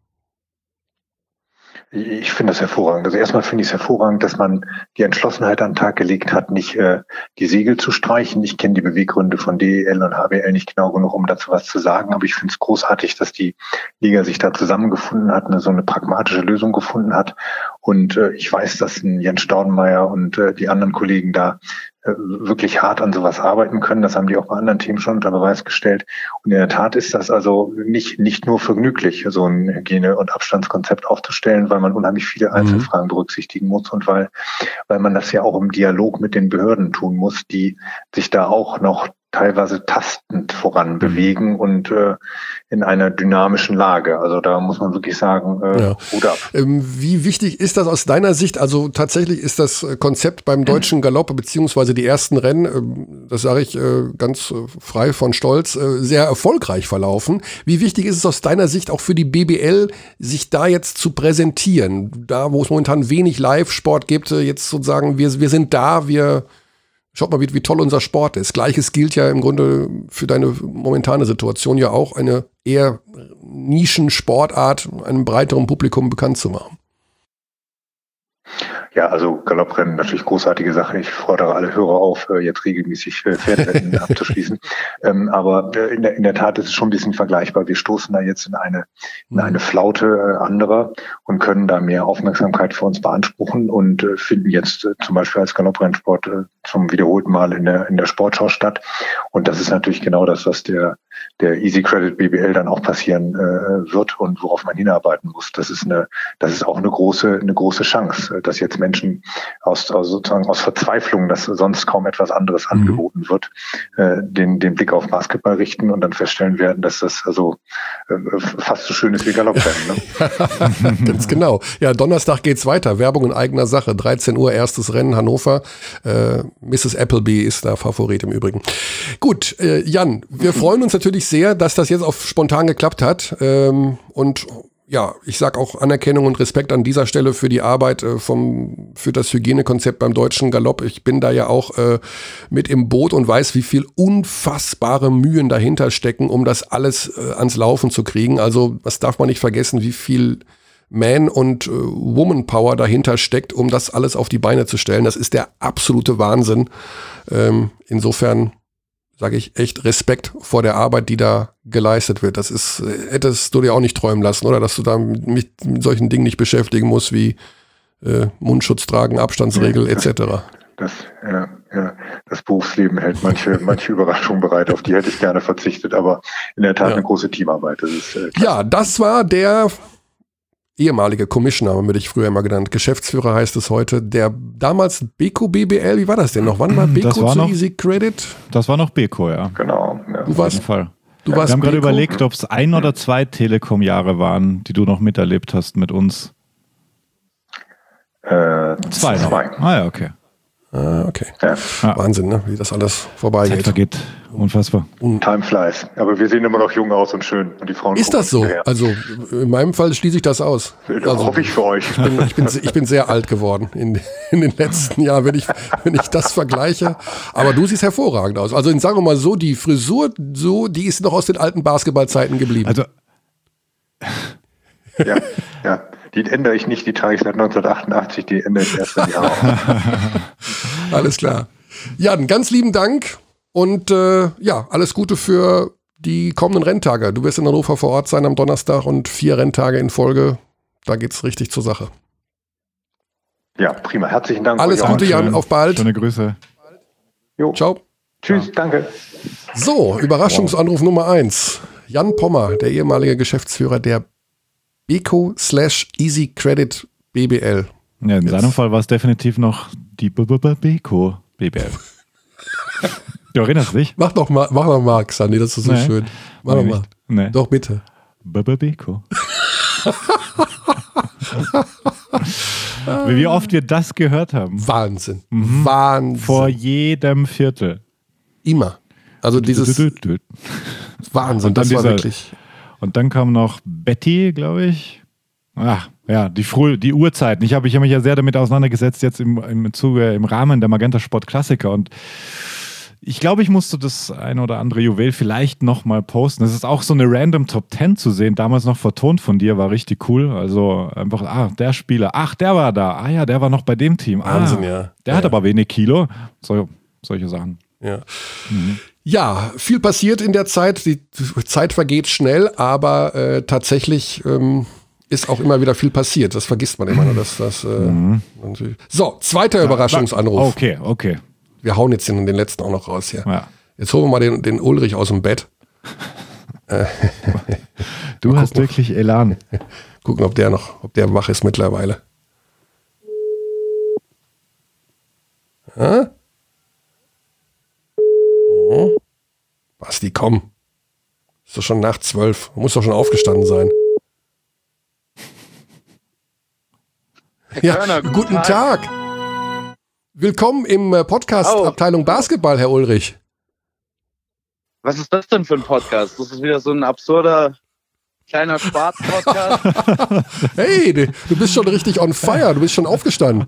Ich finde das hervorragend. Also erstmal finde ich es hervorragend, dass man die Entschlossenheit an den Tag gelegt hat, nicht die Segel zu streichen. Ich kenne die Beweggründe von DEL und HBL nicht genau genug, um dazu was zu sagen, aber ich finde es großartig, dass die Liga sich da zusammengefunden hat, so eine pragmatische Lösung gefunden hat. Und ich weiß, dass Jens Staudenmeier und die anderen Kollegen da wirklich hart an sowas arbeiten können. Das haben die auch bei anderen Themen schon unter Beweis gestellt. Und in der Tat ist das also nicht nur vergnüglich, so ein Hygiene- und Abstandskonzept aufzustellen, weil man unheimlich viele Einzelfragen berücksichtigen muss und weil man das ja auch im Dialog mit den Behörden tun muss, die sich da auch noch teilweise tastend voran bewegen und in einer dynamischen Lage. Also da muss man wirklich sagen, Hut ab. Wie wichtig ist das aus deiner Sicht? Also tatsächlich ist das Konzept beim Deutschen Galopp beziehungsweise die ersten Rennen, das sage ich ganz frei von Stolz, sehr erfolgreich verlaufen. Wie wichtig ist es aus deiner Sicht auch für die BBL, sich da jetzt zu präsentieren? Da, wo es momentan wenig Live-Sport gibt, jetzt sozusagen, wir sind da, schaut mal, wie toll unser Sport ist. Gleiches gilt ja im Grunde für deine momentane Situation ja auch, eine eher Nischensportart einem breiteren Publikum bekannt zu machen. Ja, also Galopprennen natürlich großartige Sache. Ich fordere alle Hörer auf, jetzt regelmäßig Pferderennen abzuschließen. Aber in der Tat ist es schon ein bisschen vergleichbar. Wir stoßen da jetzt in eine Flaute anderer und können da mehr Aufmerksamkeit für uns beanspruchen und finden jetzt zum Beispiel als Galopprennsport zum wiederholten Mal in der Sportschau statt. Und das ist natürlich genau das, was der Easy Credit BBL dann auch passieren wird und worauf man hinarbeiten muss. Das ist auch eine große Chance, dass jetzt Menschen aus Verzweiflung, dass sonst kaum etwas anderes angeboten wird, den Blick auf Basketball richten und dann feststellen werden, dass das also fast so schön ist wie Galopprennen. Ne? Ganz genau. Ja, Donnerstag geht's weiter. Werbung in eigener Sache. 13 Uhr, erstes Rennen Hannover. Mrs. Appleby ist da Favorit im Übrigen. Gut, Jan, wir freuen uns natürlich natürlich sehr, dass das jetzt auf spontan geklappt hat. Und ja, ich sag auch Anerkennung und Respekt an dieser Stelle für die Arbeit für das Hygienekonzept beim Deutschen Galopp. Ich bin da ja auch mit im Boot und weiß, wie viel unfassbare Mühen dahinter stecken, um das alles ans Laufen zu kriegen. Also das darf man nicht vergessen, wie viel Man- und Woman-Power dahinter steckt, um das alles auf die Beine zu stellen. Das ist der absolute Wahnsinn. Insofern sage ich echt Respekt vor der Arbeit, die da geleistet wird. Das ist, hättest du dir auch nicht träumen lassen, oder? Dass du da mit solchen Dingen nicht beschäftigen musst, wie Mundschutz tragen, Abstandsregel etc. Das Berufsleben hält manche Überraschungen bereit, auf die hätte ich gerne verzichtet, aber in der Tat eine große Teamarbeit. Das ist, das war der ehemalige Commissioner, würde ich früher immer genannt. Geschäftsführer heißt es heute. Der damals Beko BBL, wie war das denn noch? Wann war Beko zu Easy Credit? Das war noch Beko, ja. Genau. Ja. Du warst, Fall. Du warst Wir haben gerade Beko? überlegt, ob es 1 oder 2 Telekom-Jahre waren, die du noch miterlebt hast mit uns. 2 noch. Ah ja, okay. Okay. Ja. Wahnsinn, ne? Wie das alles vorbeigeht. Zeit vergeht. Unfassbar. Time flies. Aber wir sehen immer noch jung aus und schön. Und die Frauen ist das so? Also in meinem Fall schließe ich das aus. Also, hoffe ich für euch. Ich bin sehr alt geworden in den letzten Jahren, wenn ich das vergleiche. Aber du siehst hervorragend aus. Also sagen wir mal so, die Frisur, die ist noch aus den alten Basketballzeiten geblieben. Also ja. Die ändere ich nicht, die trage ich seit 1988, die ändere ich erst in Jahren. Alles klar. Jan, ganz lieben Dank und alles Gute für die kommenden Renntage. Du wirst in Hannover vor Ort sein am Donnerstag und 4 Renntage in Folge. Da geht's richtig zur Sache. Ja, prima. Herzlichen Dank. Alles Gute, Jan. Auf bald. Schöne Grüße. Jo. Ciao. Tschüss, danke. So, Überraschungsanruf Nummer 1. Jan Pommer, der ehemalige Geschäftsführer der Beko / Easy Credit BBL. Ja, in seinem Fall war es definitiv noch die Beko BBL. Du erinnerst dich? Mach doch mal, Xandi, das ist so schön. Mach doch mal. Nee. Doch, bitte. Beko. Wie oft wir das gehört haben. Wahnsinn. Wahnsinn. Vor jedem Viertel. Immer. Also dieses Wahnsinn, das war wirklich... Und dann kam noch Betty, glaube ich. Ach, ja, die Uhrzeiten. Ich habe mich ja sehr damit auseinandergesetzt, jetzt im Rahmen der Magenta Sport Klassiker. Und ich glaube, ich musste das ein oder andere Juwel vielleicht nochmal posten. Es ist auch so eine random Top 10 zu sehen. Damals noch vertont von dir, war richtig cool. Also einfach, der Spieler, der war da. Ja, der war noch bei dem Team. Wahnsinn, ja. Der hat aber wenig Kilo. Solche Sachen. Ja. Ja, viel passiert in der Zeit. Die Zeit vergeht schnell, aber tatsächlich ist auch immer wieder viel passiert. Das vergisst man immer. So, zweiter Überraschungsanruf. Okay. Wir hauen jetzt den letzten auch noch raus hier. Ja. Jetzt holen wir mal den Ulrich aus dem Bett. Du hast wirklich Elan. Gucken, ob der wach ist mittlerweile. Basti, komm. Ist doch schon nach 12. Du musst doch schon aufgestanden sein. Ja, Körner, guten Tag. Willkommen im Podcast Abteilung Basketball, Herr Ulrich. Was ist das denn für ein Podcast? Das ist wieder so ein absurder kleiner Spaß-Podcast. Hey, du bist schon richtig on fire. Du bist schon aufgestanden.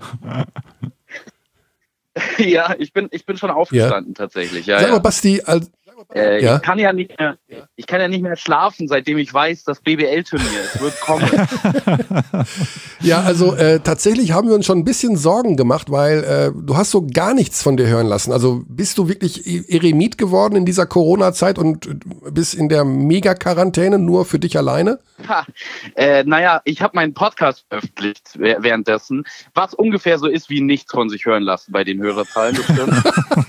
Ja, ich bin schon aufgestanden tatsächlich. Ja, Sag mal, Basti, ich kann ja nicht mehr schlafen, seitdem ich weiß, das BBL-Turnier, es wird kommen. Ja, also tatsächlich haben wir uns schon ein bisschen Sorgen gemacht, weil du hast so gar nichts von dir hören lassen. Also bist du wirklich Eremit geworden in dieser Corona-Zeit und bist in der Mega-Quarantäne nur für dich alleine? Naja, ich habe meinen Podcast veröffentlicht währenddessen, was ungefähr so ist wie nichts von sich hören lassen bei den Hörerzahlen, das stimmt.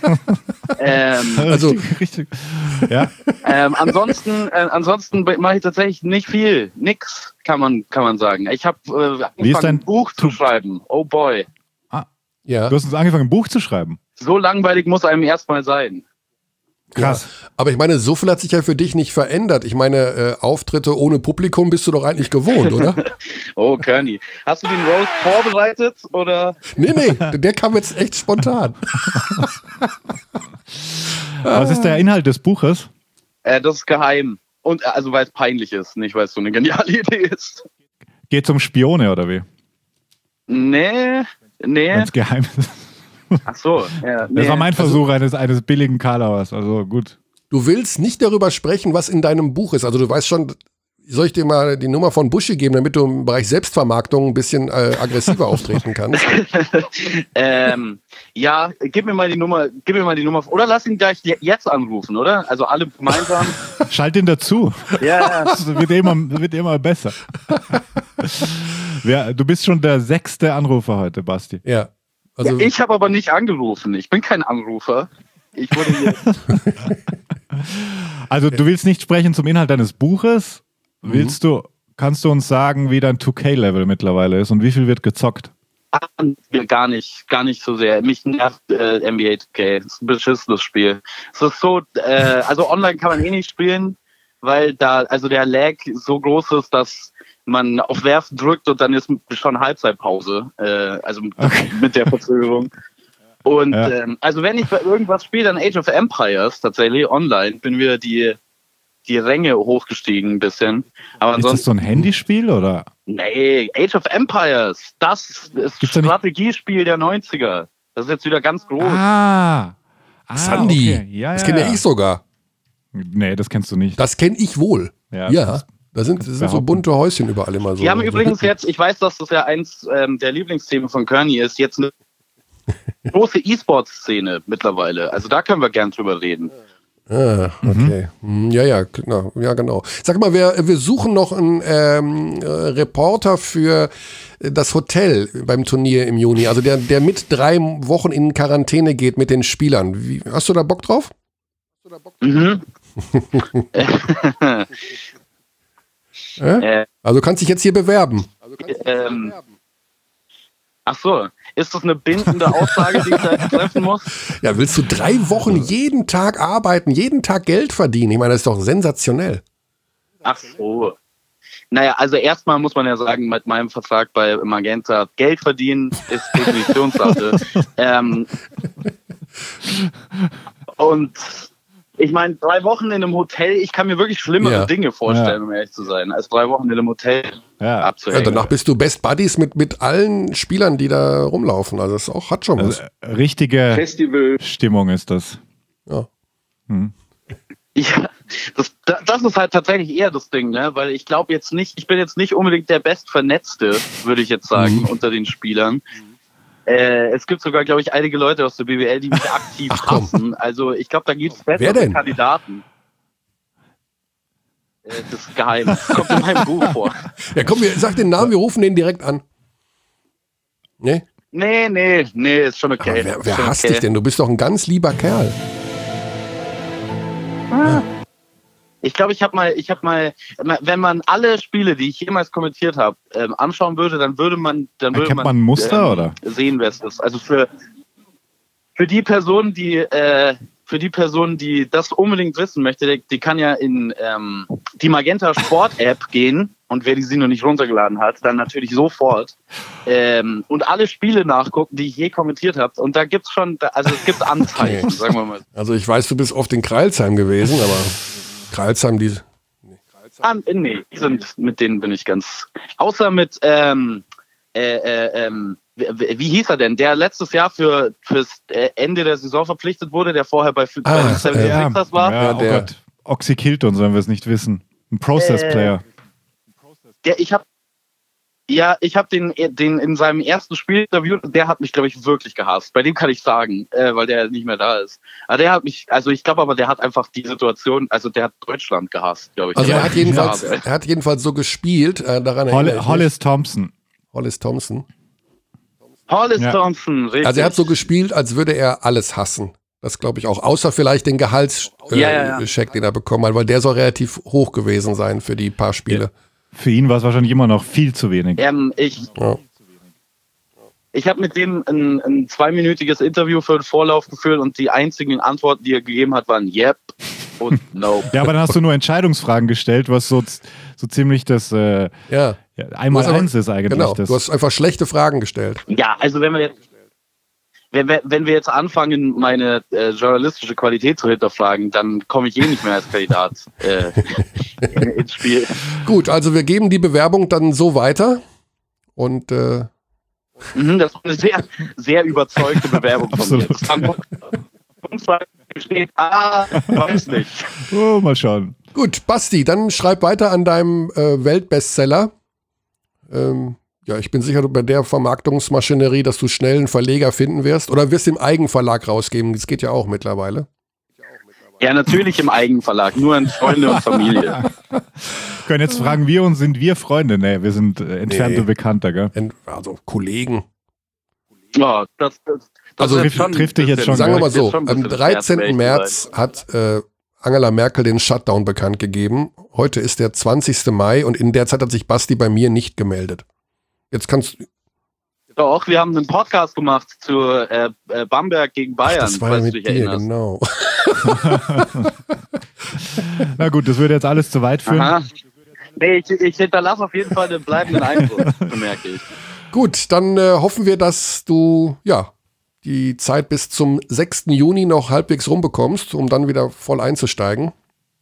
Also richtig. Ja. Ansonsten mache ich tatsächlich nicht viel. Nix, kann man sagen. Ich habe angefangen, ein Buch zu schreiben. Oh boy. Ja. Du hast angefangen, ein Buch zu schreiben? So langweilig muss einem erstmal sein. Krass. Ja, aber ich meine, so viel hat sich ja für dich nicht verändert. Ich meine, Auftritte ohne Publikum bist du doch eigentlich gewohnt, oder? Oh, Körny. Hast du den Roast vorbereitet, oder? Nee, der kam jetzt echt spontan. Was ist der Inhalt des Buches? Das ist geheim. Und also weil es peinlich ist, nicht weil es so eine geniale Idee ist. Geht's um Spione oder wie? Nee. Wenn's geheim ist. Ach so, ja. Das war mein Versuch eines billigen Karlauers, also gut. Du willst nicht darüber sprechen, was in deinem Buch ist. Also du weißt schon, soll ich dir mal die Nummer von Buschi geben, damit du im Bereich Selbstvermarktung ein bisschen aggressiver auftreten kannst? Ja, gib mir mal die Nummer. Oder lass ihn gleich jetzt anrufen, oder? Also alle gemeinsam. Schalt ihn dazu. Ja. Das wird immer besser. Du bist schon der 6. Anrufer heute, Basti. Ja. Also ja, ich habe aber nicht angerufen. Ich bin kein Anrufer. Ich wurde hier. Also du willst nicht sprechen zum Inhalt deines Buches. Kannst du uns sagen, wie dein 2K-Level mittlerweile ist und wie viel wird gezockt? Gar nicht so sehr. Mich nervt NBA 2K. Das ist ein beschissenes Spiel. Es ist so, also online kann man nicht spielen, weil der Lag so groß ist, dass man auf Werfen drückt und dann ist schon Halbzeitpause. Mit der Verzögerung. Und also wenn ich bei irgendwas spiele, dann Age of Empires tatsächlich online, bin wieder die Ränge hochgestiegen ein bisschen. Aber ist das so ein Handyspiel oder? Nee, Age of Empires. Das ist das Strategiespiel der 90er. Das ist jetzt wieder ganz groß. Sandy. Okay. Ja, das kenne ich sogar. Nee, das kennst du nicht. Das kenne ich wohl. Ja. Das sind so bunte Häuschen überall immer so. Wir haben übrigens jetzt, ich weiß, dass das ja eins der Lieblingsthemen von Kearney ist, jetzt eine große E-Sport-Szene mittlerweile. Also da können wir gern drüber reden. Ah, okay. Ja, genau. Sag mal, wir suchen noch einen Reporter für das Hotel beim Turnier im Juni. Also der mit 3 Wochen in Quarantäne geht mit den Spielern. Hast du da Bock drauf? Mhm. Also kannst dich jetzt hier bewerben. Ach so, ist das eine bindende Aussage, die ich da jetzt treffen muss? Ja, willst du 3 Wochen jeden Tag arbeiten, jeden Tag Geld verdienen? Ich meine, das ist doch sensationell. Ach so. Naja, also erstmal muss man ja sagen, mit meinem Vertrag bei Magenta, Geld verdienen ist Definitionssache. Und ich meine, 3 Wochen in einem Hotel, ich kann mir wirklich schlimmere Dinge vorstellen, um ehrlich zu sein, als 3 Wochen in einem Hotel abzuhängen. Ja, danach bist du Best Buddies mit allen Spielern, die da rumlaufen. Also das hat schon was. Richtige Festival-Stimmung ist das. Ja. Ja, das ist halt tatsächlich eher das Ding, ne? Weil ich glaube jetzt nicht, ich bin jetzt nicht unbedingt der Bestvernetzte, würde ich jetzt sagen, unter den Spielern. Es gibt sogar, glaube ich, einige Leute aus der BBL, die mich aktiv hassen. Also ich glaube, da gibt es bessere Kandidaten. Das ist geheim. Das kommt in meinem Buch vor. Ja, komm, sag den Namen, wir rufen den direkt an. Nee? Nee, ist schon okay. Wer hasst dich denn? Du bist doch ein ganz lieber Kerl. Ich glaube, ich hab mal, wenn man alle Spiele, die ich jemals kommentiert habe, anschauen würde, dann würde man ein Muster, oder? Sehen, wer es ist. Also für die Person, die das unbedingt wissen möchte, die kann ja in die Magenta Sport App gehen und wer sie noch nicht runtergeladen hat, dann natürlich sofort und alle Spiele nachgucken, die ich je kommentiert habe. Und da gibt's schon, also es gibt Anzeichen, sagen wir mal. Also ich weiß, du bist oft in Crailsheim gewesen, aber Crailsheim, mit denen bin ich ganz. Außer mit, wie hieß er denn? Der letztes Jahr fürs Ende der Saison verpflichtet wurde, der vorher bei 76ers war. Ja, oh Gott. Oxy Kilton, sollen wir es nicht wissen. Ein Process-Player. Ich habe den in seinem ersten Spiel interviewt, der hat mich, glaube ich, wirklich gehasst. Bei dem kann ich sagen, weil der nicht mehr da ist. Aber der hat mich, also ich glaube aber, der hat einfach die Situation, also der hat Deutschland gehasst, glaube ich. Also er hat jedenfalls so gespielt, daran Hollis Thompson, richtig. Also er hat so gespielt, als würde er alles hassen. Das glaube ich auch. Außer vielleicht den Gehaltscheck, den er bekommen hat, weil der soll relativ hoch gewesen sein für die paar Spiele. Ja. Für ihn war es wahrscheinlich immer noch viel zu wenig. Ich habe mit dem ein 2-minütiges Interview für den Vorlauf geführt und die einzigen Antworten, die er gegeben hat, waren Yep und No. Ja, aber dann hast du nur Entscheidungsfragen gestellt, was so ziemlich das Einmal-Eins ist eigentlich. Genau, du hast einfach schlechte Fragen gestellt. Ja, also wenn wir wenn wir jetzt anfangen, meine journalistische Qualität zu hinterfragen, dann komme ich nicht mehr als Kandidat ins Spiel. Gut, also wir geben die Bewerbung dann so weiter und das ist eine sehr, sehr überzeugte Bewerbung von mir. Das kann steht, weiß nicht. Oh, mal schauen. Gut, Basti, dann schreib weiter an deinem Weltbestseller. Ja, ich bin sicher, bei der Vermarktungsmaschinerie, dass du schnell einen Verleger finden wirst. Oder wirst du im Eigenverlag rausgeben? Das geht ja auch mittlerweile. Ja, natürlich im Eigenverlag, nur an Freunde und Familie. Können jetzt fragen, sind wir Freunde? Nee, wir sind entfernte Bekannte, gell? Also Kollegen. Ja, das also trifft dich jetzt schon. Sagen wir mal so, am 13. März hat Angela Merkel den Shutdown bekannt gegeben. Heute ist der 20. Mai und in der Zeit hat sich Basti bei mir nicht gemeldet. Jetzt kannst du... Doch, wir haben einen Podcast gemacht zu Bamberg gegen Bayern, das war ja mit dir, genau. Na gut, das würde jetzt alles zu weit führen. Aha. Nee, ich hinterlasse auf jeden Fall einen bleibenden Eindruck, bemerke ich. Gut, dann hoffen wir, dass du die Zeit bis zum 6. Juni noch halbwegs rumbekommst, um dann wieder voll einzusteigen.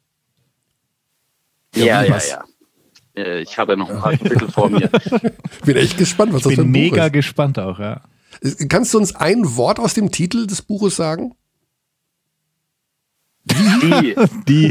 Ja. Ich habe ja noch ein paar Kapitel vor mir. Bin echt gespannt, was das für ein Buch ist. Ich bin mega gespannt auch, ja. Kannst du uns ein Wort aus dem Titel des Buches sagen? Die.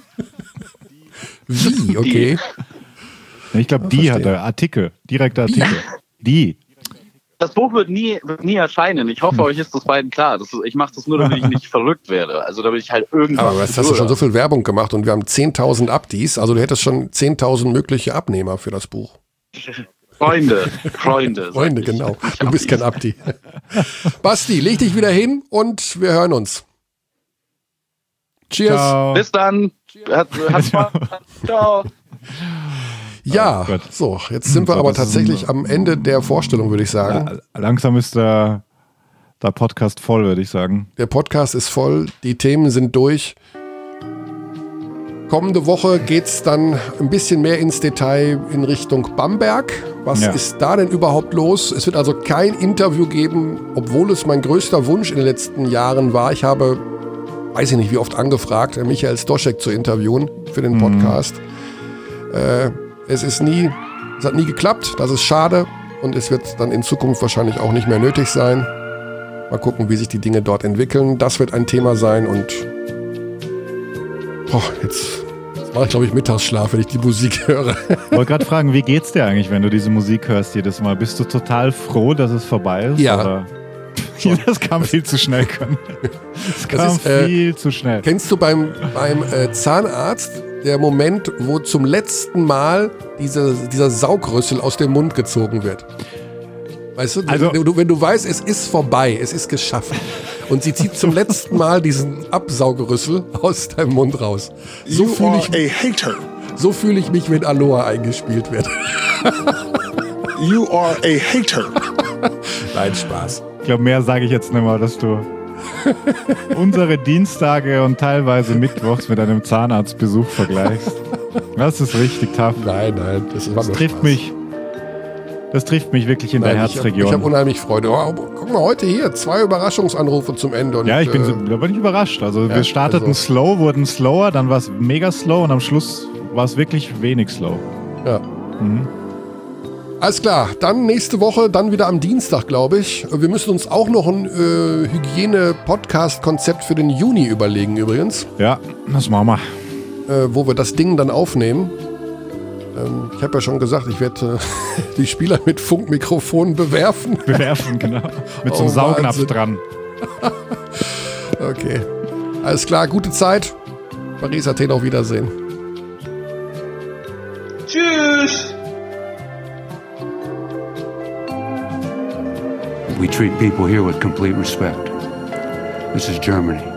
Wie, okay. Ich glaube, hat der Artikel. Direkter Artikel. Die. Das Buch wird nie erscheinen. Ich hoffe, euch ist das beiden klar. Ich mache das nur, damit ich nicht verrückt werde. Also damit ich halt irgendwas... Aber jetzt hast du schon so viel Werbung gemacht und wir haben 10.000 Abdis. Also du hättest schon 10.000 mögliche Abnehmer für das Buch. Freunde. Genau. Du bist kein Abdi. Basti, leg dich wieder hin und wir hören uns. Cheers. Ciao. Bis dann. Hat Spaß. Ciao. Ja, so, jetzt sind wir aber tatsächlich am Ende der Vorstellung, würde ich sagen. Langsam ist der Podcast voll, würde ich sagen. Der Podcast ist voll, die Themen sind durch. Kommende Woche geht es dann ein bisschen mehr ins Detail in Richtung Bamberg. Was ist da denn überhaupt los? Es wird also kein Interview geben, obwohl es mein größter Wunsch in den letzten Jahren war. Ich habe, weiß ich nicht wie oft, angefragt, Michael Stoschek zu interviewen für den Podcast. Es hat nie geklappt, das ist schade und es wird dann in Zukunft wahrscheinlich auch nicht mehr nötig sein. Mal gucken, wie sich die Dinge dort entwickeln. Das wird ein Thema sein und jetzt mache ich, glaube ich, Mittagsschlaf, wenn ich die Musik höre. Ich wollte gerade fragen, wie geht's dir eigentlich, wenn du diese Musik hörst jedes Mal? Bist du total froh, dass es vorbei ist? Ja. Oder? Das kam viel zu schnell. Das kam viel zu schnell. Kennst du beim Zahnarzt der Moment, wo zum letzten Mal dieser Saugrüssel aus dem Mund gezogen wird? Weißt du, also, wenn du weißt, es ist vorbei, es ist geschafft. Und sie zieht zum letzten Mal diesen Absaugerüssel aus deinem Mund raus. So fühle ich mich, wenn Aloha eingespielt wird. You are a hater. Nein, Spaß. Ich glaube, mehr sage ich jetzt nicht mehr, dass du unsere Dienstage und teilweise Mittwochs mit einem Zahnarztbesuch vergleichst. Das ist richtig tough. Nein, das trifft mich. Das trifft mich wirklich in der Herzregion. Ich habe unheimlich Freude. Guck mal, heute hier 2 Überraschungsanrufe zum Ende. Und, ja, da bin ich überrascht. Also wir starteten slow, wurden slower, dann war es mega slow und am Schluss war es wirklich wenig slow. Ja. Alles klar, dann nächste Woche, dann wieder am Dienstag, glaube ich. Wir müssen uns auch noch ein Hygiene-Podcast-Konzept für den Juni überlegen übrigens. Ja, das machen wir. Wo wir das Ding dann aufnehmen. Ich habe ja schon gesagt, ich werde die Spieler mit Funkmikrofonen bewerfen. Genau. Mit so einem Saugnapf Wahnsinn. dran. Okay. Alles klar, gute Zeit. Paris, Athen, auf Wiedersehen. Tschüss. We treat people here with complete respect. This is Germany.